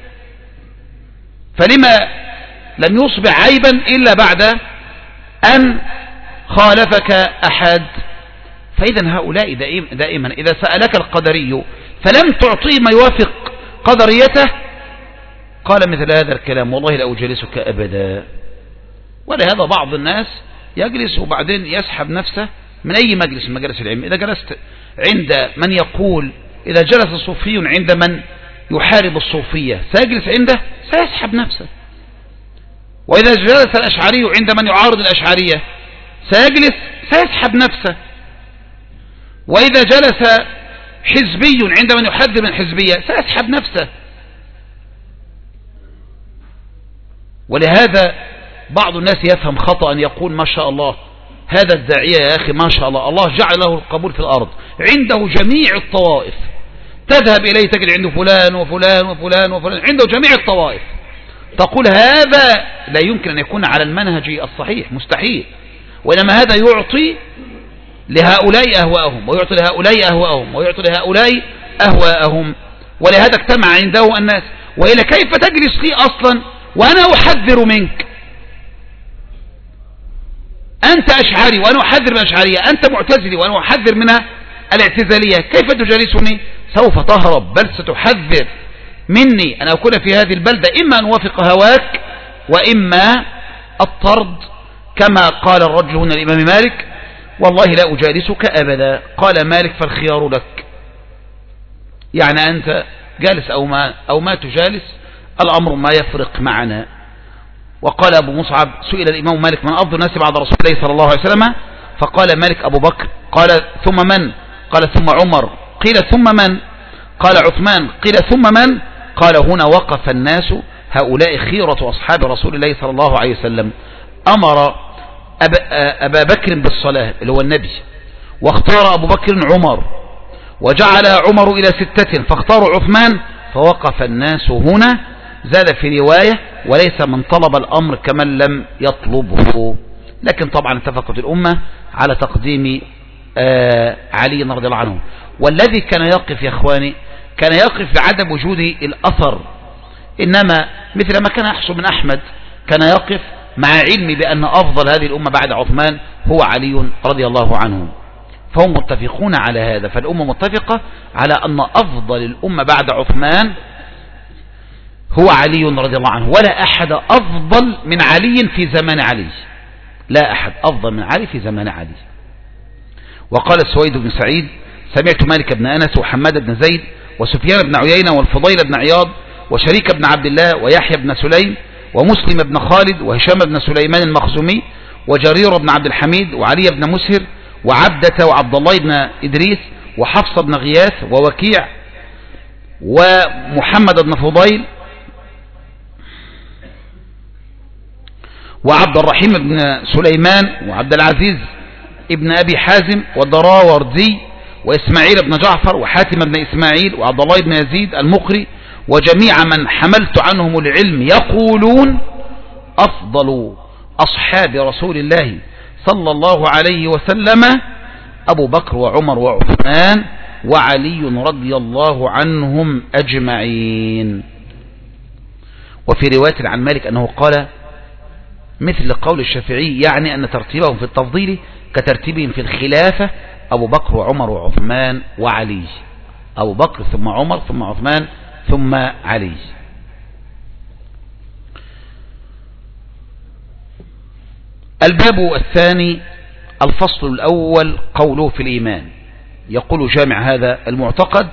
فلما لم يصبح عيبا إلا بعد أن خالفك أحد؟ فإذا هؤلاء دائما إذا سألك القدري فلم تعطيه ما يوافق قدريته قال مثل هذا الكلام والله لا أجلسك أبدا. ولهذا بعض الناس يجلس وبعدين يسحب نفسه من أي مجلس من مجالس العلم. إذا جلست عند من يقول، إذا جلس صوفي عند من يحارب الصوفية سيجلس عنده، سيسحب نفسه. وإذا جلس الأشعري عند من يعارض الأشعرية سيجلس، سيسحب نفسه. وإذا جلس حزبي عند من يحذر من الحزبية سيسحب نفسه. ولهذا بعض الناس يفهم خطأ أن يقول ما شاء الله هذا الداعية يا أخي ما شاء الله، الله جعل له القبول في الأرض، عنده جميع الطوائف، تذهب إليه تجد عنده فلان وفلان وفلان وفلان، عنده جميع الطوائف. تقول هذا لا يمكن أن يكون على المنهج الصحيح، مستحيل. وإنما هذا يعطي لهؤلاء أهواءهم ويعطي لهؤلاء أهواءهم ويعطي لهؤلاء أهواءهم. ولهذا اجتمع عنده الناس. وإلى كيف تجلس لي أصلا وأنا أحذر منك؟ أنت أشعري وأنا أحذر من الأشعرية، أنت معتزلي وأنا أحذر من الاعتزالية، كيف تجالسني؟ سوف تهرب، بل ستحذر مني أن أكون في هذه البلدة إما أن أوافق هواك وإما الطرد، كما قال الرجل هنا الإمام مالك والله لا أجالسك أبدا. قال مالك فالخيار لك، يعني أنت جالس أو ما تجالس، الأمر ما يفرق معنا. وقال أبو مصعب سئل الإمام مالك من أفضل الناس بعد رسول الله صلى الله عليه وسلم؟ فقال مالك أبو بكر. قال ثم من؟ قال ثم عمر. قيل ثم من؟ قال عثمان. قيل ثم من؟ قال هنا وقف الناس، هؤلاء خيرة أصحاب رسول الله صلى الله عليه وسلم. أمر أبا بكر بالصلاة اللي هو النبي، واختار أبو بكر عمر، وجعل عمر إلى 6 فاختاروا عثمان، فوقف الناس هنا. زاد في رواية وليس من طلب الأمر كمن لم يطلبه. لكن طبعا اتفقت الأمة على تقديم علي رضي الله عنه. والذي كان يقف يا إخواني كان يقف بعدم وجود الأثر، إنما مثل ما كان يحصل من أحمد كان يقف مع علمي بأن أفضل هذه الأمة بعد عثمان هو علي رضي الله عنه. فهم متفقون على هذا، فالأمة متفقة على أن أفضل الأمة بعد عثمان هو علي رضي الله عنه، ولا أحد أفضل من علي في زمان علي، لا أحد أفضل من علي في زمان علي. وقال السويد بن سعيد سمعت مالك بن أنس وحماد بن زيد وسفيان بن عيينة والفضيل بن عياض وشريك بن عبد الله ويحيى بن سليم ومسلم بن خالد وهشام بن سليمان المخزومي وجرير بن عبد الحميد وعلي بن مسهر وعبدة وعبد الله بن إدريس وحفص بن غياث ووكيع ومحمد بن فضيل وعبد الرحيم بن سليمان وعبد العزيز ابن أبي حازم والدراوردي وإسماعيل بن جعفر وحاتم بن إسماعيل وعبد الله بن يزيد المقري وجميع من حملت عنهم العلم يقولون أفضل أصحاب رسول الله صلى الله عليه وسلم أبو بكر وعمر وعثمان وعلي رضي الله عنهم أجمعين. وفي رواية عن مالك أنه قال مثل قول الشافعي، يعني أن ترتيبهم في التفضيل كترتيبهم في الخلافة، أبو بكر وعمر وعثمان وعلي، أبو بكر ثم عمر ثم عثمان ثم علي. الباب الثاني الفصل الأول قوله في الإيمان. يقول جامع هذا المعتقد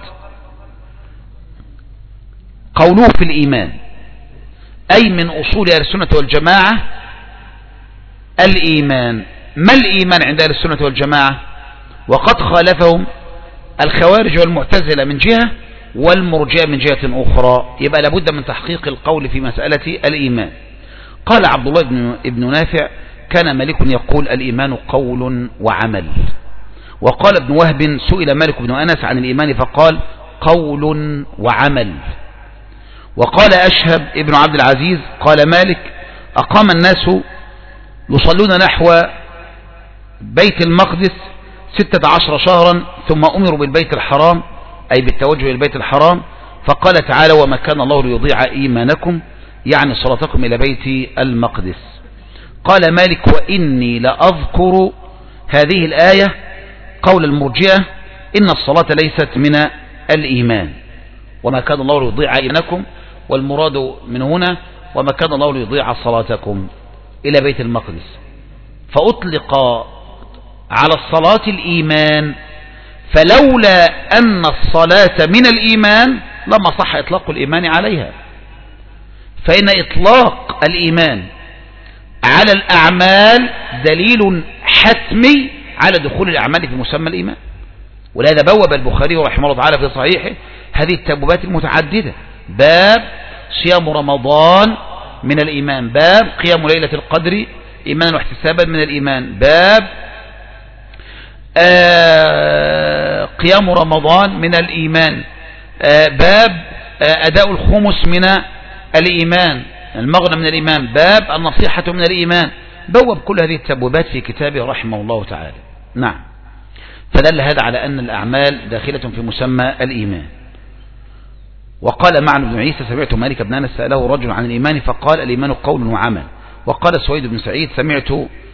قوله في الإيمان أي من أصول أهل السنة والجماعة الإيمان. ما الإيمان عند أهل السنة والجماعة؟ وقد خالفهم الخوارج والمعتزلة من جهة والمرجئة من جهة أخرى، يبقى لابد من تحقيق القول في مسألة الإيمان. قال عبد الله بن نافع كان مالك يقول الإيمان قول وعمل. وقال ابن وهب سئل مالك بن أنس عن الإيمان فقال قول وعمل. وقال أشهب ابن عبد العزيز قال مالك أقام الناس يصلون نحو بيت المقدس 16 شهرا ثم أمروا بالبيت الحرام أي بالتوجه للبيت الحرام، فقال تعالى وما كان الله ليضيع إيمانكم يعني صلاتكم إلى بيت المقدس. قال مالك وإني لأذكر هذه الآية قول المرجئة إن الصلاة ليست من الإيمان وما كان الله ليضيع إيمانكم، والمراد من هنا وما كان الله ليضيع صلاتكم إلى بيت المقدس، فأطلق على الصلاة الإيمان، فلولا أن الصلاة من الإيمان لما صح إطلاق الإيمان عليها، فإن إطلاق الإيمان على الأعمال دليل حتمي على دخول الأعمال في مسمى الإيمان. ولهذا بوب البخاري رحمه الله تعالى في صحيحه هذه التبويبات المتعددة: باب صيام رمضان من الإيمان، باب قيام ليلة القدر إيمانا واحتسابا من الإيمان، باب قيام رمضان من الإيمان، باب أداء الخمس من الإيمان، المغنم من الإيمان، باب النصيحة من الإيمان. بوب كل هذه التبويبات في كتابه رحمه الله تعالى. نعم، فدل هذا على أن الأعمال داخلة في مسمى الإيمان. وقال معن بن عيسى سمعت مالك بن أنس سأله رجل عن الإيمان فقال الإيمان قول وعمل. وقال سويد بن سعيد سمعت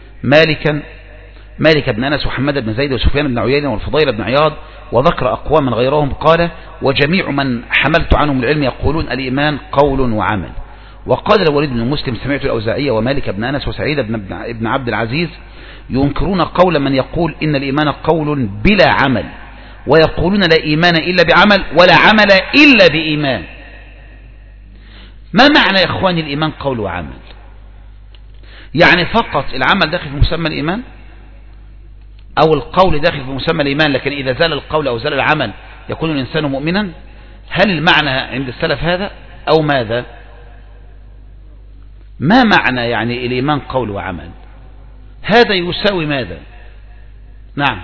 مالك بن أنس وحماد بن زيد وسفيان بن عيينة والفضيل بن عياض وذكر أقواما غيرهم قال وجميع من حملت عنهم العلم يقولون الإيمان قول وعمل. وقال الوليد بن مسلم سمعت الأوزاعية ومالك بن أنس وسعيد بن عبد العزيز ينكرون قول من يقول إن الإيمان قول بلا عمل، ويقولون لا إيمان إلا بعمل ولا عمل إلا بإيمان. ما معنى يا إخواني الإيمان قول وعمل؟ يعني فقط العمل داخل في مسمى الإيمان، أو القول داخل في مسمى الإيمان لكن إذا زال القول أو زال العمل يكون الإنسان مؤمنا؟ هل المعنى عند السلف هذا أو ماذا؟ ما معنى يعني الإيمان قول وعمل؟ هذا يساوي ماذا؟ نعم،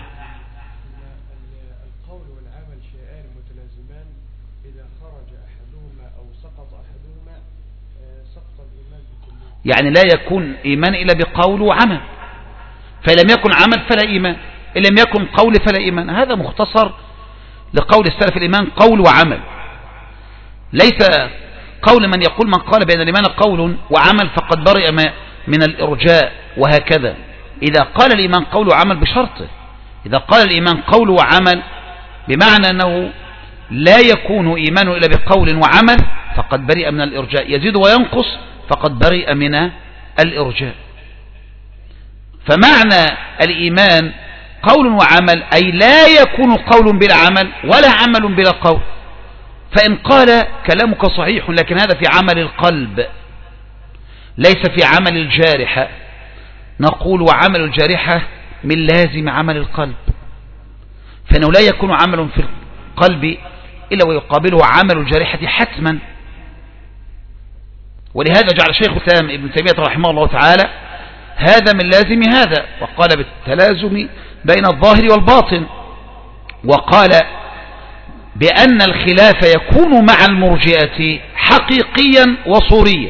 القول والعمل شيئان متلازمان، إذا خرج أحدهما أو سقط أحدهما سقط الإيمان بكله. يعني لا يكون إيمان إلا بقول وعمل، فلم يكن عمل فلا إيمان، إن لم يكن قول فلا إيمان. هذا مختصر لقول السلف الإيمان قول وعمل، ليس قول من يقول من قال بأن الإيمان قول وعمل فقد برئ من الإرجاء وهكذا. إذا قال الإيمان قول وعمل بشرطه، إذا قال الإيمان قول وعمل بمعنى أنه لا يكون إيمان إلا بقول وعمل فقد برئ من الإرجاء، يزيد وينقص فقد برئ من الإرجاء. فمعنى الإيمان قول وعمل أي لا يكون قول بلا عمل ولا عمل بلا قول. فإن قال كلامك صحيح لكن هذا في عمل القلب ليس في عمل الجارحة، نقول وعمل الجارحة من لازم عمل القلب، فإنه لا يكون عمل في القلب إلا ويقابله عمل الجارحة حتما. ولهذا جعل شيخ الإسلام ابن تيمية رحمه الله تعالى هذا من لازم هذا، وقال بالتلازم بين الظاهر والباطن، وقال بأن الخلاف يكون مع المرجئة حقيقيا وصوريا.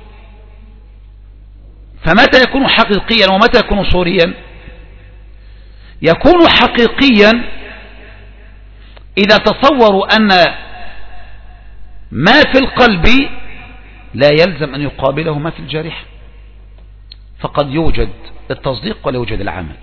فمتى يكون حقيقيا ومتى يكون صوريا؟ يكون حقيقيا إذا تصوروا أن ما في القلب لا يلزم أن يقابله ما في الجارحة، فقد يوجد التصديق ولا يوجد العمل.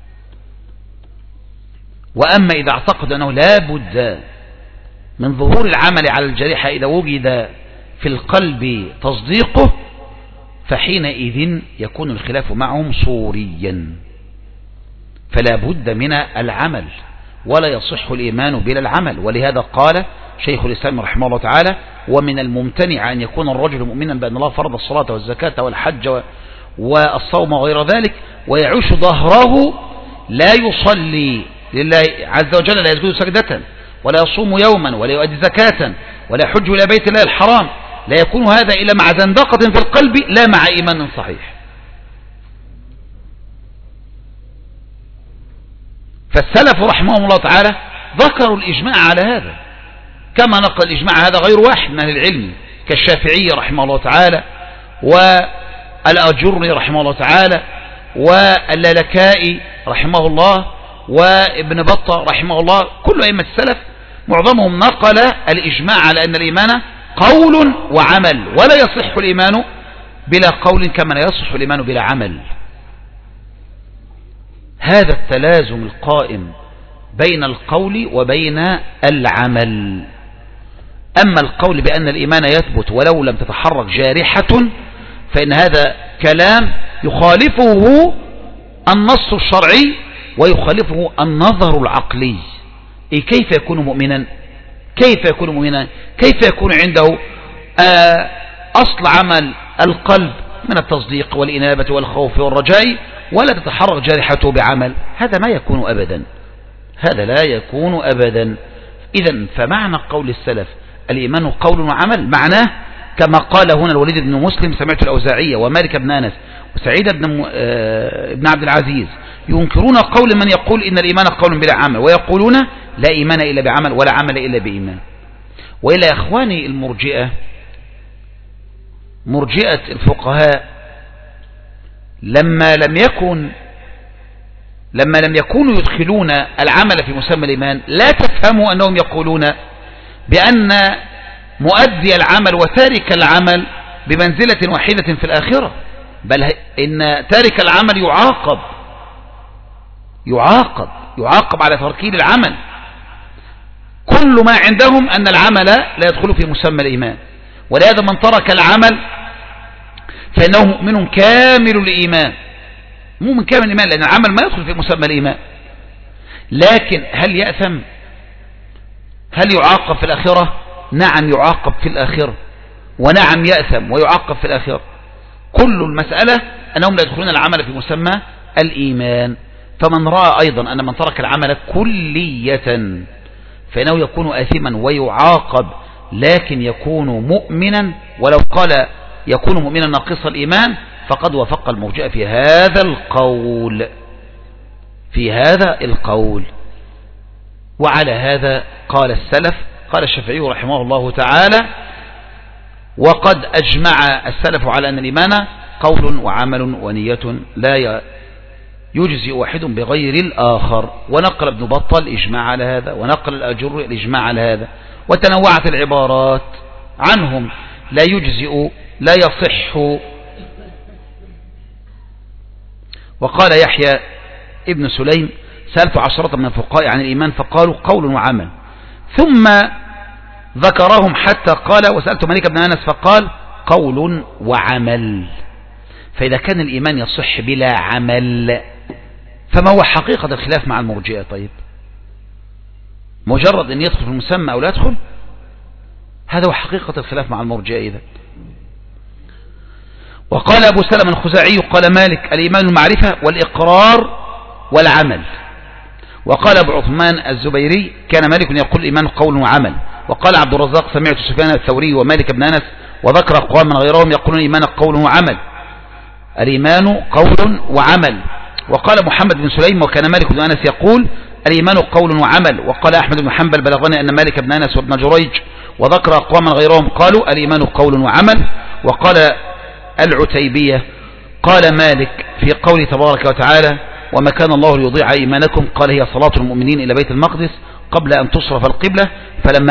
وأما إذا اعتقد أنه لا بد من ظهور العمل على الجارحة إذا وجد في القلب تصديقه، فحينئذ يكون الخلاف معهم صوريا، فلا بد من العمل ولا يصح الإيمان بلا العمل. ولهذا قال شيخ الإسلام رحمه الله تعالى ومن الممتنع أن يكون الرجل مؤمنا بأن الله فرض الصلاة والزكاة والحج والصوم وغير ذلك ويعيش ظهره لا يصلي لله عز وجل، لا يسجد سجدة ولا يصوم يوما ولا يؤدي زكاة ولا يحج إلى بيت الله الحرام، لا يكون هذا إلا مع زندقة في القلب لا مع إيمان صحيح. فالسلف رحمهم الله تعالى ذكروا الإجماع على هذا، كما نقل الإجماع هذا غير واحد من أهل العلم كالشافعي رحمه الله تعالى والأجرني رحمه الله تعالى واللالكائي رحمه الله وابن بطة رحمه الله. كل أئمة السلف معظمهم نقل الإجماع على أن الإيمان قول وعمل، ولا يصح الإيمان بلا قول كما لا يصح الإيمان بلا عمل. هذا التلازم القائم بين القول وبين العمل. أما القول بأن الإيمان يثبت ولو لم تتحرك جارحة فإن هذا كلام يخالفه النص الشرعي ويخالفه النظر العقلي. كيف يكون مؤمنا؟ كيف يكون مؤمنا؟ كيف يكون عنده أصل عمل القلب من التصديق والإنابة والخوف والرجاء ولا تتحرك جارحته بعمل؟ هذا ما يكون أبدا، هذا لا يكون أبدا. إذن فمعنى قول السلف الإيمان قول وعمل معناه كما قال هنا الوليد بن مسلم سمعت الأوزاعية ومالك بن أنس وسعيد بن عبد العزيز ينكرون قول من يقول إن الإيمان قول بلا عمل، ويقولون لا إيمان إلا بعمل ولا عمل إلا بإيمان. وإلا يا إخواني المرجئة، مرجئة الفقهاء لما لم يكونوا يدخلون العمل في مسمى الإيمان، لا تفهموا أنهم يقولون بأن مؤدي العمل وتارك العمل بمنزلة واحدة في الآخرة، بل إن تارك العمل يعاقب على تركيب العمل. كل ما عندهم أن العمل لا يدخل في مسمى الإيمان، ولهذا من ترك العمل فإنه مؤمن كامل الإيمان، مؤمن كامل الإيمان، لأن العمل ما يدخل في مسمى الإيمان. لكن هل يأثم؟ هل يعاقب في الآخرة؟ نعم يعاقب في الآخرة، ونعم يأثم ويعاقب في الآخرة. كل المسألة أنهم لا يدخلون العمل في مسمى الإيمان. فمن رأى أيضا أن من ترك العمل كلية فإنه يكون آثما ويعاقب، لكن يكون مؤمنا، ولو قال يكون مؤمنا ناقص الإيمان فقد وفق المرجئة في هذا القول. وعلى هذا قال السلف، قال الشافعي رحمه الله تعالى: وقد أجمع السلف على أن الإيمان قول وعمل ونية لا يجزئ واحد بغير الآخر. ونقل ابن بطة الإجماع على هذا، ونقل الأجر الإجماع على هذا، وتنوعت العبارات عنهم: لا يجزئ، لا يصح. وقال يحيى ابن سليم: سألت عشرة من الفقهاء عن الإيمان فقالوا قول وعمل، ثم ذكرهم حتى قال: وسألت مالك بن أنس فقال قول وعمل. فإذا كان الإيمان يصح بلا عمل فما هو حقيقة الخلاف مع المرجئة؟ طيب مجرد أن يدخل في المسمى أو لا يدخل، هذا هو حقيقة الخلاف مع المرجئة إذا. وقال أبو سلمة الخزاعي قال مالك الإيمان المعرفة والإقرار والعمل. وقال أبو عثمان الزبيري كان مالك يقول الإيمان قول وعمل. وقال عبد الرزاق سمعت سفيان الثوري ومالك بن أنس وذكر أقوام من غيرهم يقولون الإيمان قول وعمل، الإيمان قول وعمل. وقال محمد بن سليم وكان مالك بن أنس يقول الإيمان قول وعمل. وقال أحمد بن حنبل بلغني أن مالك بن أنس وابن جريج وذكر أقوام من غيرهم قالوا الإيمان قول وعمل. وقال العتيبية قال مالك في قوله تبارك وتعالى وما كان الله ليضيع إيمانكم قال هي صلاة المؤمنين إلى بيت المقدس قبل أن تصرف القبلة، فلما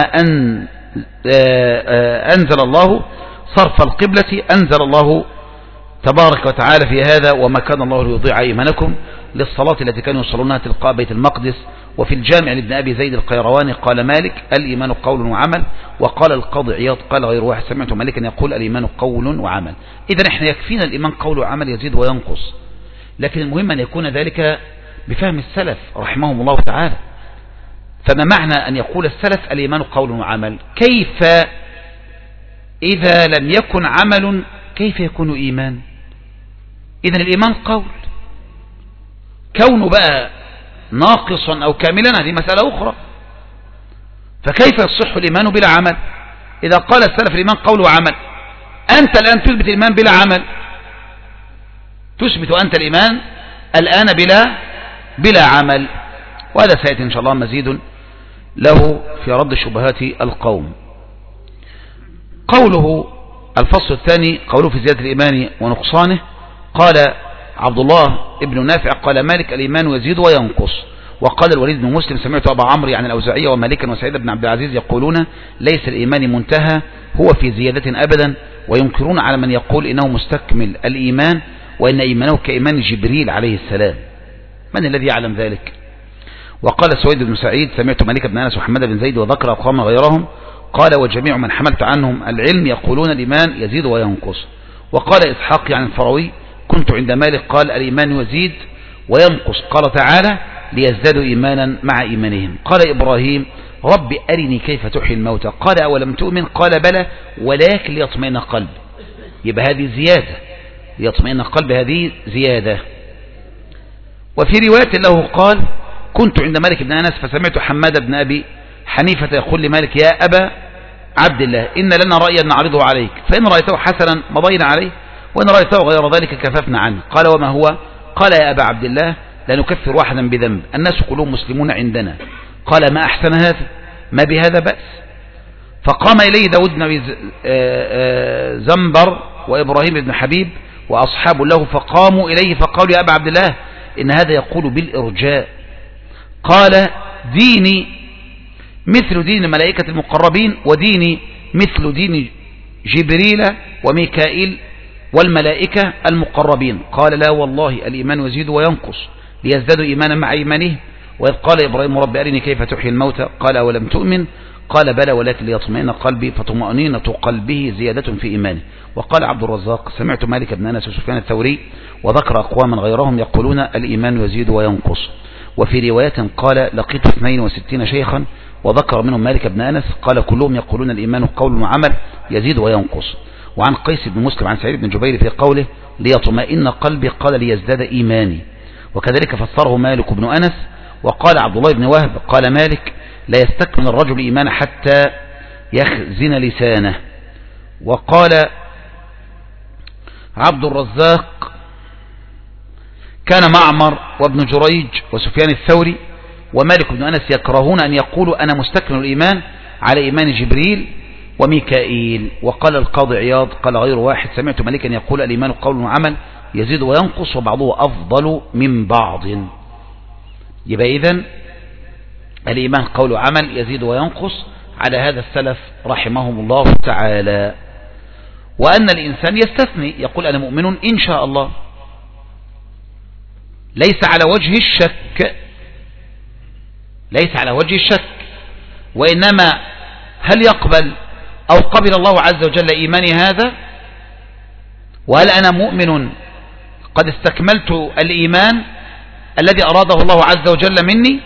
أنزل الله صرف القبلة أنزل الله تبارك وتعالى في هذا وما كان الله ليضيع إيمانكم للصلاة التي كانوا يصلونها تلقاء بيت المقدس. وفي الجامع لابن أبي زيد القيرواني قال مالك الإيمان قول وعمل. وقال القاضي عياض قال غير واحد سمعت مالكا يقول الإيمان قول وعمل. إذن إحنا يكفينا الإيمان قول وعمل يزيد وينقص، لكن المهم أن يكون ذلك بفهم السلف رحمهم الله تعالى. فما معنى أن يقول السلف الإيمان قول وعمل؟ كيف إذا لم يكن عمل كيف يكون إيمان؟ إذن الإيمان قول، كونه بقى ناقصا أو كاملا هذه مسألة أخرى. فكيف يصح الإيمان بلا عمل؟ إذا قال السلف الإيمان قول وعمل، أنت الآن تثبت الإيمان بلا عمل، تثبت أنت الإيمان الآن بلا عمل. وهذا سيأتي إن شاء الله مزيد له في رد شبهات القوم. قوله الفصل الثاني قوله في زيادة الإيمان ونقصانه قال عبد الله ابن نافع قال مالك الإيمان يزيد وينقص. وقال الوليد بن مسلم سمعت أبا عمرو عن الأوزاعية ومالكا وسعيد بن عبد العزيز يقولون ليس الإيمان منتهى هو في زيادة أبدا، وينكرون على من يقول إنه مستكمل الإيمان وإن إيمانه كإيمان جبريل عليه السلام. من الذي يعلم ذلك؟ وقال سويد بن سعيد سمعت مالك بن أنس وحمد بن زيد وذكر أقوام غيرهم قال وجميع من حملت عنهم العلم يقولون الإيمان يزيد وينقص. وقال إسحاق عن الفروي كنت عند مالك قال الإيمان يزيد وينقص، قال تعالى ليزدادوا إيمانا مع إيمانهم. قال إبراهيم رب أرني كيف تحيي الموتى قال أولم تؤمن قال بلى ولكن ليطمئن قلبي. يبقى هذه زيادة، ليطمئن قلبي هذه زيادة. وفي رواية له قال كنت عند مالك بن أنس فسمعت حماد بن أبي حنيفة يقول لمالك يا أبا عبد الله إن لنا رأيا نعرضه عليك فإن رأيته حسنا مضينا عليه وإن رأيته غير ذلك كففنا عنه. قال وما هو؟ قال يا أبا عبد الله لا نكفر واحدا بذنب الناس كلهم مسلمون عندنا. قال ما أحسن هذا، ما بهذا بأس. فقام إليه داود بن أبي زنبر وإبراهيم بن حبيب وأصحاب له فقاموا إليه فقالوا يا أبا عبد الله إن هذا يقول بالإرجاء. قال ديني مثل دين الملائكة المقربين وديني مثل دين جبريل وميكائيل والملائكة المقربين. قال لا والله الإيمان يزيد وينقص ليزدادوا إيمانا مع إيمانه. وإذ قال إبراهيم رب أرني كيف تحيي الموتى قال أولم تؤمن قال بلى ولكن ليطمئن قلبي فطمأنينة قلبه زيادة في إيمانه. وقال عبد الرزاق سمعت مالك بن أنس وسفيان الثوري وذكر أقواما غيرهم يقولون الإيمان يزيد وينقص. وفي رواية قال لقيت 62 شيخا وذكر منهم مالك بن أنس قال كلهم يقولون الإيمان قول وعمل يزيد وينقص. وعن قيس بن مسلم عن سعيد بن جبير في قوله ليطمئن قلبي قال ليزداد إيماني. وكذلك فسره مالك بن أنس. وقال عبد الله بن وهب قال مالك لا يستكمل الرجل إيمان حتى يخزن لسانه. وقال عبد الرزاق كان معمر وابن جريج وسفيان الثوري ومالك بن أنس يكرهون أن يقولوا أنا مستكمل الإيمان على إيمان جبريل وميكائيل. وقال القاضي عياض قال غير واحد سمعت مالكا يقول الإيمان قول وعمل يزيد وينقص وبعضه أفضل من بعض. يبقى إذن الإيمان قول وعمل يزيد وينقص على هذا السلف رحمهم الله تعالى. وأن الإنسان يستثني يقول أنا مؤمن إن شاء الله ليس على وجه الشك، ليس على وجه الشك، وإنما هل يقبل أو قبل الله عز وجل إيماني هذا، وهل أنا مؤمن قد استكملت الإيمان الذي أراده الله عز وجل مني،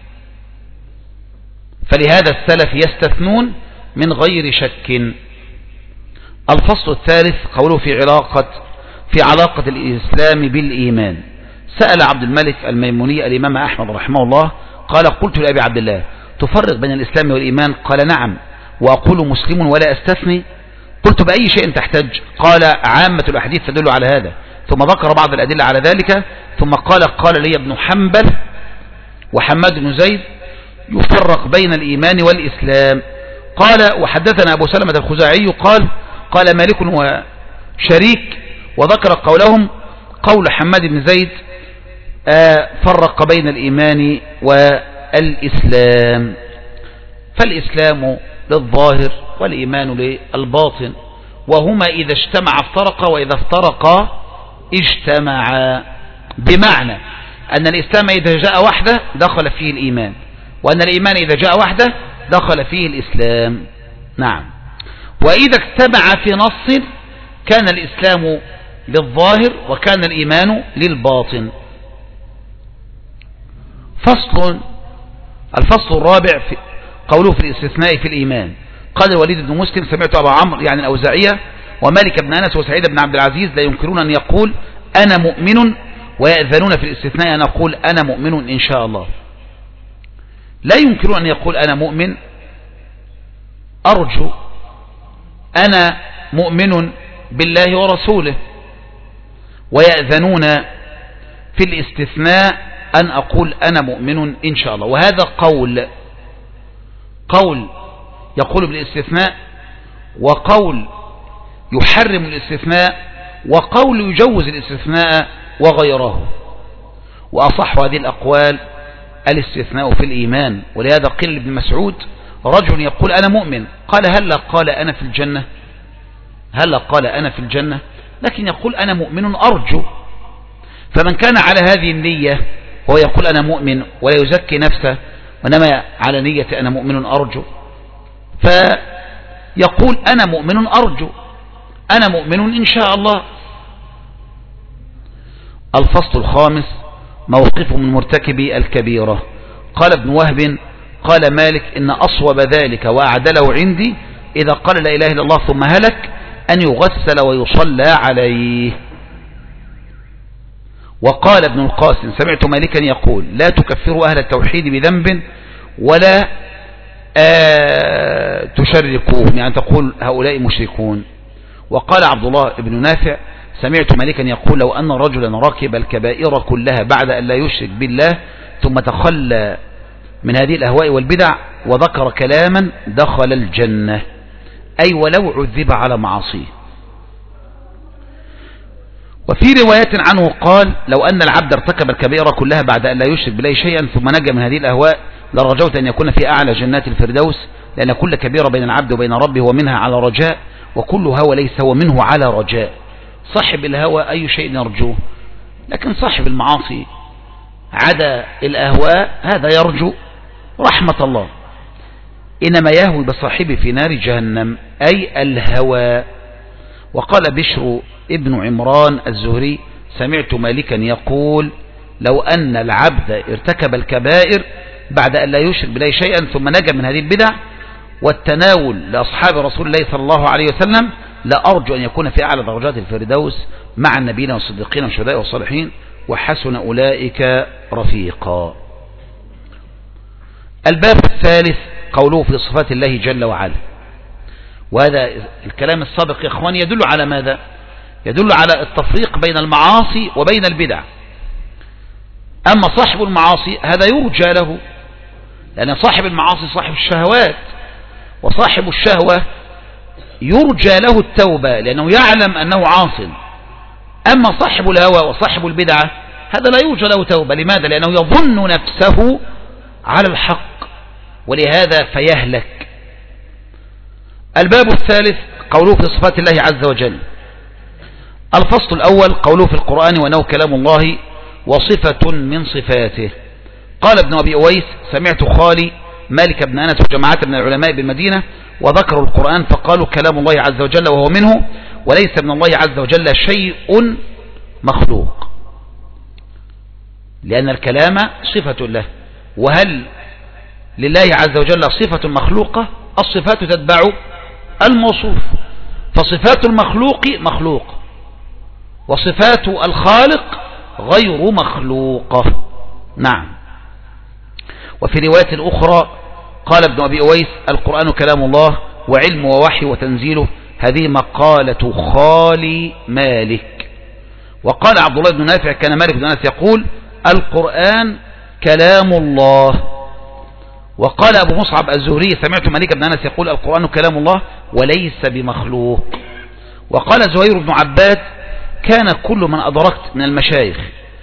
فلهذا السلف يستثنون من غير شك. الفصل الثالث قوله في علاقة الإسلام بالإيمان. سأل عبد الملك الميموني الإمام أحمد رحمه الله قال: قلت لأبي عبد الله: تفرق بين الإسلام والإيمان؟ قال: نعم، وأقول مسلم ولا أستثني. قلت: بأي شيء تحتج؟ قال: عامة الأحاديث تدل على هذا. ثم ذكر بعض الأدلة على ذلك، ثم قال لي ابن حنبل وحماد بن زيد: يفرق بين الإيمان والإسلام. قال: وحدثنا أبو سلمة الخزاعي قال مالك وشريك، وذكر قولهم قول حماد بن زيد: فرق بين الإيمان والإسلام. فالإسلام للظاهر والإيمان للباطن، وهما إذا اجتمع افترقا، وإذا افترقا اجتمعا، بمعنى أن الإسلام إذا جاء وحده دخل فيه الإيمان، وأن الإيمان إذا جاء وحده دخل فيه الإسلام. نعم. وإذا اجتمع في نص كان الإسلام للظاهر وكان الإيمان للباطن. الفصل الرابع في قوله في الاستثناء في الإيمان. قال الوليد بن مسلم: سمعت أبا عمرو يعني الأوزاعية ومالك بن أنس وسعيد بن عبد العزيز لا ينكرون أن يقول أنا مؤمن، ويأذنون في الاستثناء أن أقول أنا مؤمن إن شاء الله. لا ينكرون أن يقول أنا مؤمن، أرجو، أنا مؤمن بالله ورسوله، ويأذنون في الاستثناء أن أقول أنا مؤمن إن شاء الله. وهذا قول يقول بالاستثناء، وقول يحرم الاستثناء، وقول يجوز الاستثناء وغيره. وأصح هذه الأقوال الاستثناء في الإيمان. ولهذا قيل لابن مسعود: رجل يقول أنا مؤمن، قال: هل قال أنا في الجنة؟ هل قال أنا في الجنة؟ لكن يقول أنا مؤمن أرجو. فمن كان على هذه النية وهو يقول أنا مؤمن ولا يزكي نفسه، وإنما على نية أنا مؤمن أرجو، فيقول أنا مؤمن أرجو، أنا مؤمن إن شاء الله. الفصل الخامس موقفه من مرتكب الكبيرة. قال ابن وهب: قال مالك: إن أصوب ذلك وأعدله عندي إذا قال لا إله إلا الله ثم هلك أن يغسل ويصلى عليه. وقال ابن القاسم: سمعت مالكا يقول: لا تكفروا أهل التوحيد بذنب ولا تشركوهم، يعني تقول هؤلاء مشركون. وقال عبد الله بن نافع: سمعت مالكا يقول: لو أن رجلا ركب الكبائر كلها بعد أن لا يشرك بالله ثم تخلى من هذه الأهواء والبدع وذكر كلاما دخل الجنة، أي ولو عذب على معاصيه. وفي رواية عنه قال: لو أن العبد ارتكب الكبائر كلها بعد أن لا يشرك بالله شيئا ثم نجا من هذه الأهواء لرجوت أن يكون في أعلى جنات الفردوس، لأن كل كبيرة بين العبد وبين ربه ومنها على رجاء، وكل هوى ليس هو منه على رجاء. صاحب الهوى أي شيء يرجوه، لكن صاحب المعاصي عدا الأهواء هذا يرجو رحمة الله. إنما يهوي بصاحبه في نار جهنم، أي الهوى. وقال بشر ابن عمران الزهري: سمعت مالكا يقول: لو أن العبد ارتكب الكبائر بعد أن لا يشرك بالله شيئا ثم نجا من هذه البدع والتناول لأصحاب رسول الله صلى الله عليه وسلم لأرجو أن يكون في أعلى درجات الفردوس مع النبيين والصديقين والشهداء والصالحين، وحسن أولئك رفيقا. الباب الثالث قوله في صفات الله جل وعلا. وهذا الكلام السابق يا إخواني يدل على ماذا؟ يدل على التفريق بين المعاصي وبين البدع. أما صاحب المعاصي هذا يرجى له، لأن صاحب المعاصي صاحب الشهوات، وصاحب الشهوة يرجى له التوبة لأنه يعلم أنه عاصٍ. أما صاحب الهوى وصاحب البدعة هذا لا يرجى له توبة. لماذا؟ لأنه يظن نفسه على الحق، ولهذا فيهلك. الباب الثالث قوله في صفات الله عز وجل. الفصل الأول قوله في القرآن: وأنه كلام الله وصفة من صفاته. قال ابن أبي أويس: سمعت خالي مالك بن أنس وجماعات من العلماء بالمدينة وذكروا القرآن فقالوا كلام الله عز وجل وهو منه، وليس من الله عز وجل شيء مخلوق. لأن الكلام صفة له. وهل لله عز وجل صفة مخلوقة؟ الصفات تتبع الموصوف، فصفات المخلوق مخلوق، وصفات الخالق غير مخلوقة. نعم. وفي رواية أخرى قال ابن أبي أويس: القرآن كلام الله وعلم ووحي وتنزيله، هذه مقالة خالي مالك. وقال عبد الله بن نافع: كان مالك بن أنس يقول: القرآن كلام الله. وقال أبو مصعب الزهري: سمعت مالك بن أنس يقول: القرآن كلام الله وليس بمخلوق. وقال زهير بن عباد: كان كل من أدركت من المشايخ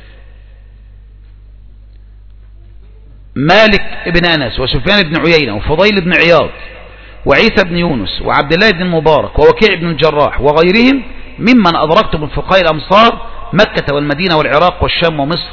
مالك بن أنس وسفيان بن عيينة وفضيل بن عياض وعيسى بن يونس وعبد الله بن المبارك ووكيع بن الجراح وغيرهم ممن أدركت من فقهاء الأمصار مكة والمدينة والعراق والشام ومصر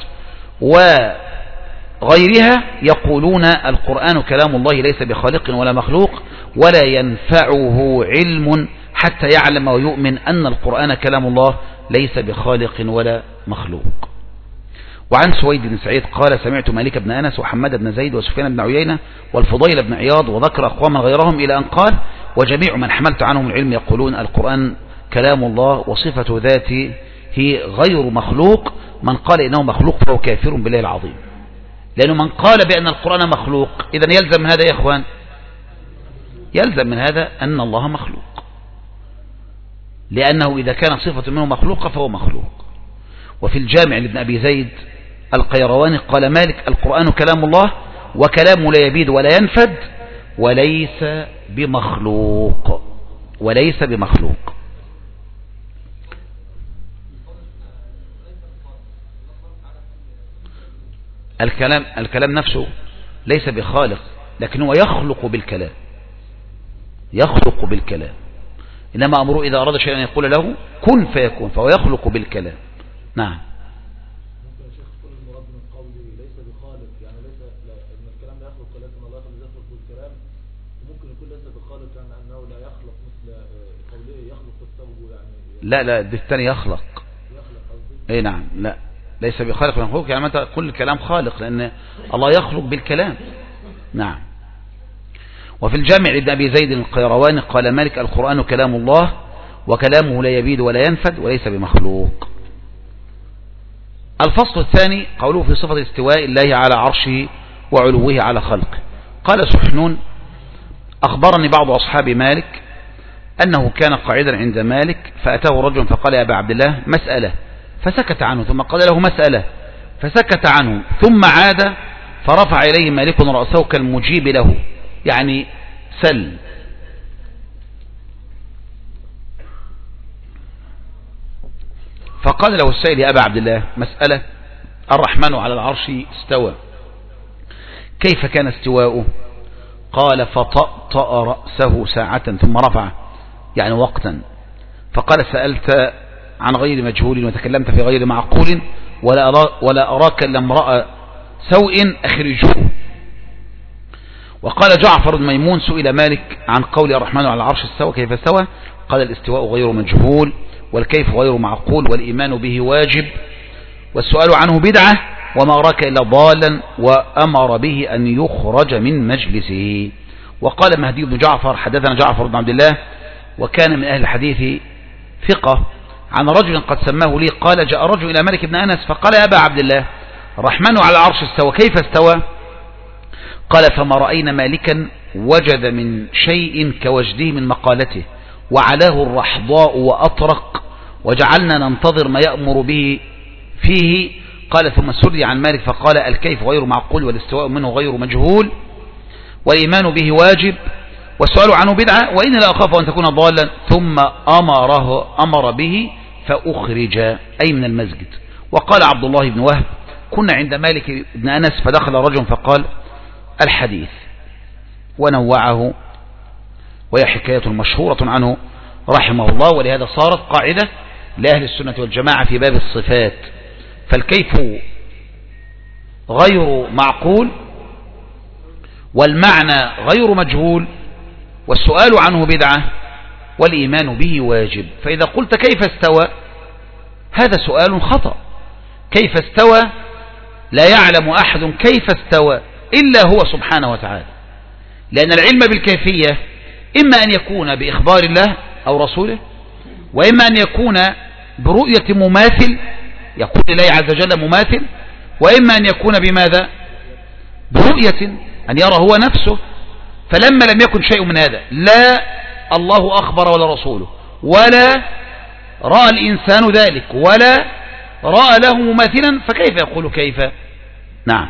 وغيرها يقولون: القرآن كلام الله ليس بخالق ولا مخلوق، ولا ينفعه علم حتى يعلم ويؤمن أن القرآن كلام الله ليس بخالق ولا مخلوق. وعن سويد بن سعيد قال: سمعت مالك بن أنس وحماد بن زيد وسفيان بن عيينة والفضيل بن عياض، وذكر أقواما غيرهم إلى أن قال: وجميع من حملت عنهم العلم يقولون: القرآن كلام الله وصفة ذاته هي غير مخلوق. من قال إنه مخلوق فهو كافر بالله العظيم. لأنه من قال بأن القرآن مخلوق، إذن يلزم من هذا يا إخوان، يلزم من هذا أن الله مخلوق، لأنه إذا كان صفة منه مخلوقة فهو مخلوق. وفي الجامع لابن أبي زيد القيرواني قال مالك: القرآن كلام الله وكلامه لا يبيد ولا ينفد وليس بمخلوق، وليس بمخلوق. الكلام نفسه ليس بخالق، لكنه يخلق بالكلام، يخلق بالكلام. إنما أمره إذا أراد شيئا يقول له كن فيكون، فهو يخلق بالكلام. نعم. ممكن يا شيخ تقول المراد من قولي ليس بخالق، يعني ليس ان الكلام لا يخلق، ولكن الله يخلق بالكلام. وممكن يكون ليس بخالق يعني انه لا يخلق مثل قوله يخلق الثوب، يعني لا بالثاني يخلق قصدي. اي نعم. لا ليس بخالق ولا مخلوق، يعني متى كل الكلام خالق، لأن الله يخلق بالكلام. نعم. وفي الجامع لابن أبي زيد القيرواني قال مالك: القرآن كلام الله وكلامه لا يبيد ولا ينفد وليس بمخلوق. الفصل الثاني قوله في صفة استواء الله على عرشه وعلوه على خلقه. قال سحنون: أخبرني بعض أصحاب مالك أنه كان قاعدا عند مالك فأتاه رجل فقال: يا أبا عبد الله مسألة، فسكت عنه، ثم قال له مسألة فسكت عنه، ثم عاد فرفع إليه مالك رأسه كالمجيب له، يعني سل. فقال له السائل: يا أبا عبد الله مسألة، الرحمن على العرش استوى، كيف كان استواؤه؟ قال: فطأطأ رأسه ساعة ثم رفع، يعني وقتا. فقال: سألت عن غير مجهول وتكلمت في غير معقول، ولا أراك إلا امرأ سوء أخرجوه. وقال جعفر بن ميمون: سئل مالك عن قول الرحمن على العرش استوى كيف استوى؟ قال: الاستواء غير مجهول، والكيف غير معقول، والإيمان به واجب، والسؤال عنه بدعة، وما أراك إلا ضالا، وأمر به أن يخرج من مجلسه. وقال مهدي بن جعفر: حدثنا جعفر بن عبد الله، وكان من أهل الحديث ثقة، عن رجل قد سماه لي، قال: جاء رجل إلى مالك بن أنس فقال: يا أبا عبد الله الرحمن على العرش استوى، كيف استوى؟ قال: فما رأينا مالكا وجد من شيء كوجده من مقالته، وعلاه الرحضاء وأطرق، وجعلنا ننتظر ما يأمر به فيه. قال: ثم سري عن مالك فقال: الكيف غير معقول، والاستواء منه غير مجهول، والإيمان به واجب، والسؤال عنه بدعة، وإن لا أخاف أن تكون ضالا. ثم أمر به فأخرج، أي من المسجد. وقال عبد الله بن وهب: كنا عند مالك بن أنس فدخل رجل فقال الحديث، ونوعه، وهي حكاية مشهورة عنه رحمه الله. ولهذا صارت قاعدة لأهل السنة والجماعة في باب الصفات، فالكيف غير معقول، والمعنى غير مجهول، والسؤال عنه بدعة، والإيمان به واجب. فإذا قلت كيف استوى، هذا سؤال خطأ. كيف استوى لا يعلم أحد كيف استوى إلا هو سبحانه وتعالى، لأن العلم بالكيفية إما أن يكون بإخبار الله أو رسوله، وإما أن يكون برؤية مماثل يقول الله عز وجل مماثل، وإما أن يكون بماذا؟ برؤية أن يرى هو نفسه. فلما لم يكن شيء من هذا، لا الله أخبر ولا رسوله ولا رأى الإنسان ذلك ولا رأى له مماثلا، فكيف يقول كيف؟ نعم.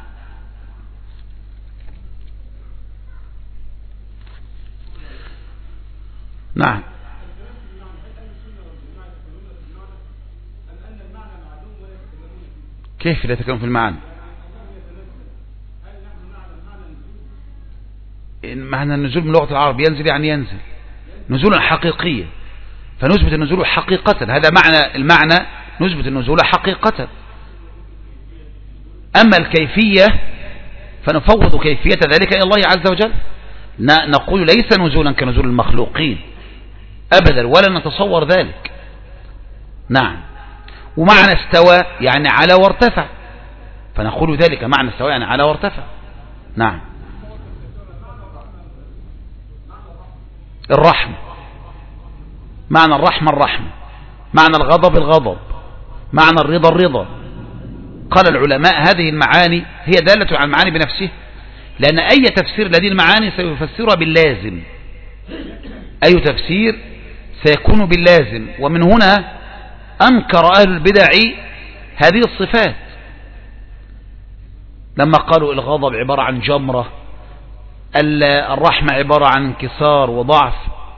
نعم. كيف لا يتكلم في المعنى؟ معنى النزول من لغة العرب ينزل يعني ينزل نزولا حقيقيا، فنثبت النزول حقيقة، هذا معنى المعنى، نثبت النزول حقيقة. أما الكيفية فنفوض كيفية ذلك إلى الله عز وجل، نقول ليس نزولا كنزول المخلوقين أبدا، ولا نتصور ذلك. نعم. ومعنى استوى يعني على وارتفع، فنقول ذلك معنى استوى يعني على وارتفع. نعم. الرحمة، معنى الرحمة الرحمة، معنى الغضب الغضب، معنى الرضا الرضا. قال العلماء هذه المعاني هي دالة على المعاني بنفسها، لأن أي تفسير لهذه المعاني سيفسرها باللازم، أي تفسير سيكون باللازم. ومن هنا أنكر أهل البدع هذه الصفات لما قالوا الغضب عبارة عن جمرة، الرحمة عبارة عن انكسار وضعف،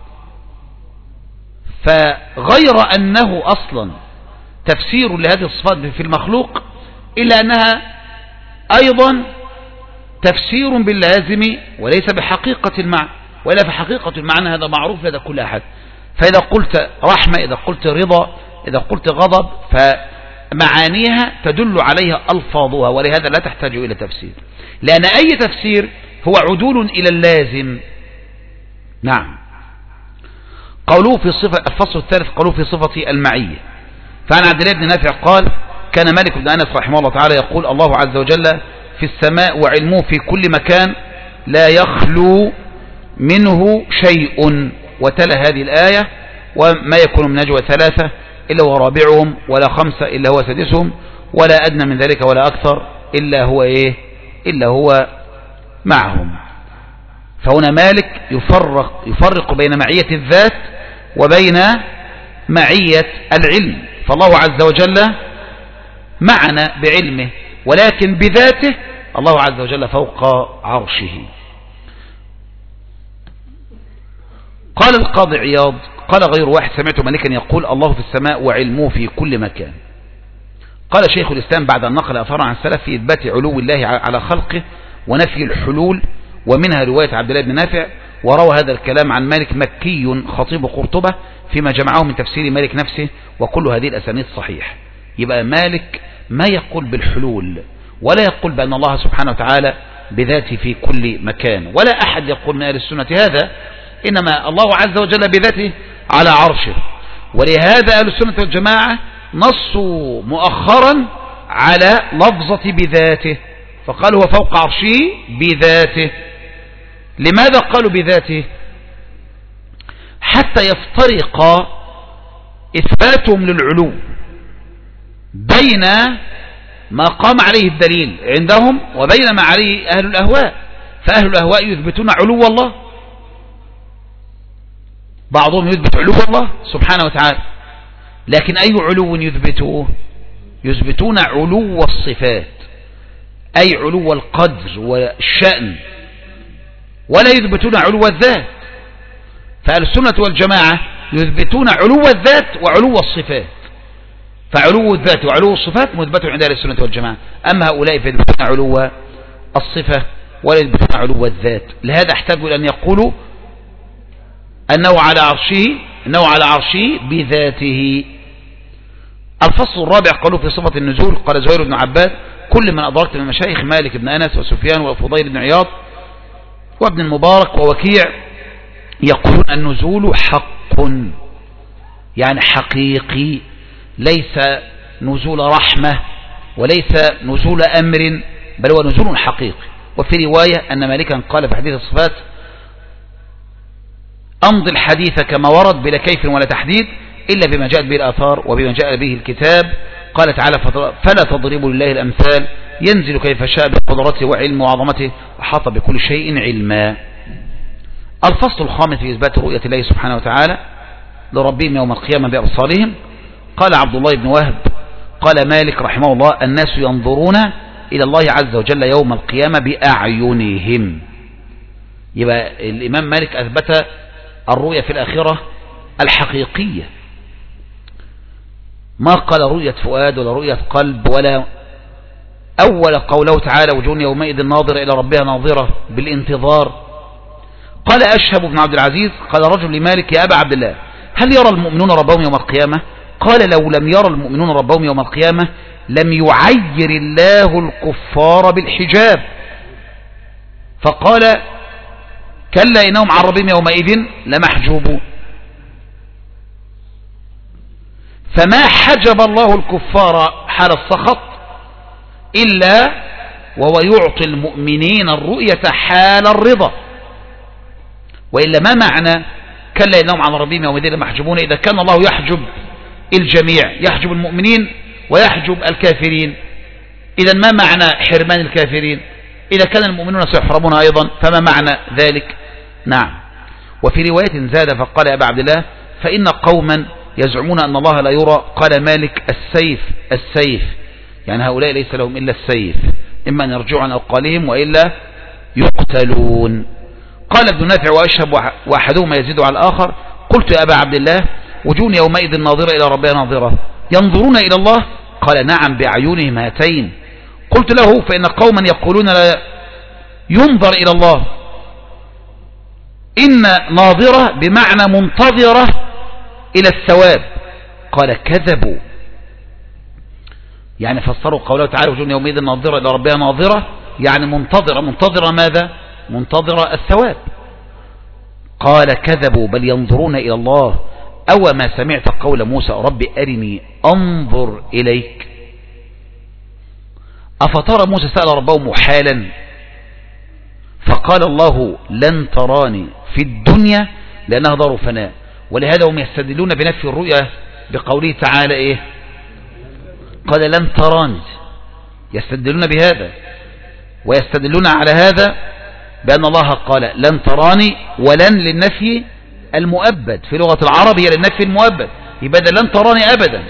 فغير أنه أصلا تفسير لهذه الصفات في المخلوق، إلا أنها أيضا تفسير باللازم وليس بحقيقة المعنى، ولا في حقيقة المعنى هذا معروف لدى كل أحد. فإذا قلت رحمة، إذا قلت رضا، إذا قلت غضب، فمعانيها تدل عليها ألفاظها، ولهذا لا تحتاج إلى تفسير، لأن أي تفسير هو عدول إلى اللازم. نعم. قولوا في صفة الفصل الثالث، قولوا في صفة المعية. فعن عبد الله بن نافع قال: كان مالك بن أنس رحمه الله تعالى يقول: الله عز وجل في السماء وعلمه في كل مكان لا يخلو منه شيء. وتلا هذه الآية: وما يكون من نجوى ثلاثة إلا هو رابعهم، ولا خمسة إلا هو سادسهم، ولا أدنى من ذلك ولا أكثر إلا هو إلا هو معهم. فهنا مالك يفرق بين معية الذات وبين معية العلم. فالله عز وجل معنا بعلمه، ولكن بذاته الله عز وجل فوق عرشه. قال القاضي عياض: قال غير واحد سمعت مالكا يقول: الله في السماء وعلمه في كل مكان. قال شيخ الإسلام بعد أن نقل أثارا عن السلف في إثبات علو الله على خلقه ونفي الحلول، ومنها رواية عبد الله بن نافع. وروى هذا الكلام عن مالك مكي خطيب قرطبة فيما جمعه من تفسير مالك نفسه، وكل هذه الأسانيد صحيح. يبقى مالك ما يقول بالحلول، ولا يقول بأن الله سبحانه وتعالى بذاته في كل مكان، ولا أحد يقول من أهل السنة هذا، إنما الله عز وجل بذاته على عرشه. ولهذا أهل السنة والجماعة نصوا مؤخرا على لفظة بذاته، فقالوا هو فوق عرشه بذاته. لماذا قالوا بذاته؟ حتى يفترق إثباتهم للعلو بين ما قام عليه الدليل عندهم وبين ما عليه أهل الأهواء. فأهل الأهواء يثبتون علو الله، بعضهم يثبت علو الله سبحانه وتعالى، لكن أي علو يثبتوه؟ يثبتون علو الصفات، أي علو القدر والشأن، ولا يثبتون علو الذات. فأهل السنة والجماعة يثبتون علو الذات وعلو الصفات، فعلو الذات وعلو الصفات مثبت عند أهل السنة والجماعة. أما هؤلاء فيثبتون علو الصفة ولا يثبتون علو الذات. لهذا احتاجوا إلى أن يقولوا أنه على عرشه بذاته. الفصل الرابع قالوا في صفة النزول. قال زهير بن عباد: كل من أدركت من مشايخ مالك بن أنس وسفيان وفضيل بن عياض وابن المبارك ووكيع يقولون النزول حق، يعني حقيقي، ليس نزول رحمة وليس نزول أمر بل هو نزول حقيقي. وفي رواية أن مالكا قال في حديث الصفات أمضي الحديث كما ورد بلا كيف ولا تحديد إلا بما جاءت به الآثار وبما جاء به الكتاب. قال تعالى فلا تضربوا لله الأمثال ينزل كيف شاء بقدرته وعلمه وعظمته وحاط بكل شيء علما. الفصل الخامس في إثبات رؤية الله سبحانه وتعالى لربهم يوم القيامة بأبصارهم. قال عبد الله بن وهب قال مالك رحمه الله الناس ينظرون إلى الله عز وجل يوم القيامة بأعينهم. يبقى الإمام مالك أثبت الرؤية في الآخرة الحقيقية، ما قال رؤية فؤاد ولا رؤية قلب، ولا أول قوله تعالى وجوه يومئذ ناظرة إلى ربها ناظرة بالانتظار. قال أشهب بن عبد العزيز قال رجل لمالك يا أبا عبد الله هل يرى المؤمنون ربهم يوم القيامة؟ قال لو لم يرى المؤمنون ربهم يوم القيامة لم يعير الله الكفار بالحجاب. فقال كلا إنهم عن ربهم يومئذ لمحجوبون. فما حجب الله الكفار حال السخط إلا وهو يعطي المؤمنين الرؤية حال الرضا. وإلا ما معنى كلا إنهم عن ربهم يومئذ لمحجوبون إذا كان الله يحجب الجميع، يحجب المؤمنين ويحجب الكافرين، إذا ما معنى حرمان الكافرين؟ إذا كان المؤمنون سيحرمون أيضا فما معنى ذلك؟ نعم. وفي رواية زاد فقال يا أبا عبد الله فإن قوما يزعمون أن الله لا يرى. قال مالك السيف يعني هؤلاء ليس لهم إلا السيف، إما أن يرجعوا عن أقوالهم وإلا يقتلون. قال ابن نافع وأشهب وأحدهما يزيد على الآخر قلت يا أبا عبد الله وجوه يومئذ ناظرة إلى ربها ناظرة ينظرون إلى الله؟ قال نعم بأعينهم هاتين. قلت له فإن قوما يقولون لا ينظر إلى الله إن ناظرة بمعنى منتظرة إلى الثواب. قال كذبوا، يعني فسروا قوله تعالى وجوه يومئذ ناظرة إلى ربها ناظرة يعني منتظرة ماذا؟ منتظرة الثواب. قال كذبوا بل ينظرون إلى الله. أو ما سمعت قول موسى رب أرني أنظر إليك. أفترى موسى سأل ربه محالا فقال الله لن تراني في الدنيا لأنها دار فناء. ولهذا هم يستدلون بنفي الرؤيا بقوله تعالى إيه؟ قال لن تراني، يستدلون بهذا ويستدلون على هذا بأن الله قال لن تراني، ولن للنفي المؤبد في لغة العرب هي للنفي المؤبد، يبقى لن تراني أبدا.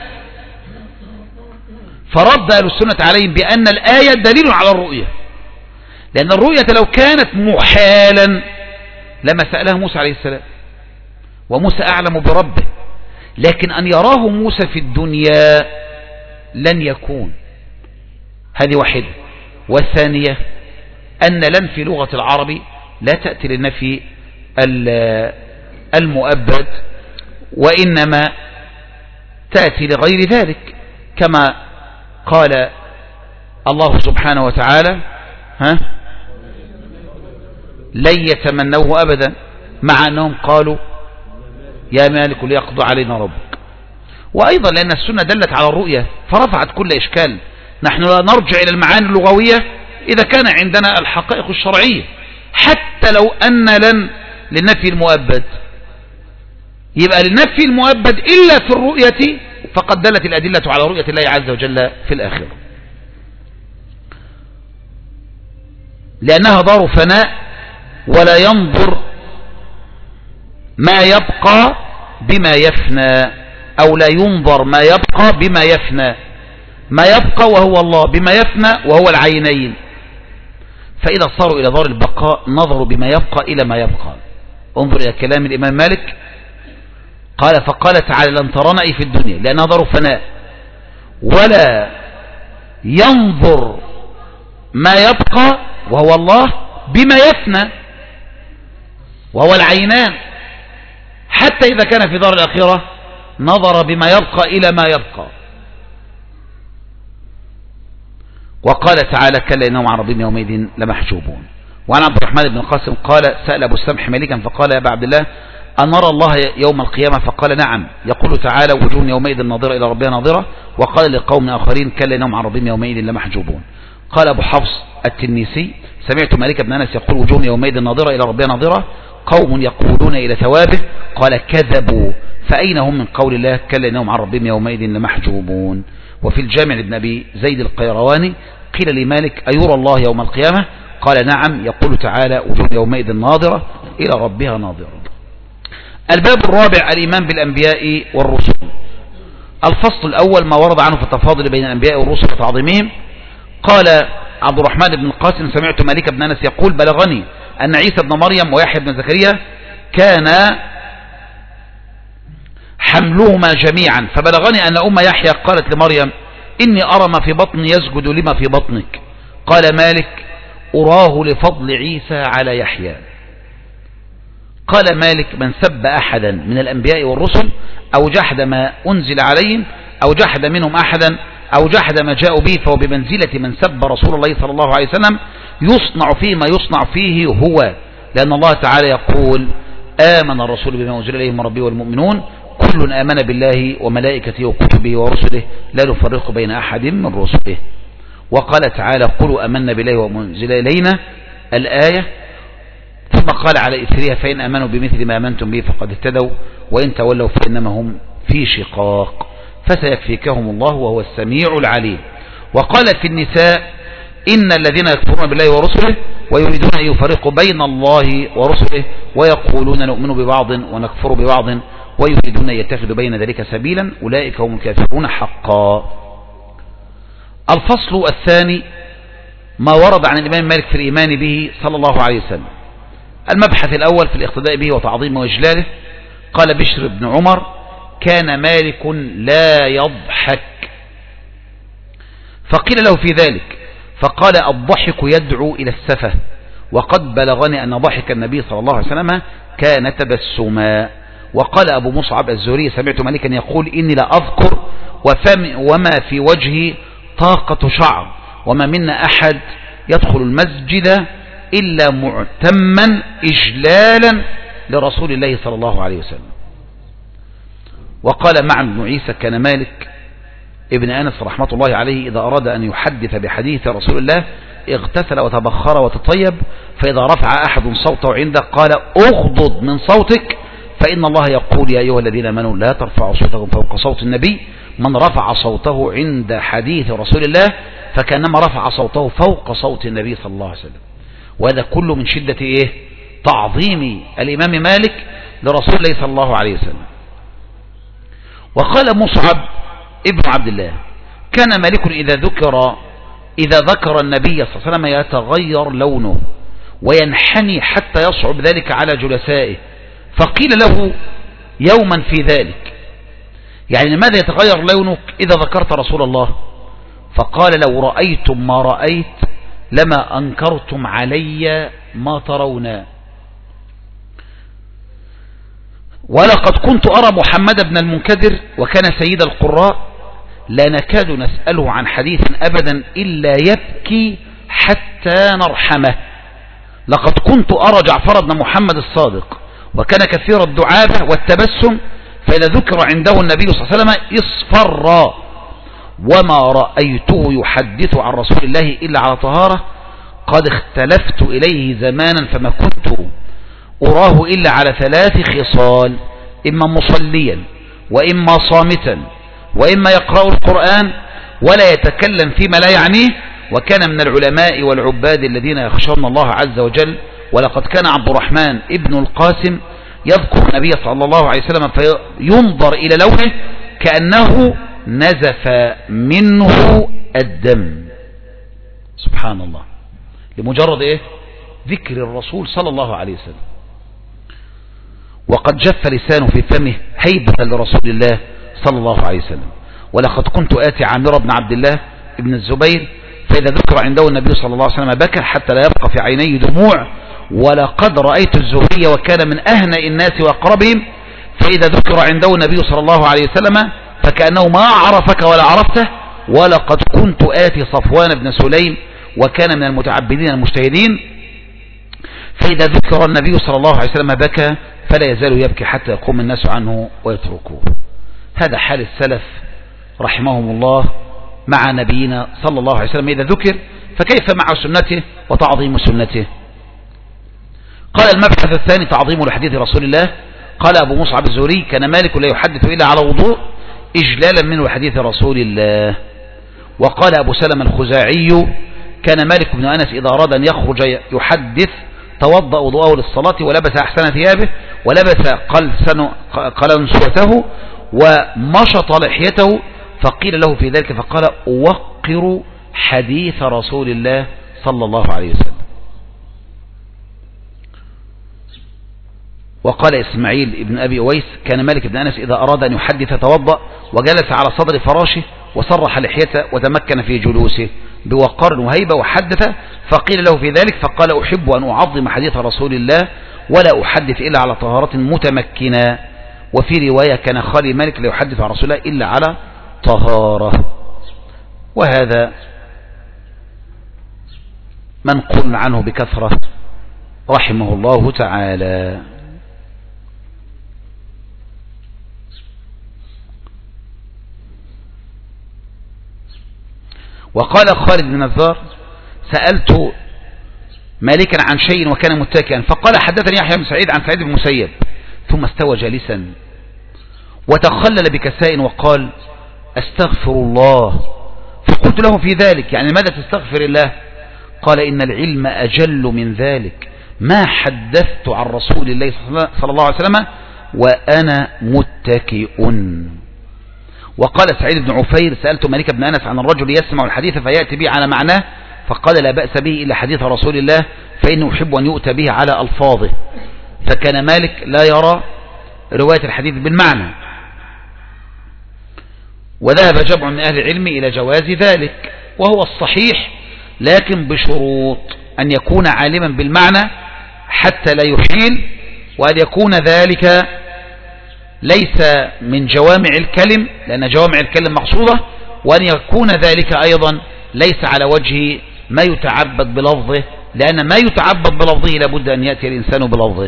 فرد أهل السنة عليهم بأن الآية دليل على الرؤية، لأن الرؤية لو كانت محالا لما سألها موسى عليه السلام وموسى أعلم بربه، لكن أن يراه موسى في الدنيا لن يكون. هذه واحدة. والثانية أن لن في لغة العرب لا تأتي للنفي المؤبد، وإنما تأتي لغير ذلك، كما قال الله سبحانه وتعالى لن يتمنوه أبدا، مع أنهم قالوا يا مالك ليقضى علينا ربك. وأيضا لأن السنة دلت على الرؤية فرفعت كل إشكال. نحن لا نرجع إلى المعاني اللغوية إذا كان عندنا الحقائق الشرعية، حتى لو أن لن للنفي المؤبد، يبقى للنفي المؤبد إلا في الرؤية فقد دلت الأدلة على رؤية الله عز وجل في الآخرة، لأنها دار فناء ولا ينظر ما يبقى بما يفنى، أو لا ينظر ما يبقى بما يفنى. ما يبقى وهو الله، بما يفنى وهو العينين. فإذا صاروا إلى دار البقاء نظروا بما يبقى إلى ما يبقى. انظر إلى كلام الإمام مالك قال فقال تعالى لن ترانا في الدنيا لأنها دار فناء، ولا ينظر ما يبقى وهو الله بما يفنى وهو العينان، حتى إذا كان في دار الآخرة نظر بما يبقى إلى ما يبقى. وقال تعالى كلا إنهم عن ربهم يومئذ لمحجوبون. وعن عبد الرحمن بن القاسم قال سأل أبو السمح مالكا فقال يا أبا عبد الله أن نرى الله يوم القيامة؟ فقال نعم. يقول تعالى وجوه يومئذ ناظرة إلى ربها ناظرة. وقال لقوم آخرين كلا إنهم عن ربهم يومئذ لمحجوبون. قال أبو حفص التنيسي سمعت مالك بن أنس يقول وجوه يومئذ ناظرة إلى ربها ناظرة قوم يقولون إلى ثوابه. قال كذبوا، فأين هم من قول الله كلا إنهم عن ربهم يومئذ لمحجوبون. وفي الجامع لابن أبي زيد القيرواني قيل لمالك أيرى الله يوم القيامة؟ قال نعم. يقول تعالى وجوه يومئذ ناظرة إلى ربها ناظرة. الباب الرابع الإيمان بالأنبياء والرسل. الفصل الأول ما ورد عنه في التفاضل بين الأنبياء والرسل وتعظيمهم. قال عبد الرحمن بن القاسم سمعت مالك بن أنس يقول بلغني أن عيسى بن مريم ويحيى بن زكريا كان حملهما جميعا، فبلغني أن أم يحيى قالت لمريم إني أرى ما في بطني يسجد لما في بطنك. قال مالك أراه لفضل عيسى على يحيى. قال مالك من سب أحدا من الأنبياء والرسل أو جحد ما أنزل عليهم أو جحد منهم أحدا أو جحد ما جاءوا به فهو بمنزلة من سب رسول الله صلى الله عليه وسلم يصنع فيه ما يصنع فيه هو، لأن الله تعالى يقول آمن الرسول بما أنزل إليه من ربه والمؤمنون كل آمن بالله وملائكته وكتبه ورسله لا نفرق بين أحد من رسله. وقال تعالى قلوا آمنا بالله وما أنزل إلينا الآية. ثم قال على إثرها فإن آمنوا بمثل ما آمنتم به فقد اهتدوا وإن تولوا فإنما هم في شقاق فسيكفيكهم الله وهو السميع العليم. وقال في النساء إن الذين يكفرون بالله ورسله ويريدون أن يفرقوا بين الله ورسله ويقولون نؤمن ببعض ونكفر ببعض ويريدون أن يتخذوا بين ذلك سبيلا أولئك هم الكافرون حقا. الفصل الثاني ما ورد عن الإمام مالك في الإيمان به صلى الله عليه وسلم. المبحث الأول في الاقتداء به وتعظيمه وإجلاله. قال بشر بن عمر كان مالك لا يضحك، فقيل له في ذلك فقال الضحك يدعو إلى السفه، وقد بلغني أن ضحك النبي صلى الله عليه وسلم كان تبسما. وقال أبو مصعب الزهري سمعت مالكا يقول إني لا أذكر وما في وجهي طاقة شعر وما منا أحد يدخل المسجد إلا معتما إجلالا لرسول الله صلى الله عليه وسلم. وقال معن بن عيسى كان مالك ابن أنس رحمة الله عليه إذا أراد أن يحدث بحديث رسول الله اغتسل وتبخر وتطيب، فإذا رفع أحد صوته عنده قال أغضض من صوتك فإن الله يقول يا أيها الذين آمنوا لا ترفعوا صوتكم فوق صوت النبي. من رفع صوته عند حديث رسول الله فكأنما رفع صوته فوق صوت النبي صلى الله عليه وسلم. وهذا كله من شدة تعظيم الإمام مالك لرسول الله صلى الله عليه وسلم. وقال مصعب ابن عبد الله كان مالك إذا ذكر النبي صلى الله عليه وسلم يتغير لونه وينحني حتى يصعب ذلك على جلسائه، فقيل له يوما في ذلك يعني لماذا يتغير لونك إذا ذكرت رسول الله؟ فقال لو رأيتم ما رأيت لما أنكرتم علي ما ترون. ولقد كنت أرى محمد بن المنكدر وكان سيد القراء لا نكاد نسأله عن حديث أبدا إلا يبكي حتى نرحمه. لقد كنت أرى جعفر بن محمد الصادق وكان كثير الدعابة والتبسم، فإذا ذكر عنده النبي صلى الله عليه وسلم اصفر، وما رأيته يحدث عن رسول الله إلا على طهارة. قد اختلفت إليه زمانا فما كنت أراه إلا على 3 خصال: إما مصليا وإما صامتا وإما يقرأ القرآن ولا يتكلم فيما لا يعنيه، وكان من العلماء والعباد الذين يخشون الله عز وجل. ولقد كان عبد الرحمن ابن القاسم يذكر النبي صلى الله عليه وسلم فينظر إلى لونه كأنه نزف منه الدم. سبحان الله، لمجرد ذكر الرسول صلى الله عليه وسلم. وقد جف لسانه في فمه هيبة لرسول الله صلى الله عليه وسلم. ولقد كنت آتي عامر بن عبد الله ابن الزبير فإذا ذكر عنده النبي صلى الله عليه وسلم بكى حتى لا يبقى في عينيه دموع. ولقد رأيت الزهري وكان من أهنأ الناس وأقربهم فإذا ذكر عنده النبي صلى الله عليه وسلم فكأنه ما عرفك ولا عرفته. ولقد كنت آتي صفوان بن سليم وكان من المتعبدين المجتهدين فإذا ذكر النبي صلى الله عليه وسلم بكى فلا يزال يبكي حتى يقوم الناس عنه ويتركوه. هذا حال السلف رحمهم الله مع نبينا صلى الله عليه وسلم إذا ذكر، فكيف مع سنته وتعظيم سنته؟ قال المبحث الثاني تعظيم لحديث رسول الله. قال أبو مصعب الزهري كان مالك لا يحدث إلا على وضوء إجلالا من حديث رسول الله. وقال أبو سلمة الخزاعي كان مالك بن أنس إذا أراد أن يخرج يحدث توضأ وضوءه للصلاة ولبس أحسن ثيابه ولبس قلنسوته ومشط لحيته، فقيل له في ذلك فقال أوقر حديث رسول الله صلى الله عليه وسلم. وقال إسماعيل بن أبي أويس كان مالك بن أنس إذا أراد أن يحدث توضأ وجلس على صدر فراشه وصرح لحيته وتمكن في جلوسه بوقار وهيبة وحدث، فقيل له في ذلك فقال أحب أن أعظم حديث رسول الله ولا أحدث إلا على طهارة متمكنة. وفي رواية كان خالي مالك لا يحدث عن رسول الله إلا على طهارة. وهذا منقول عنه بكثرة رحمه الله تعالى. وقال خالد بن نزار سألت مالكا عن شيء وكان متكئا فقال حدثني يحيى بن سعيد عن سعيد بن المسيب، ثم استوى جالسا وتخلل بكساء وقال استغفر الله. فقلت له في ذلك يعني ماذا تستغفر الله؟ قال إن العلم أجل من ذلك، ما حدثت عن رسول الله صلى الله عليه وسلم وأنا متكئ. وقال سعيد بن عفير سألت مالك بن أنس عن الرجل يسمع الحديث فيأتي به على معناه، فقال لا بأس به إلا حديث رسول الله فإنه يحب أن يؤتى به على ألفاظه. فكان مالك لا يرى رواية الحديث بالمعنى. وذهب جمع من أهل العلم إلى جواز ذلك وهو الصحيح، لكن بشروط أن يكون عالما بالمعنى حتى لا يحيل، وأن يكون ذلك ليس من جوامع الكلم لأن جوامع الكلم مقصودة، وأن يكون ذلك أيضا ليس على وجه ما يتعبد بلفظه، لأن ما يتعبد بلفظه لابد أن يأتي الإنسان بلفظه.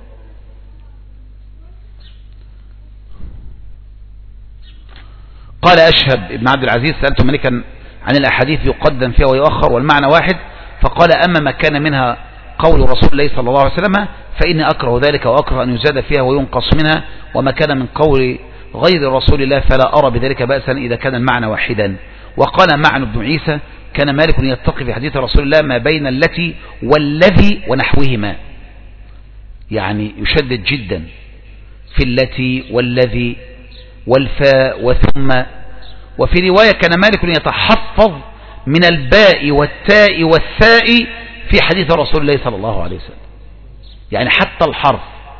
قال أشهب ابن عبد العزيز سألت مالكا عن الأحاديث يقدم فيها ويؤخر والمعنى واحد، فقال أما ما كان منها قول رسول الله صلى الله عليه وسلم فإني أكره ذلك وأكره أن يزاد فيها وينقص منها، وما كان من قول غير رسول الله فلا أرى بذلك بأسا إذا كان المعنى واحدا. وقال معن بن عيسى كان مالك يتقي في حديث رسول الله ما بين التي والذي ونحوهما، يعني يشدد جدا في التي والذي والفاء وثم. وفي رواية كان مالك يتحفظ من الباء والتاء والثاء في حديث رسول الله صلى الله عليه وسلم، يعني حتى الحرف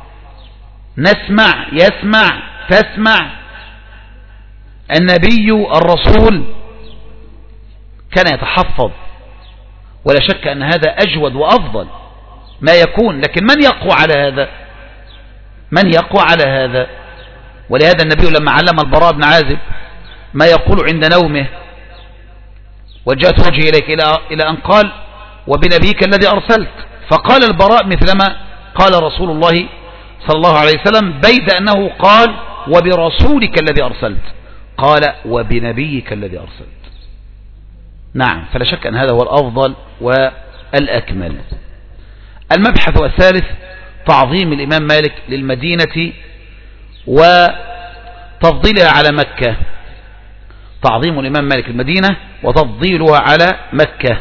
نسمع يسمع تسمع النبي الرسول كان يتحفظ، ولا شك أن هذا أجود وأفضل ما يكون. لكن من يقوى على هذا؟ من يقوى على هذا؟ ولهذا النبي لما علم البراء بن عازب ما يقول عند نومه وجهت وجهي إليك إلى أن قال وبنبيك الذي أرسلت، فقال البراء مثلما قال رسول الله صلى الله عليه وسلم بيد أنه قال وبرسولك الذي أرسلت، قال وبنبيك الذي أرسلت. نعم، فلا شك أن هذا هو الأفضل والأكمل. المبحث الثالث تعظيم الإمام مالك للمدينة وتفضيلها على مكة. تعظيم الإمام مالك المدينة وتفضيلها على مكة.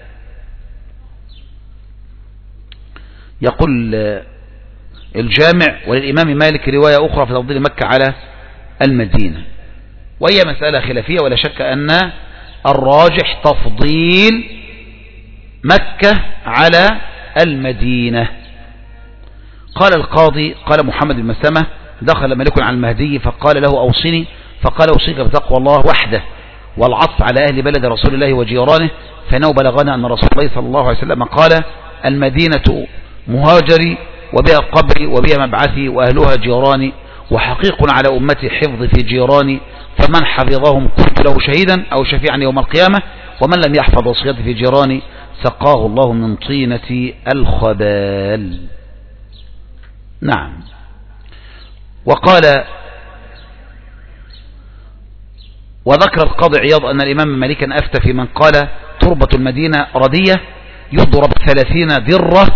يقول الجامع وللإمام مالك رواية أخرى في تفضيل مكة على المدينة، وهي مسألة خلافية، ولا شك أن الراجح تفضيل مكة على المدينة. قال القاضي قال محمد بن مسلمة دخل مالك على المهدي فقال له أوصني، فقال أوصيك بتقوى الله وحده والعطف على أهل بلد رسول الله وجيرانه، فإنه بلغنا أن رسول الله صلى الله عليه وسلم قال المدينة مهاجري وبها قبري وبها مبعثي وأهلها جيراني، وحقيق على أمتي حفظ في جيراني، فمن حفظهم كنت له شهيدا أو شفيعا يوم القيامة، ومن لم يحفظ وصيتي في جيراني سقاه الله من طينة الخبال. نعم، وذكر القاضي عياض أن الإمام مالكا أفتى في من قال تربة المدينة ردية يضرب 30 درة،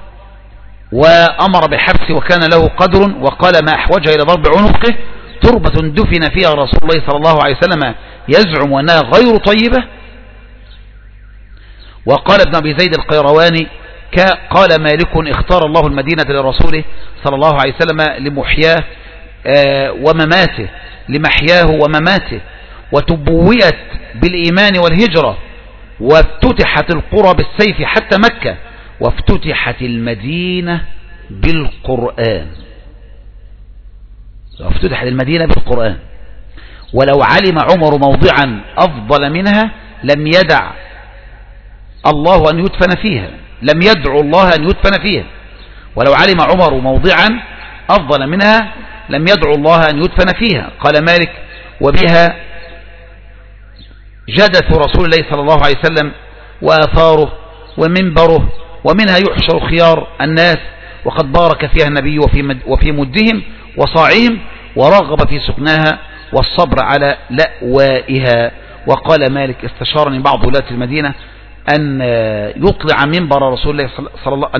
وأمر بحبسه وكان له قدر، وقال ما أحوجه إلى ضرب عنقه تربة دفن فيها رسول الله صلى الله عليه وسلم يزعم أنها غير طيبة. وقال ابن أبي زيد القيرواني قال مالك اختار الله المدينة لرسوله صلى الله عليه وسلم لمحياه ومماته، لمحياه ومماته، وتبوئت بالإيمان والهجرة، وافتتحت القرى بالسيف حتى مكة، وافتتحت المدينة بالقرآن، وافتتحت المدينة بالقرآن. ولو علم عمر موضعا أفضل منها لم يدع الله أن يدفن فيها، لم يدعو الله أن يدفن فيها. ولو علم عمر موضعا أفضل منها لم يدعو الله أن يدفن فيها. قال مالك وبها جدث رسول الله صلى الله عليه وسلم وآثاره ومنبره، ومنها يحشر خيار الناس، وقد بارك فيها النبي وفي مدهم وصاعهم، ورغب في سكناها والصبر على لأوائها. وقال مالك استشارني بعض ولاة المدينة أن يطلع منبر رسول الله صلى الله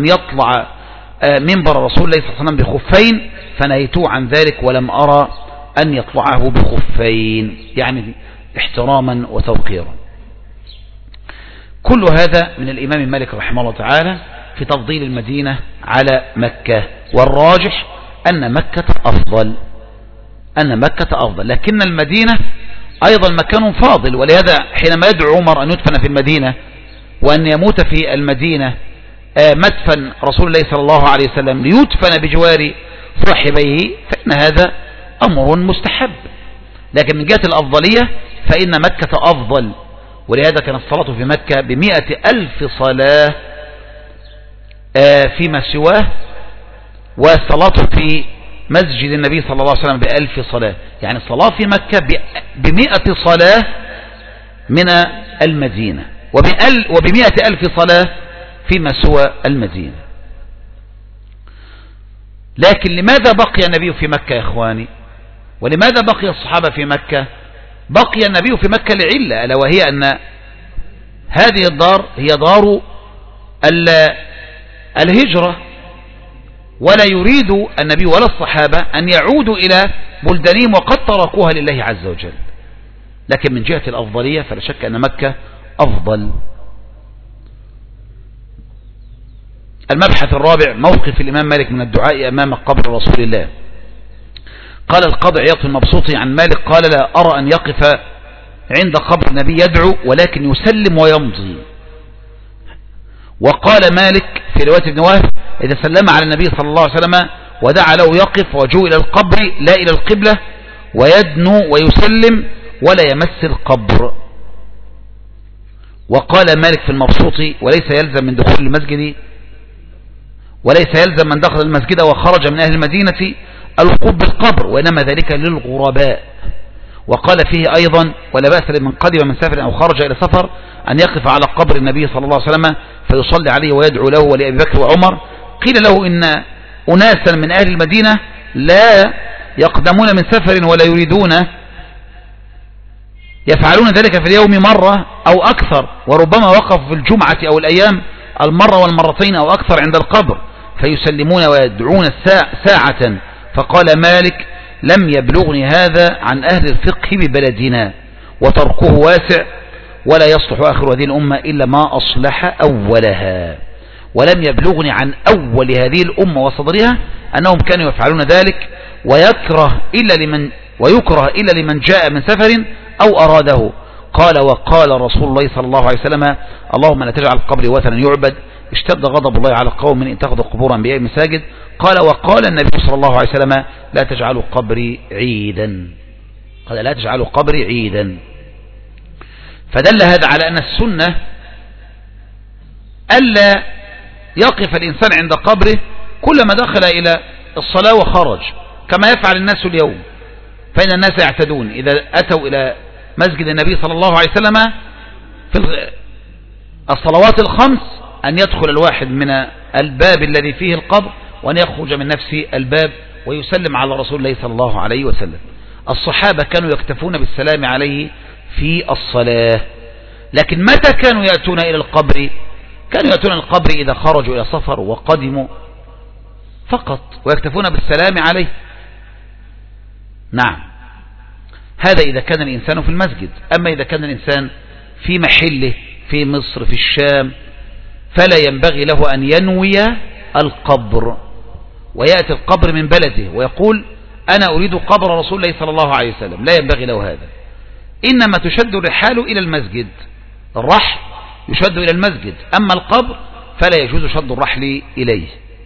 عليه وسلم بخفين، فنهيته عن ذلك ولم أرى أن يطلعه بخفين، يعني احتراما وتوقيرا. كل هذا من الإمام مالك رحمه الله تعالى في تفضيل المدينة على مكة، والراجح أن مكة أفضل، لكن المدينة أيضا مكان فاضل. ولهذا حينما يدعو عمر أن يدفن في المدينة وأن يموت في المدينة مدفن رسول الله صلى الله عليه وسلم ليدفن بجوار صاحبيه، فإن هذا أمر مستحب. لكن من جهة الأفضلية فإن مكة أفضل، ولهذا كان الصلاة في مكة ب100,000 صلاة فيما سواه، والصلاة في مسجد النبي صلى الله عليه وسلم ب1000 صلاة، يعني الصلاة في مكة ب100 صلاة من المدينة، وب100,000 صلاة فيما سوى المدينة. لكن لماذا بقي النبي في مكة يا إخواني؟ ولماذا بقي الصحابة في مكة؟ بقي النبي في مكة لعلة، ألا وهي أن هذه الدار هي دار الهجرة، ولا يريد النبي ولا الصحابة أن يعودوا إلى بلدانهم وقد تركوها لله عز وجل. لكن من جهة الأفضلية فلا شك أن مكة أفضل. المبحث الرابع موقف الإمام مالك من الدعاء أمام قبر رسول الله. قال القاضي عياض المبسوطي عن مالك قال لا أرى أن يقف عند قبر النبي يدعو، ولكن يسلم ويمضي. وقال مالك في رواية ابن وهب إذا سلم على النبي صلى الله عليه وسلم ودعا له يقف وجوه إلى القبر لا إلى القبلة، ويدنو ويسلم ولا يمس القبر. وقال مالك في المبسوطي وليس يلزم من دخول المسجد، وليس يلزم من دخل المسجد وخرج من أهل المدينة الوقوف بالقبر، وإنما ذلك للغرباء. وقال فيه أيضا ولا بأس لمن قدم من سفر أو خرج إلى سفر أن يقف على قبر النبي صلى الله عليه وسلم فيصلي عليه ويدعو له ولأبي بكر وعمر. قيل له إن أناسا من أهل المدينة لا يقدمون من سفر ولا يريدون، يفعلون ذلك في اليوم مرة أو أكثر، وربما وقفوا في الجمعة أو الأيام المرة والمرتين أو أكثر عند القبر فيسلمون ويدعون ساعة. فقال مالك لم يبلغني هذا عن أهل الفقه ببلدنا، وتركه واسع، ولا يصلح آخر هذه الأمة إلا ما أصلح أولها. ولم يبلغني عن أول هذه الأمة وصدرها أنهم كانوا يفعلون ذلك، ويكره إلا لمن جاء من سفر أو أراده. قال وقال رسول الله صلى الله عليه وسلم اللهم لا تجعل قبري وثنا يعبد، اشتد غضب الله على قوم من اتخذوا قبور أنبياء مساجد. قال وقال النبي صلى الله عليه وسلم لا تجعلوا قبري عيدا، قال لا تجعلوا قبري عيدا. فدل هذا على أن السنة ألا يقف الإنسان عند قبره كلما دخل إلى الصلاة وخرج، كما يفعل الناس اليوم. فإن الناس يعتدون إذا أتوا إلى مسجد النبي صلى الله عليه وسلم في الصلوات الخمس أن يدخل الواحد من الباب الذي فيه القبر وأن يخرج من نفس الباب ويسلم على رسول الله صلى الله عليه وسلم. الصحابة كانوا يكتفون بالسلام عليه في الصلاة، لكن متى كانوا يأتون إلى القبر؟ كانوا يأتون إلى القبر إذا خرجوا إلى سفر وقدموا فقط، ويكتفون بالسلام عليه. نعم، هذا إذا كان الإنسان في المسجد. أما إذا كان الإنسان في محله في مصر في الشام فلا ينبغي له أن ينوي القبر ويأتي القبر من بلده ويقول أنا أريد قبر رسول الله صلى الله عليه وسلم، لا ينبغي له هذا. إنما تشد الرحال إلى المسجد، الرحل يشد إلى المسجد، أما القبر فلا يجوز شد الرحل إليه.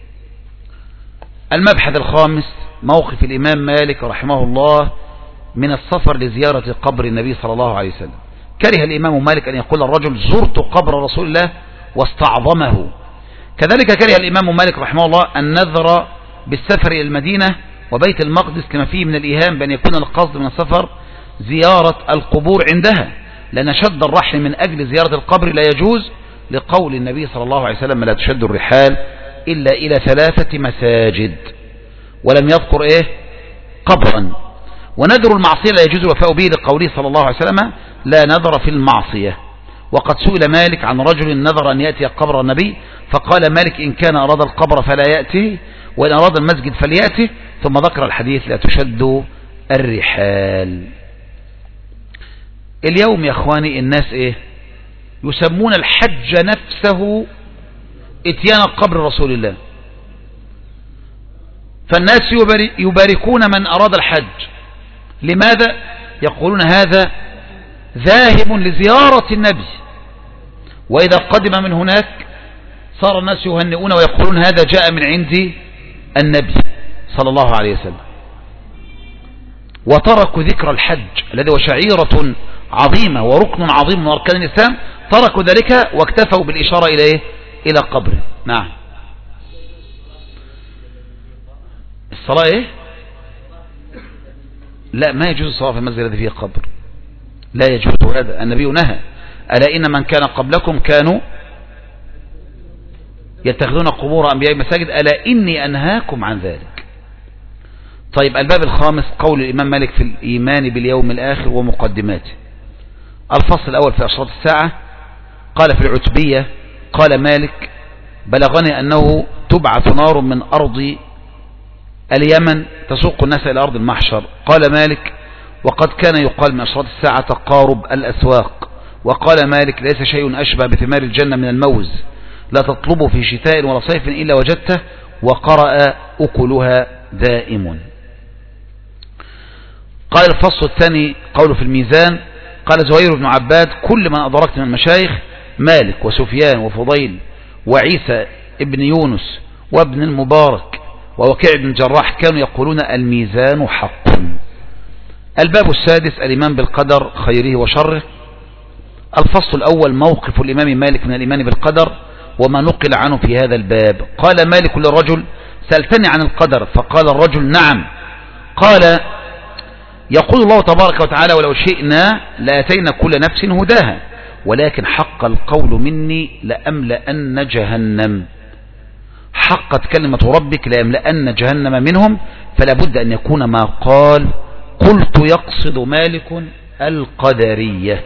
المبحث الخامس موقف الإمام مالك رحمه الله من السفر لزيارة قبر النبي صلى الله عليه وسلم. كره الإمام مالك أن يقول الرجل زرت قبر رسول الله واستعظمه. كذلك كره الإمام مالك رحمه الله النذر بالسفر إلى المدينة وبيت المقدس لما فيه من الإيهام بأن يكون القصد من السفر زيارة القبور عندها، لأن شد الرحل من أجل زيارة القبر لا يجوز، لقول النبي صلى الله عليه وسلم لا تشد الرحال إلا إلى 3 مساجد، ولم يذكر قبرا. ونذر المعصية لا يجوز الوفاء به لقوله صلى الله عليه وسلم لا نذر في المعصية. وقد سئل مالك عن رجل نذر أن يأتي قبر النبي فقال مالك إن كان أراد القبر فلا يأته، وإن أراد المسجد فليأته، ثم ذكر الحديث لا تشد الرحال. اليوم يا أخواني الناس يسمون الحج نفسه اتيان قبر رسول الله، فالناس يباركون من أراد الحج. لماذا؟ يقولون هذا ذاهب لزيارة النبي، وإذا قدم من هناك صار الناس يهنئون ويقولون هذا جاء من عند النبي صلى الله عليه وسلم. وتركوا ذكر الحج الذي هو شعيرة عظيمة وركن عظيم من أركان الإسلام، تركوا ذلك واكتفوا بالإشارة إلى قبره. نعم. الصلاة لا، ما يجوز الصلاة في المسجد الذي فيه قبر، لا يجوز هذا. النبي نهى ألا إن من كان قبلكم كانوا يتخذون قبور أنبياء مساجد ألا إني أنهاكم عن ذلك. طيب، الباب الخامس قول الإمام مالك في الإيمان باليوم الآخر ومقدماته. الفصل الأول في أشراط الساعة. قال في العتبية قال مالك بلغني أنه تبعث نار من أرض اليمن تسوق الناس إلى أرض المحشر. قال مالك وقد كان يقال من أشراط الساعة تقارب الأسواق. وقال مالك ليس شيء أشبه بثمار الجنة من الموز، لا تطلبه في شتاء ولا صيف إلا وجدته، وقرأ أكلها دائم. قال الفصل الثاني قوله في الميزان. قال زهير بن عباد كل من أدركت من المشايخ مالك وسفيان وفضيل وعيسى ابن يونس وابن المبارك ووكيع بن الجراح كانوا يقولون الميزان حق. الباب السادس الإيمان بالقدر خيره وشره. الفصل الأول موقف الإمام مالك من الإيمان بالقدر وما نقل عنه في هذا الباب. قال مالك للرجل سألتني عن القدر؟ فقال الرجل نعم. قال يقول الله تبارك وتعالى ولو شئنا لأتينا كل نفس هداها ولكن حق القول مني لأملأن جهنم. حقت كلمة ربك لأملأن جهنم منهم، فلا بد أن يكون ما قال قلت يقصد مالك القدرية.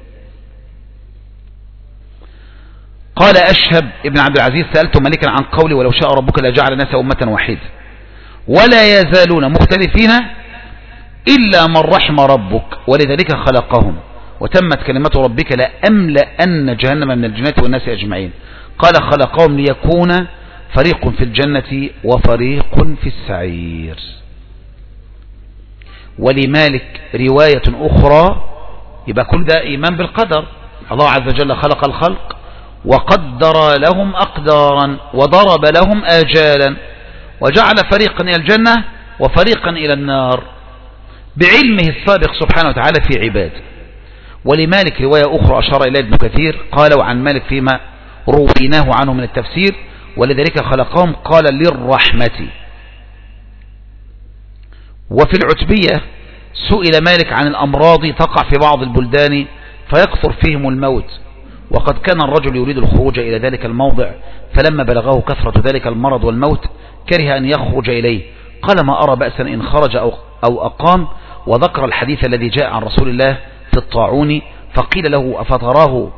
قال أشهب ابن عبد العزيز سألت مالكا عن قولي ولو شاء ربك لجعل الناس أمة واحدة ولا يزالون مختلفين إلا من رحم ربك ولذلك خلقهم وتمت كلمة ربك لأملأن جهنم من الجنة والناس أجمعين. قال خلقهم ليكون فريق في الجنة وفريق في السعير. ولمالك رواية أخرى، يبقى كل ده إيمان بالقدر. الله عز وجل خلق الخلق وقدر لهم أقدارا وضرب لهم آجالا وجعل فريقا إلى الجنة وفريقا إلى النار بعلمه السابق سبحانه وتعالى في عباده. ولمالك رواية أخرى أشار إليه ابن كثير قال عن مالك فيما رويناه عنه من التفسير ولذلك خلقهم قال للرحمة. وفي العتبية سئل مالك عن الأمراض تقع في بعض البلدان فيكثر فيهم الموت، وقد كان الرجل يريد الخروج إلى ذلك الموضع فلما بلغه كثرة ذلك المرض والموت كره أن يخرج إليه. قال ما أرى بأسا إن خرج أو أقام، وذكر الحديث الذي جاء عن رسول الله في الطاعون، فقيل له أفتراه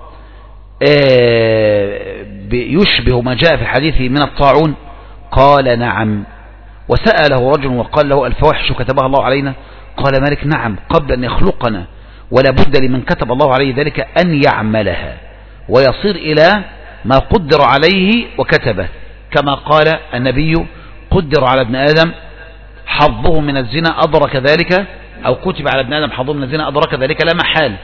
يشبه ما جاء في الحديث من الطاعون؟ قال نعم. وسأله رجل وقال له الفواحش كتبها الله علينا؟ قال مالك نعم، قبل أن يخلقنا، ولا بد لمن كتب الله عليه ذلك أن يعملها ويصير إلى ما قدر عليه وكتبه، كما قال النبي قدر على ابن آدم حظه من الزنا أدرك ذلك، أو كتب على ابن آدم حظه من الزنا أدرك ذلك لا محال.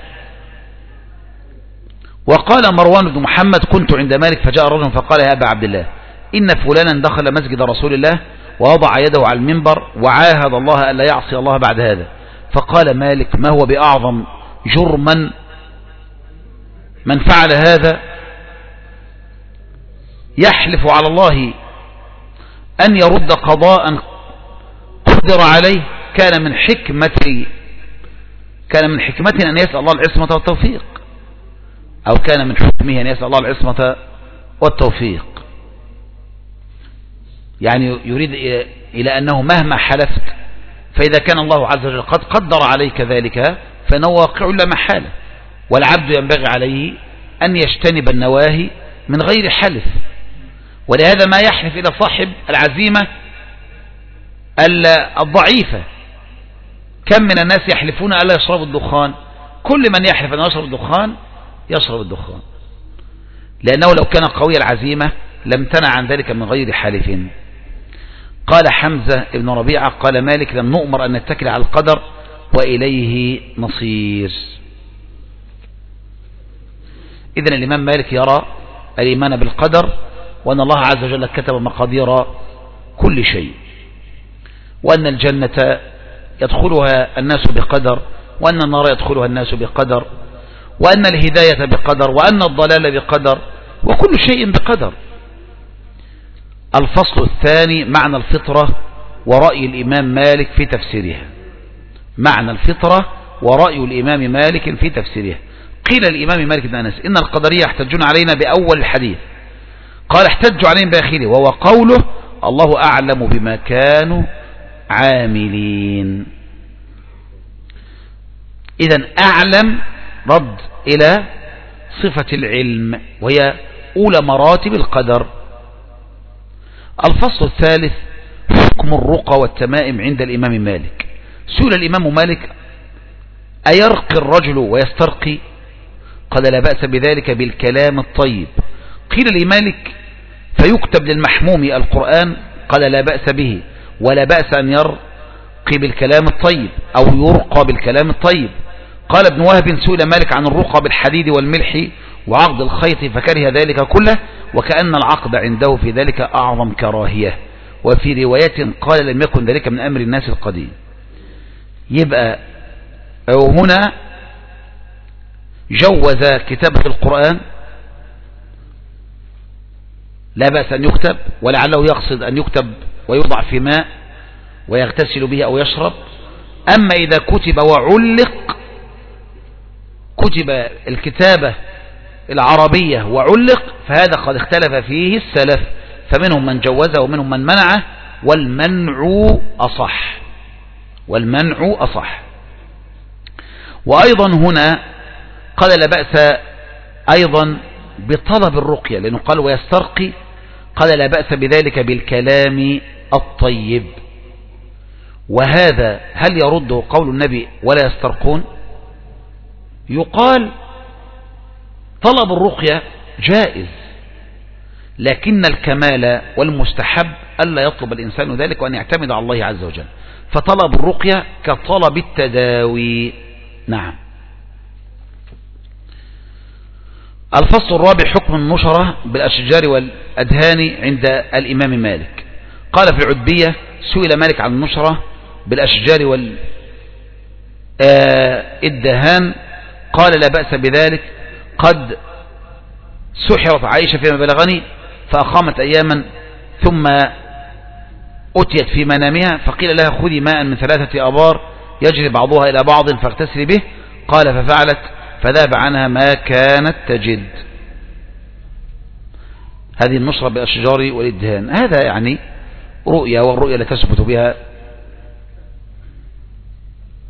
وقال مروان بن محمد كنت عند مالك فجاء رجل فقال يا أبا عبد الله إن فلانا دخل مسجد رسول الله ووضع يده على المنبر وعاهد الله ألا يعصي الله بعد هذا، فقال مالك ما هو بأعظم جرما من فعل هذا يحلف على الله أن يرد قضاء قدر عليه، كان من حكمته أن يسأل الله العصمة والتوفيق، أو كان من حكمه أن يسأل الله العصمة والتوفيق. يعني يريد إلى أنه مهما حلفت فإذا كان الله عز وجل قد قدر عليك ذلك فإنه واقع لا محالة، والعبد ينبغي عليه أن يجتنب النواهي من غير حلف. ولهذا ما يحلف إلى صاحب العزيمة الضعيفة. كم من الناس يحلفون ألا يشربوا الدخان؟ كل من يحلف أن يشرب الدخان يشرب الدخان، لأنه لو كان قوي العزيمة لم تنع عن ذلك من غير حالف. قال حمزة ابن ربيعة قال مالك لم نؤمر أن نتكل على القدر وإليه نصير. إذن الإمام مالك يرى الإيمان بالقدر، وأن الله عز وجل كتب مقادير كل شيء، وأن الجنة يدخلها الناس بقدر، وأن النار يدخلها الناس بقدر، وأن الهداية بقدر، وأن الضلال بقدر، وكل شيء بقدر. الفصل الثاني معنى الفطرة ورأي الإمام مالك في تفسيرها. معنى الفطرة ورأي الإمام مالك في تفسيرها. قيل الإمام مالك بن أنس إن القدرية يحتجون علينا بأول الحديث، قال احتجوا عليهم بآخره، وهو قوله الله أعلم بما كانوا عاملين. إذن أعلم رد إلى صفة العلم، وهي أولى مراتب القدر. الفصل الثالث حكم الرقى والتمائم عند الإمام مالك. سئل الإمام مالك أيرقي الرجل ويسترقي؟ قال لا بأس بذلك بالكلام الطيب. قيل لمالك فيكتب للمحموم القرآن؟ قال لا بأس به، ولا بأس أن يرقي بالكلام الطيب أو يرقى بالكلام الطيب. قال ابن وهب سئل مالك عن الرقى بالحديد والملح وعقد الخيط فكره ذلك كله، وكأن العقد عنده في ذلك أعظم كراهية. وفي رواية قال لم يكن ذلك من أمر الناس القديم. يبقى هنا جوز كتابة القرآن، لا بأس أن يكتب، ولعله يقصد أن يكتب ويوضع في ماء ويغتسل به أو يشرب. أما إذا كتب وعلق، كتب الكتابة العربية وعلق، فهذا قد اختلف فيه السلف، فمنهم من جوزه ومنهم من منعه، والمنع أصح. والمنع أصح. وأيضا هنا قال لا بأس أيضا بطلب الرقية، لأنه قال ويسترقي، قال لا بأس بذلك بالكلام الطيب. وهذا هل يرده قول النبي ولا يسترقون؟ يقال طلب الرقية جائز، لكن الكمال والمستحب ألا يطلب الإنسان ذلك وأن يعتمد على الله عز وجل، فطلب الرقية كطلب التداوي. نعم. الفصل الرابع حكم النشرة بالأشجار والأدهان عند الإمام مالك. قال في العتبية سئل مالك عن النشرة بالأشجار والدهان، قال لا بأس بذلك، قد سحرت عائشة فيما بلغني فأقامت أياما ثم أتيت في منامها فقيل لها خذي ماء من 3 أبار يجري بعضها إلى بعض فاغتسلي به، قال ففعلت فذاب عنها ما كانت تجد. هذه النشرة بالأشجار والإدهان، هذا يعني رؤيا، والرؤيا لا تثبت بها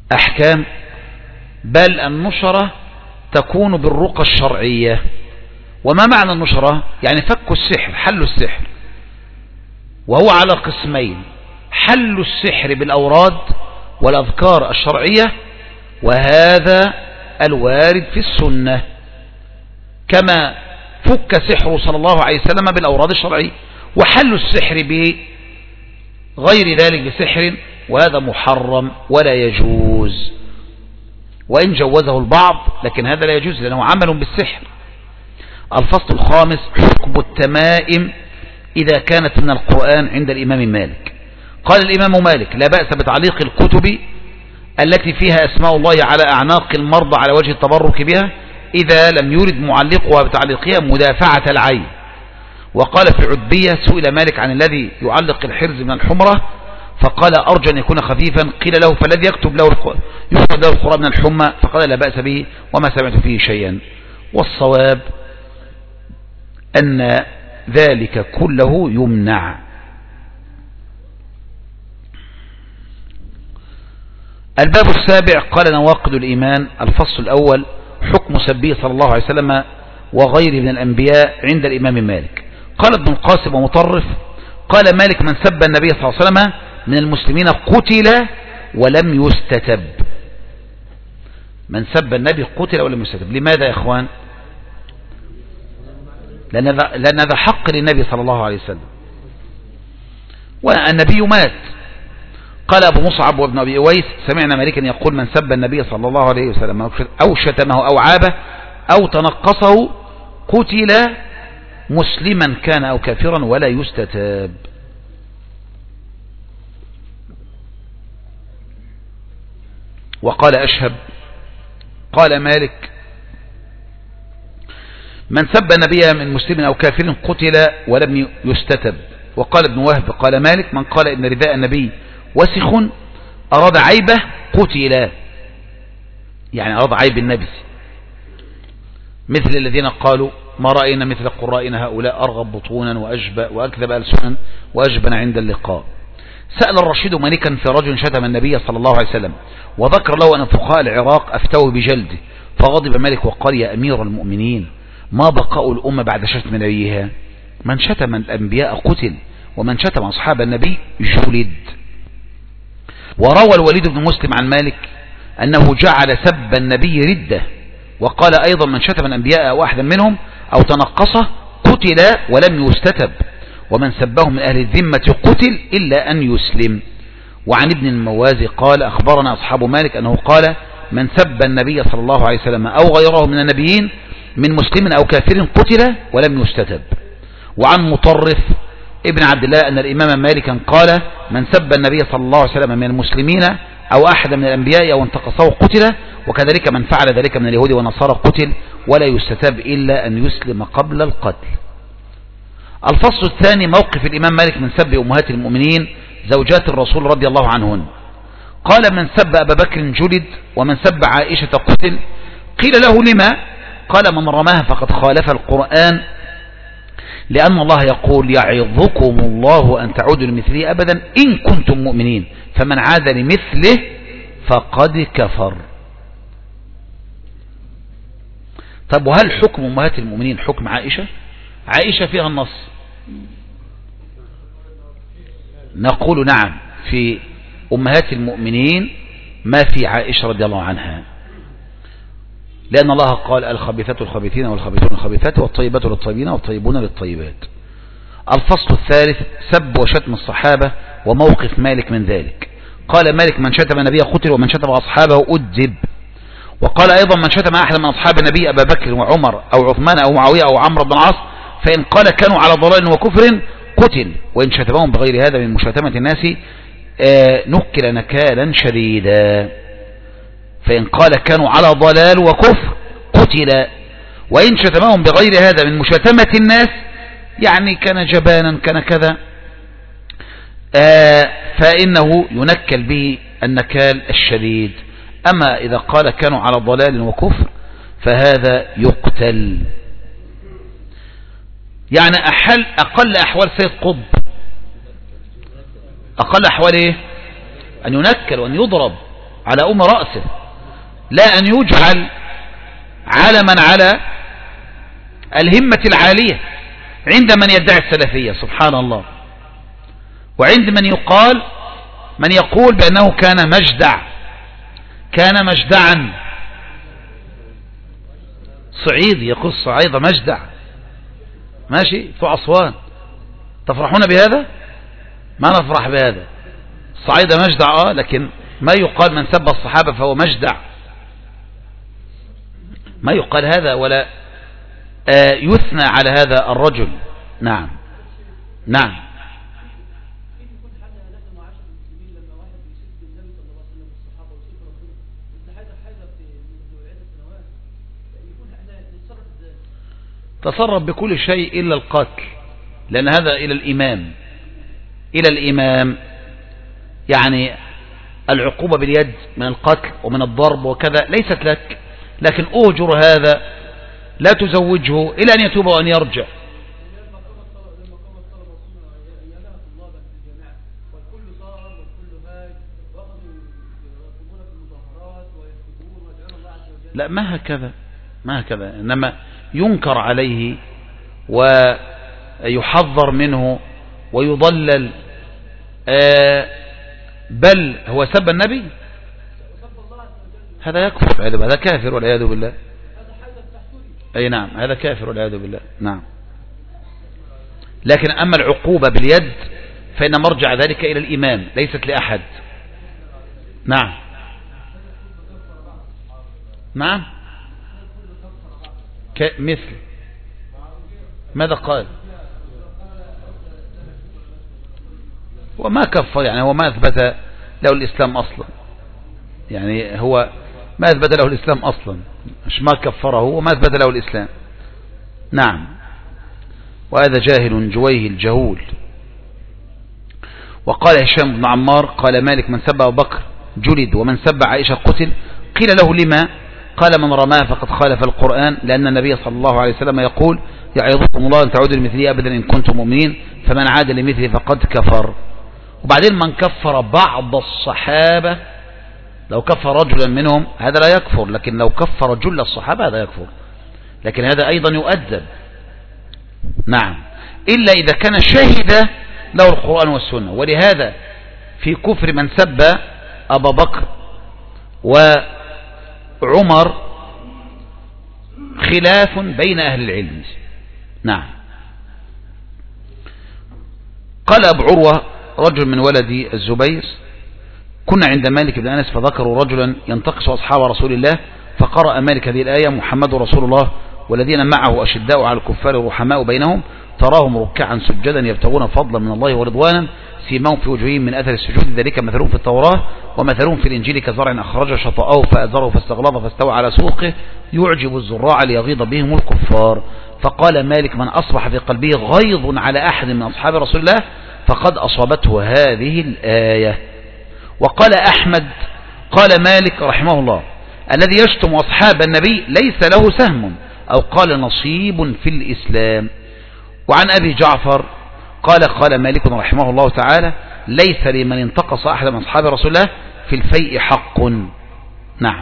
أحكام، بل النشرة تكون بالرقى الشرعية. وما معنى النشرة؟ يعني فك السحر، حل السحر، وهو على قسمين: حل السحر بالأوراد والأذكار الشرعية، وهذا الوارد في السنة، كما فك سحره صلى الله عليه وسلم بالأوراد الشرعية. وحل السحر بغير ذلك بسحر، وهذا محرم ولا يجوز، وإن جوزه البعض لكن هذا لا يجوز لأنه عمل بالسحر. الفصل الخامس: حكم التمائم إذا كانت من القرآن عند الإمام مالك. قال الإمام مالك: لا بأس بتعليق الكتب التي فيها أسماء الله على أعناق المرضى على وجه التبرك بها إذا لم يرد معلقها بتعليقها مدافعة العين. وقال في العتبية: سئل مالك عن الذي يعلق الحرز من الحمرة فقال: أرجو أن يكون خفيفا. قيل له: فالذي يكتب له القرآن من الحمى؟ فقال: لا بأس به وما سمعت فيه شيئا. والصواب أن ذلك كله يمنع. الباب السابع: قال نواقض الإيمان. الفصل الأول: حكم سبه صلى الله عليه وسلم وغيره من الأنبياء عند الإمام مالك. قال ابن القاسم ومطرف: قال مالك: من سب النبي صلى الله عليه وسلم من المسلمين قتل ولم يستتب. من سب النبي قتل ولم يستتب. لماذا يا إخوان؟ لأن هذا حق للنبي صلى الله عليه وسلم، والنبي مات. قال أبو مصعب وابن أبي أويس: سمعنا مالكا يقول: من سب النبي صلى الله عليه وسلم أو شتمه أو عابه أو تنقصه قتل مسلما كان أو كافرا ولا يستتاب. وقال أشهب: قال مالك: من سب النبي من مسلم أو كافر قتل ولم يستتب. وقال ابن وهب: قال مالك: من قال إن رداء النبي وسخ أراد عيبه قتل، يعني أراد عيب النبي، مثل الذين قالوا: ما رأينا مثل قرائنا هؤلاء أرغب بطونا وأكذب ألسنا وأجبن عند اللقاء. سأل الرشيد مالكا في رجل شتم النبي صلى الله عليه وسلم، وذكر له أن فقهاء العراق أفتوه بجلده، فغضب مالك وقال: يا أمير المؤمنين، ما بقاء الأمة بعد شتم نبيها؟ من شتم الأنبياء قتل، ومن شتم أصحاب النبي جلد. وروى الوليد بن مسلم عن مالك أنه جعل سب النبي ردة، وقال أيضا: من شتم الأنبياء أو أحدا منهم أو تنقصه قتل ولم يستتب، ومن سبهم من أهل الذمة قتل إلا أن يسلم. وعن ابن الموازي قال: أخبرنا أصحاب مالك أنه قال: من سب النبي صلى الله عليه وسلم أو غيره من النبيين من مسلم أو كافر قتل ولم يستتب. وعن مطرف ابن عبد الله أن الإمام مالكا قال: من سب النبي صلى الله عليه وسلم من المسلمين أو أحد من الأنبياء أو انتقصه قتل، وكذلك من فعل ذلك من اليهود والنصارى قتل ولا يستتاب إلا أن يسلم قبل القتل. الفصل الثاني: موقف الإمام مالك من سب أمهات المؤمنين زوجات الرسول رضي الله عنهن. قال: من سب أبا بكر جلد، ومن سب عائشة قتل. قيل له: لما؟ قال: من رماها فقد خالف القرآن، لأن الله يقول: يعظكم الله أن تعودوا لمثله أبدا إن كنتم مؤمنين، فمن عاد لمثله فقد كفر. طب وهل حكم أمهات المؤمنين حكم عائشة؟ عائشة فيها النص؟ نقول نعم، في أمهات المؤمنين ما في عائشة رضي الله عنها، لأن الله قال: الخبيثات الخبيثين والخبيثون الخبيثات والطيبات للطيبين والطيبون للطيبات. الفصل الثالث: سب وشتم الصحابة وموقف مالك من ذلك. قال مالك: من شتم النبي قتل، ومن شتم أصحابه أدب. وقال أيضا: من شتم أحد من أصحاب النبي أبا بكر وعمر أو عثمان أو معاوية أو عمرو بن العاص فإن قال كانوا على ضلال وكفر قتل، وإن شتمهم بغير هذا من مشاتمة الناس نكل نكالا شديدا. فإن قال كانوا على ضلال وكفر قتل، وإن شتمهم بغير هذا من مشاتمة الناس يعني كان جبانا كان كذا فإنه ينكل به النكال الشديد. أما إذا قال كانوا على ضلال وكفر فهذا يقتل. يعني أقل أحوال سيد قطب، أقل أحوال إيه؟ أن ينكل وأن يضرب، على رأسه، لا أن يجعل علما على الهمة العالية عند من يدعي السلفية سبحان الله، وعند من يقول بأنه كان مجدعا، صعيدي يقول صعيد مجدع، ماشي بتوع أسوان، تفرحون بهذا؟ ما نفرح بهذا. صعيد مجدع لكن ما يقال من سب الصحابة فهو مجدع، ما يقال هذا ولا يثنى على هذا الرجل. نعم نعم. تصرف بكل شيء إلا القتل، لأن هذا إلى الإمام يعني العقوبة باليد من القتل ومن الضرب وكذا ليست لك، لكن أهجر هذا لا تزوجه إلى أن يتوب وأن يرجع. لا ما هكذا إنما ينكر عليه ويحذر منه ويضلل، بل هو سب النبي، هذا يكفر، هذا كافر والعياذ بالله. أي نعم هذا كافر والعياذ بالله. نعم. لكن أما العقوبة باليد فإن مرجع ذلك إلى الإمام ليست لأحد. نعم نعم. مثل ماذا قال؟ وما كفر، يعني هو ما أثبت له الإسلام أصلا، يعني هو ما أثبت له الإسلام أصلا، مش ما كفره وما أثبت له الإسلام. نعم. وهذا جاهل جويه الجهول. وقال هشام بن عمار قال مالك من سب أبو بكر جلد ومن سب عائشة قتل. قيل له لما؟ قال من رماه فقد خالف القرآن، لأن النبي صلى الله عليه وسلم يقول يعظكم الله أن تعودوا لمثله أبدا إن كنتم مؤمنين، فمن عاد لمثله فقد كفر. وبعدين من كفر بعض الصحابة، لو كفر رجلا منهم هذا لا يكفر، لكن لو كفر جل الصحابة هذا يكفر، لكن هذا أيضا يؤدب. نعم. إلا إذا كان شهد له القرآن والسنة. ولهذا في كفر من سب أبا بكر وعمر خلاف بين أهل العلم. نعم. قال أبو عروة رجل من ولد الزبير كنا عند مالك بن أنس فذكروا رجلا ينتقص أصحاب رسول الله، فقرأ مالك هذه الآية محمد رسول الله والذين معه أشداء على الكفار رحماء بينهم تراهم ركعا سجدا يبتغون فضلا من الله ورضوانا سيماهم في وجوههم من أثر السجود ذلك مثلهم في التوراة ومثلهم في الإنجيل كزرع أخرج شطأه فأزره فاستغلظ فاستوى على سوقه يعجب الزراع ليغيظ بهم الكفار. فقال مالك من أصبح في قلبه غيظ على أحد من أصحاب رسول الله فقد أصابته هذه الآية. وقال أحمد قال مالك رحمه الله الذي يشتم أصحاب النبي ليس له سهم أو قال نصيب في الإسلام. وعن أبي جعفر قال مالك رحمه الله تعالى ليس لمن انتقص أحد من أصحاب رسول الله في الفيء حق. نعم.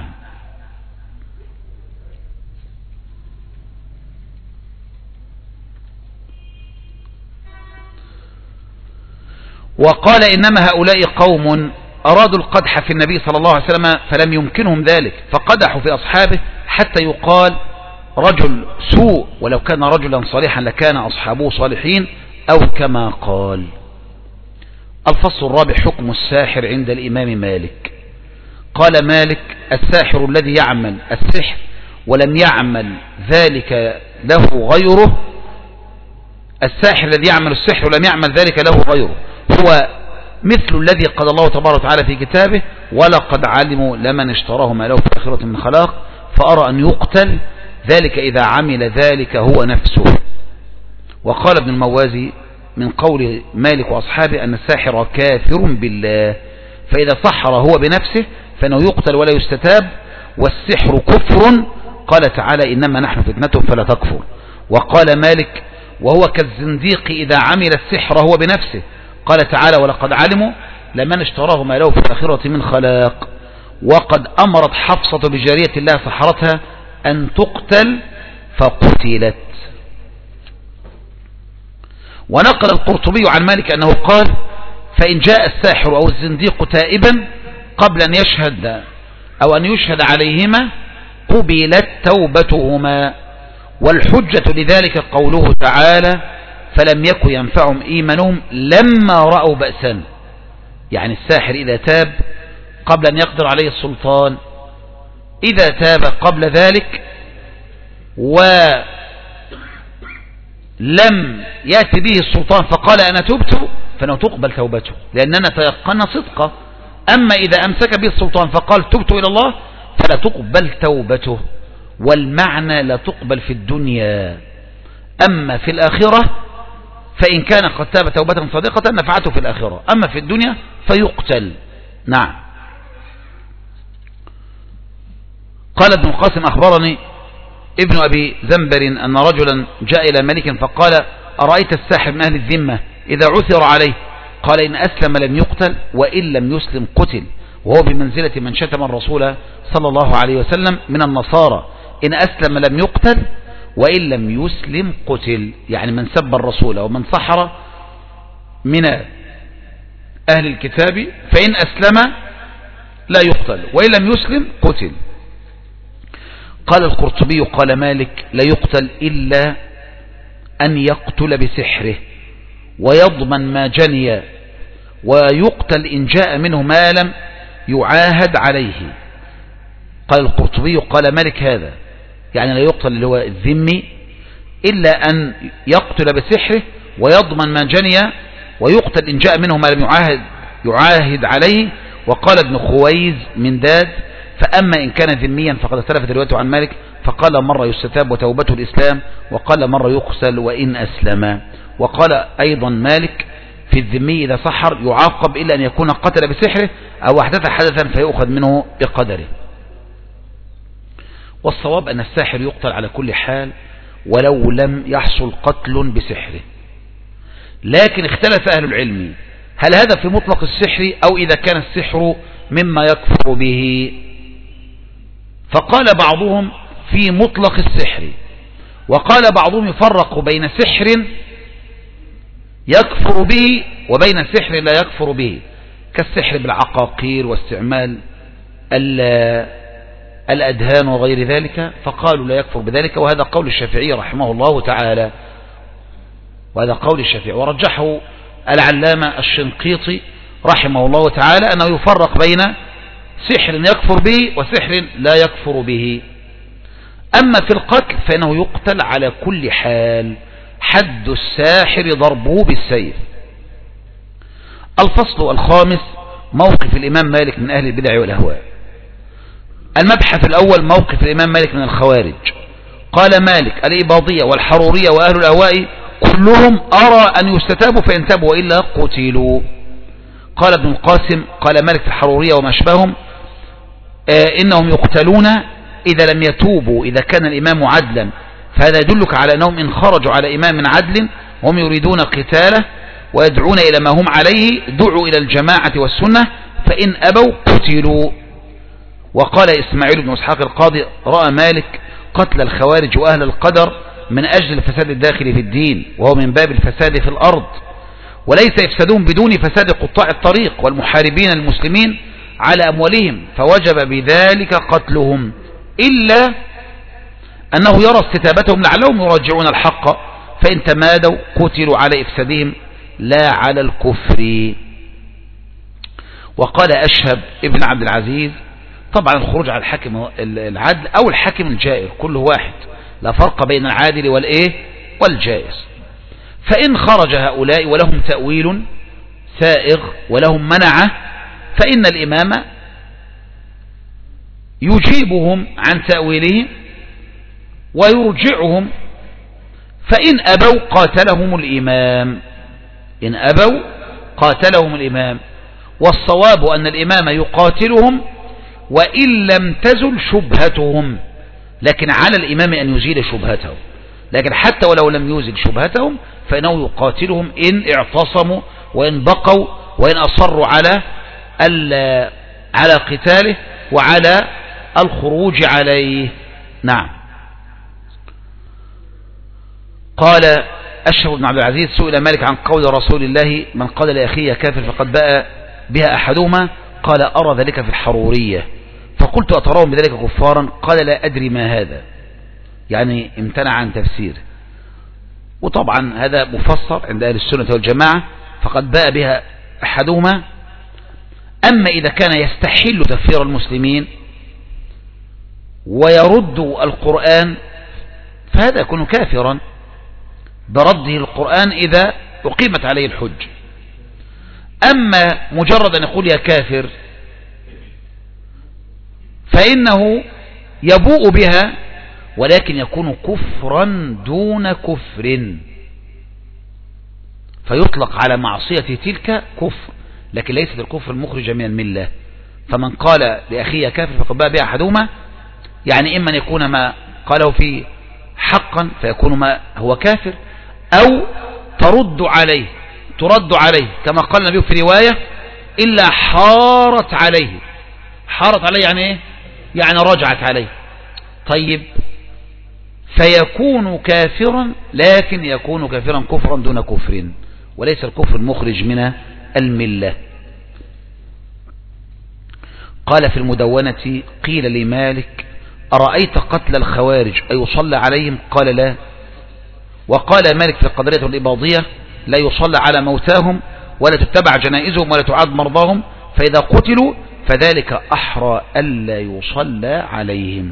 وقال إنما هؤلاء قوم أرادوا القدح في النبي صلى الله عليه وسلم فلم يمكنهم ذلك فقدحوا في أصحابه حتى يقال رجل سوء ولو كان رجلا صالحا لكان أصحابه صالحين أو كما قال. الفصل الرابع حكم الساحر عند الإمام مالك. قال مالك الساحر الذي يعمل السحر ولم يعمل ذلك له غيره، الساحر الذي يعمل السحر ولم يعمل ذلك له غيره هو مثل الذي قال الله تبارك وتعالى في كتابه ولقد علموا لمن اشتراه ما له في الآخرة من خلاق فأرى أن يقتل ذلك إذا عمل ذلك هو نفسه. وقال ابن الموازي من قول مالك وأصحابه أن الساحر كافر بالله فإذا سحر هو بنفسه فإنه يقتل ولا يستتاب والسحر كفر قال تعالى إنما نحن فتنة فلا تكفر. وقال مالك وهو كالزنديق إذا عمل السحر هو بنفسه قال تعالى ولقد علموا لمن اشتراه ما له في الآخرة من خلاق. وقد أمرت حفصة بجارية الله سحرتها أن تقتل فقتلت. ونقل القرطبي عن مالك أنه قال فإن جاء الساحر أو الزنديق تائبا قبل أن يشهد أو أن يشهد عليهما قبلت توبتهما. والحجة لذلك قوله تعالى فلم يكن ينفعهم إيمانهم لما رأوا بأسا، يعني الساحر إذا تاب قبل أن يقدر عليه السلطان، إذا تاب قبل ذلك ولم يأتي به السلطان فقال أنا تبت فإنه تقبل توبته لأننا تيقن صدقه. أما إذا أمسك به السلطان فقال تبت إلى الله فلا تقبل توبته. والمعنى لا تقبل في الدنيا، أما في الآخرة فإن كان قد تاب توبة صادقة نفعته في الآخرة، أما في الدنيا فيقتل. نعم. قال ابن القاسم أخبرني ابن أبي زنبر أن رجلا جاء إلى ملك فقال أرأيت الساحر من أهل الذمة إذا عثر عليه؟ قال إن أسلم لم يقتل وإن لم يسلم قتل، وهو بمنزلة من شتم الرسول صلى الله عليه وسلم من النصارى. إن أسلم لم يقتل وإن لم يسلم قتل، يعني من سب الرسول ومن سحر من أهل الكتاب فإن أسلم لا يقتل وإن لم يسلم قتل. قال القرطبي قال مالك لا يقتل إلا أن يقتل بسحره ويضمن ما جني، ويقتل إن جاء منه ما لم يعاهد عليه. قال القرطبي قال مالك هذا يعني لا يقتل اللي هو الذمي إلا أن يقتل بسحره ويضمن ما جني، ويقتل إن جاء منه ما لم يعاهد عليه. وقال ابن خويز من داد فأما إن كان ذميا فقد اختلفت روايته عن مالك، فقال مرة يستتاب وتوبته الإسلام، وقال مرة يقتل وإن أسلم. وقال أيضا مالك في الذمي إذا سحر يعاقب إلا أن يكون قتل بسحره أو أحدث حدثا فيؤخذ منه بقدره. والصواب أن الساحر يقتل على كل حال ولو لم يحصل قتل بسحره. لكن اختلف أهل العلم هل هذا في مطلق السحر أو إذا كان السحر مما يكفر به. فقال بعضهم في مطلق السحر، وقال بعضهم يفرق بين سحر يكفر به وبين سحر لا يكفر به، كالسحر بالعقاقير واستعمال الأدهان وغير ذلك، فقالوا لا يكفر بذلك. وهذا قول الشافعي رحمه الله تعالى، وهذا قول الشافعي ورجحه العلامة الشنقيطي رحمه الله تعالى أنه يفرق بين سحر يكفر به وسحر لا يكفر به. أما في القتل فإنه يقتل على كل حال، حد الساحر ضربه بالسيف. الفصل الخامس موقف الإمام مالك من أهل البدع والأهواء. المبحث الأول موقف الإمام مالك من الخوارج. قال مالك الإباضية والحرورية وأهل الأهواء كلهم أرى أن يستتابوا فإن تابوا وإلا قتلوا. قال ابن القاسم قال مالك في الحرورية وما أشبههم إنهم يقتلون إذا لم يتوبوا إذا كان الإمام عدلا، فهذا يدلك على أنهم إن خرجوا على إمام عدل هم يريدون قتاله ويدعون إلى ما هم عليه دعوا إلى الجماعة والسنة، فإن أبوا قتلوا. وقال إسماعيل بن إسحاق القاضي رأى مالك قتل الخوارج وأهل القدر من أجل الفساد الداخلي في الدين، وهو من باب الفساد في الأرض، وليس يفسدون بدون فساد قطاع الطريق والمحاربين المسلمين على أموالهم، فوجب بذلك قتلهم، إلا أنه يرى استتابتهم لعلهم يراجعون الحق، فإن تمادوا قتلوا على إفسادهم لا على الكفر. وقال أشهب ابن عبد العزيز طبعا الخروج على الحاكم العدل أو الحاكم الجائر كله واحد، لا فرق بين العادل والجائز. فإن خرج هؤلاء ولهم تأويل سائغ ولهم منعه فإن الإمام يجيبهم عن تأويلهم ويرجعهم، فإن أبوا قاتلهم الإمام، إن أبوا قاتلهم الإمام. والصواب أن الإمام يقاتلهم وإن لم تزل شبهتهم، لكن على الإمام أن يزيل شبهتهم، لكن حتى ولو لم يزل شبهتهم فإنه يقاتلهم إن اعتصموا وإن بقوا وإن أصروا على قتاله وعلى الخروج عليه. نعم. قال أشرف بن عبد العزيز سئل مالك عن قول رسول الله من قال لأخيه كافر فقد باء بها أحدهما، قال أرى ذلك في الحرورية، فقلت أتراهم بذلك كفارا؟ قال لا أدري ما هذا، يعني امتنع عن تفسير. وطبعا هذا مفسر عند أهل السنة والجماعة، فقد باء بها أحدهما. أما إذا كان يستحل تكفير المسلمين ويرد القرآن فهذا يكون كافرا برده القرآن إذا أقيمت عليه الحج. أما مجرد أن يقول يا كافر فإنه يبوء بها، ولكن يكون كفرا دون كفر، فيطلق على معصية تلك كفر، لكن ليست الكفر المخرج من الملة. فمن قال لأخيه كافر فقد باء بها أحدهما، يعني إما أن يكون ما قاله فيه حقا فيكون ما هو كافر، أو ترد عليه كما قال النبي في رواية إلا حارت عليه. حارت عليه يعني إيه؟ يعني رجعت عليه. طيب، فيكون كافرا، لكن يكون كافرا كفرا دون كفر، وليس الكفر المخرج من الملة. قال في المدونة قيل لمالك أرأيت قتل الخوارج أيصلى عليهم؟ قال لا. وقال مالك في القدرية والإباضية لا يصلى على موتاهم ولا تتبع جنائزهم ولا تعاد مرضاهم، فإذا قتلوا فذلك أحرى ألا يصلى عليهم.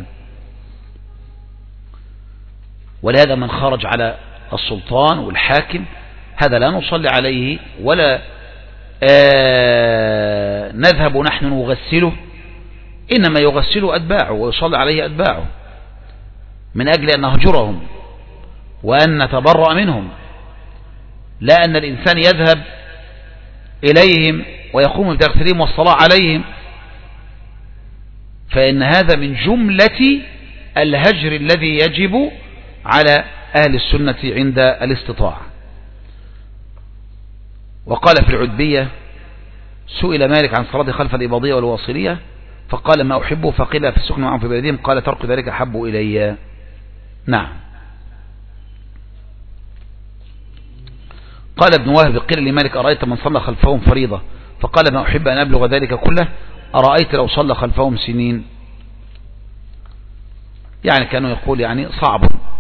ولهذا من خرج على السلطان والحاكم هذا لا نصلي عليه ولا نذهب نحن نغسله، إنما يغسل أتباعه ويصلي عليه أتباعه، من أجل أن نهجرهم وأن نتبرأ منهم، لا أن الإنسان يذهب إليهم ويقوم بتغسيلهم والصلاة عليهم، فإن هذا من جملة الهجر الذي يجب على أهل السنة عند الاستطاعة. وقال في العتبية سئل مالك عن صلاة خلف الإباضية والواصلية فقال ما أحبه، فقيل في السكن معهم في بلدهم، قال ترك ذلك أحب إلي. نعم. قال ابن وهب قيل لمالك أرأيت من صلى خلفهم فريضة؟ فقال ما أحب أن أبلغ ذلك كله، أرأيت لو صلى خلفهم سنين؟ يعني كانوا يقول يعني صعب،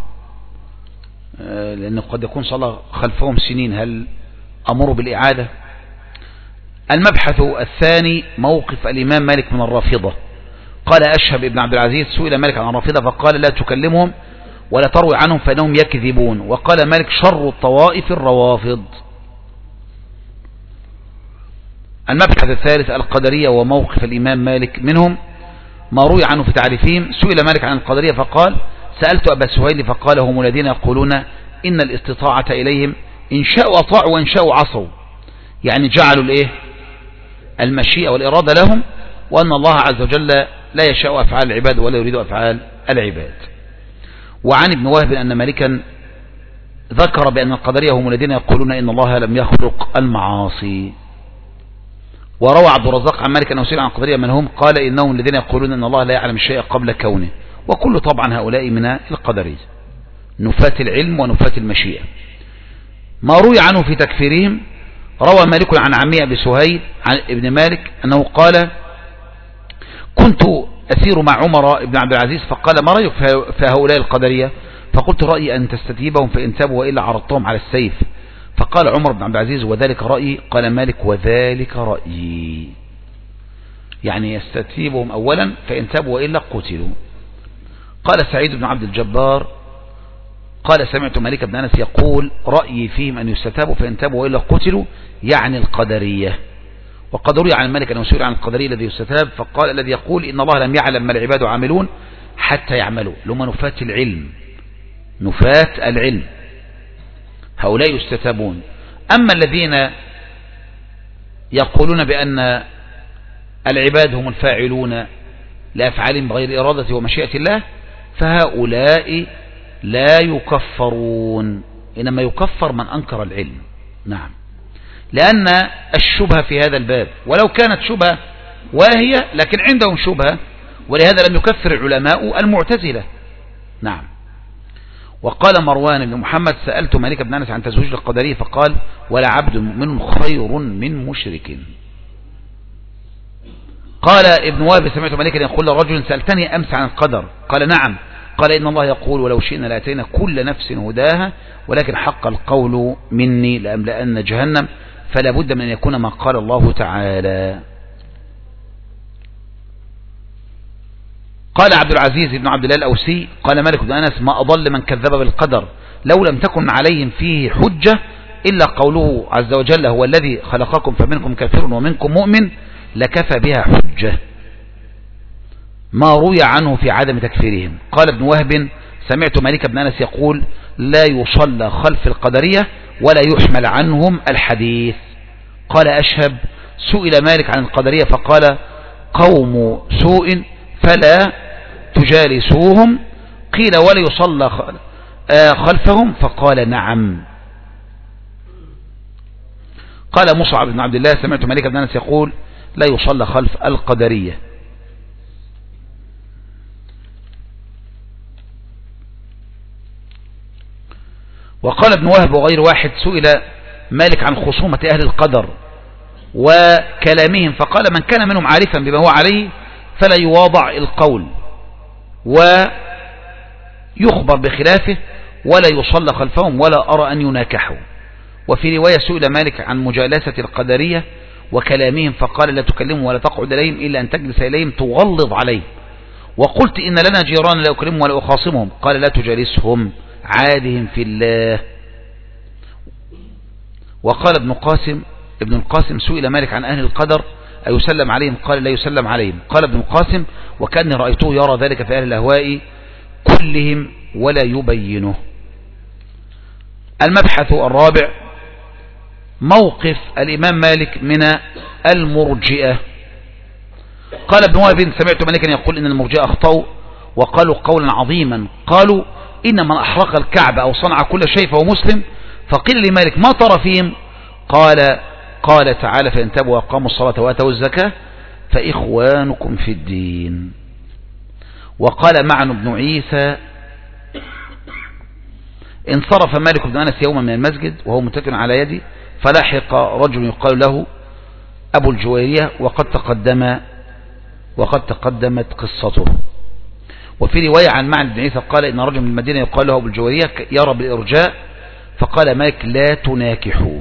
لأنه قد يكون صلى خلفهم سنين، هل أمر بالإعادة؟ المبحث الثاني موقف الإمام مالك من الرافضة. قال أشهب ابن عبد العزيز سئل مالك عن الرافضة فقال لا تكلمهم ولا تروي عنهم فإنهم يكذبون. وقال مالك شر الطوائف الروافض. المبحث الثالث القدرية وموقف الإمام مالك منهم، ما روي عنه في تعريفهم. سئل مالك عن القدرية فقال سألت أبا سهيل فقال هم الذين يقولون إن الاستطاعة إليهم إن شاءوا أطاعوا وإن شاءوا عصوا، يعني جعلوا الإيه؟ المشيئة والإرادة لهم، وأن الله عز وجل لا يشاء أفعال العباد ولا يريد أفعال العباد. وعن ابن وهب أن مالكا ذكر بأن القدرية هم الذين يقولون إن الله لم يخلق المعاصي. وروى عبد الرزاق عن مالك أنه سئل عن القدرية من هم، قال إنهم الذين يقولون إن الله لا يعلم الشيء قبل كونه. وكل طبعا هؤلاء من القدرية نفاة العلم ونفاة المشيئة. ما روي عنه في تكفيرهم، روى مالك عن عمي أبي سهيل عن ابن مالك أنه قال كنت أسير مع عمر بن عبد العزيز فقال ما رأيك في هؤلاء القدرية؟ فقلت رأيي أن تستتيبهم فإن تابوا وإلا عرضتهم على السيف. فقال عمر بن عبد العزيز وذلك رأيي؟ قال مالك وذلك رأيي، يعني يستتيبهم أولا فإن تابوا وإلا قتلوا. قال سعيد بن عبد الجبار قال سمعت مالك بن أنس يقول رأيي فيهم أن يستتابوا فإن تابوا وإلا قتلوا، يعني القدرية. وقد روي عن مالك أنه سئل عن القدرية الذي يستتاب فقال الذي يقول إن الله لم يعلم ما العباد عاملون حتى يعملوا، لما نفاة العلم، نفاة العلم هؤلاء يستتابون. أما الذين يقولون بأن العباد هم الفاعلون لأفعالهم بغير إرادة ومشيئة الله فهؤلاء لا يكفرون، إنما يكفر من أنكر العلم. نعم، لأن الشبهة في هذا الباب ولو كانت شبهة واهية لكن عندهم شبهة، ولهذا لم يكفر العلماء المعتزلة. نعم. وقال مروان بن محمد سألت مالك بن أنس عن تزويج القدرية فقال ولا عبد مؤمن خير من مشرك. قال ابن وهب سمعت مالكا يقول لرجل سألتني أمس عن القدر قال نعم، قال إن الله يقول ولو شئنا لأتينا كل نفس هداها ولكن حق القول مني لأملأن جهنم، فلا بد من أن يكون ما قال الله تعالى. قال عبد العزيز بن عبد الله الأوسي قال مالك بن أنس ما أضل من كذب بالقدر لو لم تكن عليهم فيه حجة إلا قوله عز وجل هو الذي خلقكم فمنكم كافر ومنكم مؤمن لكفى بها حجة، ما روي عنه في عدم تكفيرهم. قال ابن وهب سمعت مالك بن أنس يقول لا يصلى خلف القدرية ولا يحمل عنهم الحديث. قال أشهب سئل مالك عن القدرية فقال قوم سوء فلا تجالسوهم، قيل ولا يصلى خلفهم فقال نعم. قال مصعب بن عبد الله سمعت مالك بن أنس يقول لا يصلى خلف القدرية. وقال ابن وهب وغير واحد سئل مالك عن خصومة أهل القدر وكلامهم فقال من كان منهم عارفا بما هو عليه فلا يواضع القول ويخبر بخلافه ولا يصلى خلفهم ولا أرى أن يناكحوا. وفي رواية سئل مالك عن مجالسة القدرية وكلامهم فقال لا تكلمهم ولا تقعد إليهم إلا أن تجلس إليهم تغلظ عليهم. وقلت إن لنا جيران لا أكلمهم ولا أخاصمهم قال لا تجالسهم عادهم في الله. وقال ابن القاسم سئل مالك عن أهل القدر أيسلم عليهم قال لا يسلم عليهم. قال ابن القاسم وكأني رأيته يرى ذلك في أهل الأهواء كلهم ولا يبينه. المبحث الرابع موقف الإمام مالك من المرجئة. قال ابن وهب سمعت مالكا يقول إن المرجئة أخطأوا وقالوا قولا عظيما قالوا إن من أحرق الكعبة أو صنع كل شيء فهو مسلم. فقيل لمالك ما ترى فيهم قال تعالى فإن تابوا وأقاموا الصلاة وآتوا الزكاة فإخوانكم في الدين. وقال معن بن عيسى انصرف مالك بن أنس يوما من المسجد وهو متكئ على يدي فلاحق رجل يقال له أبو الجويرية وقد تقدمت قصته. وفي رواية عن معن بن عيسى قال إن رجل من المدينة يقال له أبو الجويرية يرى بالإرجاء فقال مالك لا تناكحوا.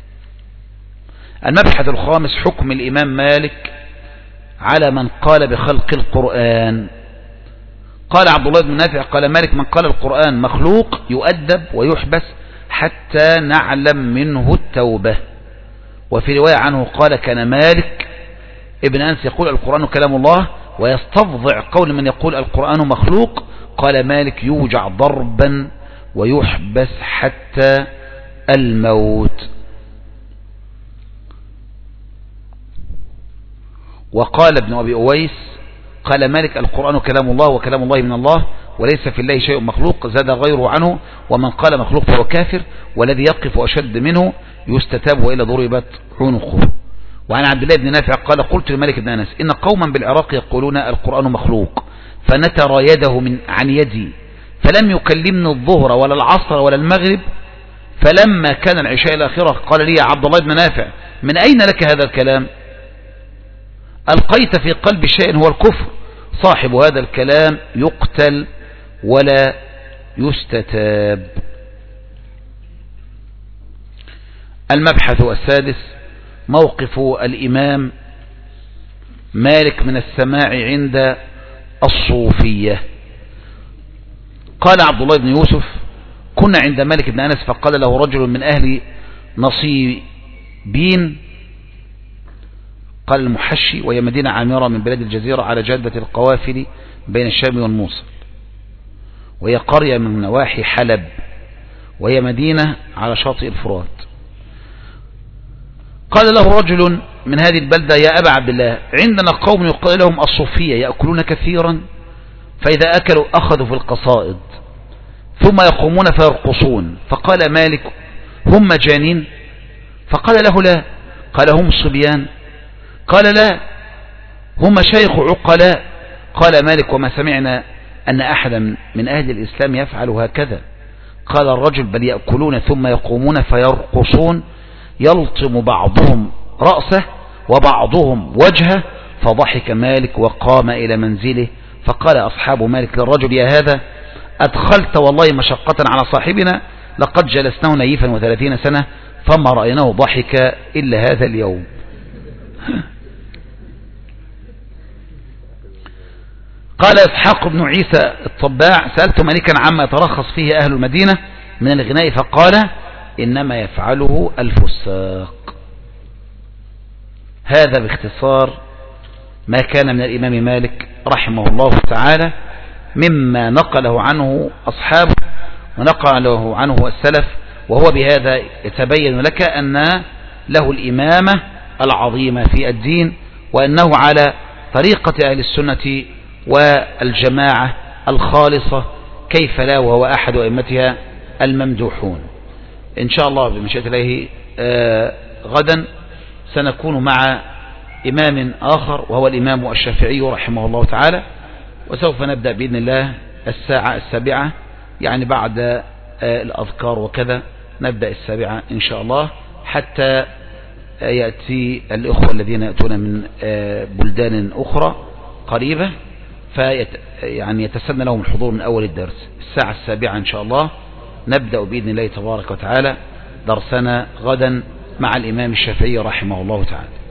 المبحث الخامس حكم الإمام مالك على من قال بخلق القرآن. قال عبد الله بن نافع قال مالك من قال القرآن مخلوق يؤدب ويحبس حتى نعلم منه التوبة. وفي رواية عنه قال كان مالك ابن أنس يقول القرآن كلام الله ويستفضع قول من يقول القرآن مخلوق. قال مالك يوجع ضربا ويحبس حتى الموت. وقال ابن أبي أويس قال مالك القرآن كلام الله وكلام الله من الله وليس في الله شيء مخلوق زاد غيره عنه ومن قال مخلوق فهو كافر والذي يقف أشد منه يستتاب وإلى ضربت عنقه. وعن عبد الله بن نافع قال قلت لمالك بن أنس إن قوما بالعراق يقولون القرآن مخلوق فنتر يده عن يدي فلم يكلمني الظهر ولا العصر ولا المغرب فلما كان العشاء الآخرة قال لي يا عبد الله بن نافع من أين لك هذا الكلام؟ ألقيت في قلب شيء هو الكفر صاحب هذا الكلام يقتل ولا يستتاب. المبحث السادس موقف الإمام مالك من السماع عند الصوفية. قال عبد الله بن يوسف كنا عند مالك بن أنس فقال له رجل من أهل نصيبين قال المحشي وهي مدينة عامرة من بلاد الجزيرة على جادة القوافل بين الشام والموصل وهي قرية من نواحي حلب وهي مدينة على شاطئ الفرات. قال له رجل من هذه البلدة يا أبا عبد الله عندنا قوم يقال لهم الصوفية يأكلون كثيرا فإذا أكلوا أخذوا في القصائد ثم يقومون فيرقصون. فقال مالك هم مجانين؟ فقال له لا. قال هم صبيان؟ قال لا. هم مشايخ عقلاء. قال مالك: وما سمعنا أن أحدا من أهل الإسلام يفعل هكذا. قال الرجل: بل يأكلون ثم يقومون فيرقصون، يلطم بعضهم رأسه وبعضهم وجهه. فضحك مالك وقام إلى منزله. فقال أصحاب مالك للرجل: يا هذا، أدخلت والله مشقة على صاحبنا، لقد جلسناه نيفا 30 سنة فما رأيناه ضحك إلا هذا اليوم. قال إسحاق بن عيسى الطباع: سألت مالكا عما يترخص فيه أهل المدينة من الغناء، فقال: إنما يفعله الفساق. هذا باختصار ما كان من الإمام مالك رحمه الله تعالى مما نقله عنه أصحابه ونقله عنه السلف، وهو بهذا يتبين لك أن له الإمامة العظيمة في الدين، وأنه على طريقة أهل السنة والجماعة الخالصة، كيف لا وهو أحد أئمتها الممدوحون. إن شاء الله بمشيئة الله غدا سنكون مع إمام آخر وهو الإمام الشافعي رحمه الله تعالى، وسوف نبدأ بإذن الله الساعة 7، يعني بعد الأذكار وكذا نبدأ 7 إن شاء الله، حتى يأتي الإخوة الذين يأتون من بلدان أخرى قريبة يعني يتسنى لهم الحضور من أول الدرس. الساعة 7 إن شاء الله نبدأ بإذن الله تبارك وتعالى درسنا غدا مع الإمام الشافعي رحمه الله تعالى.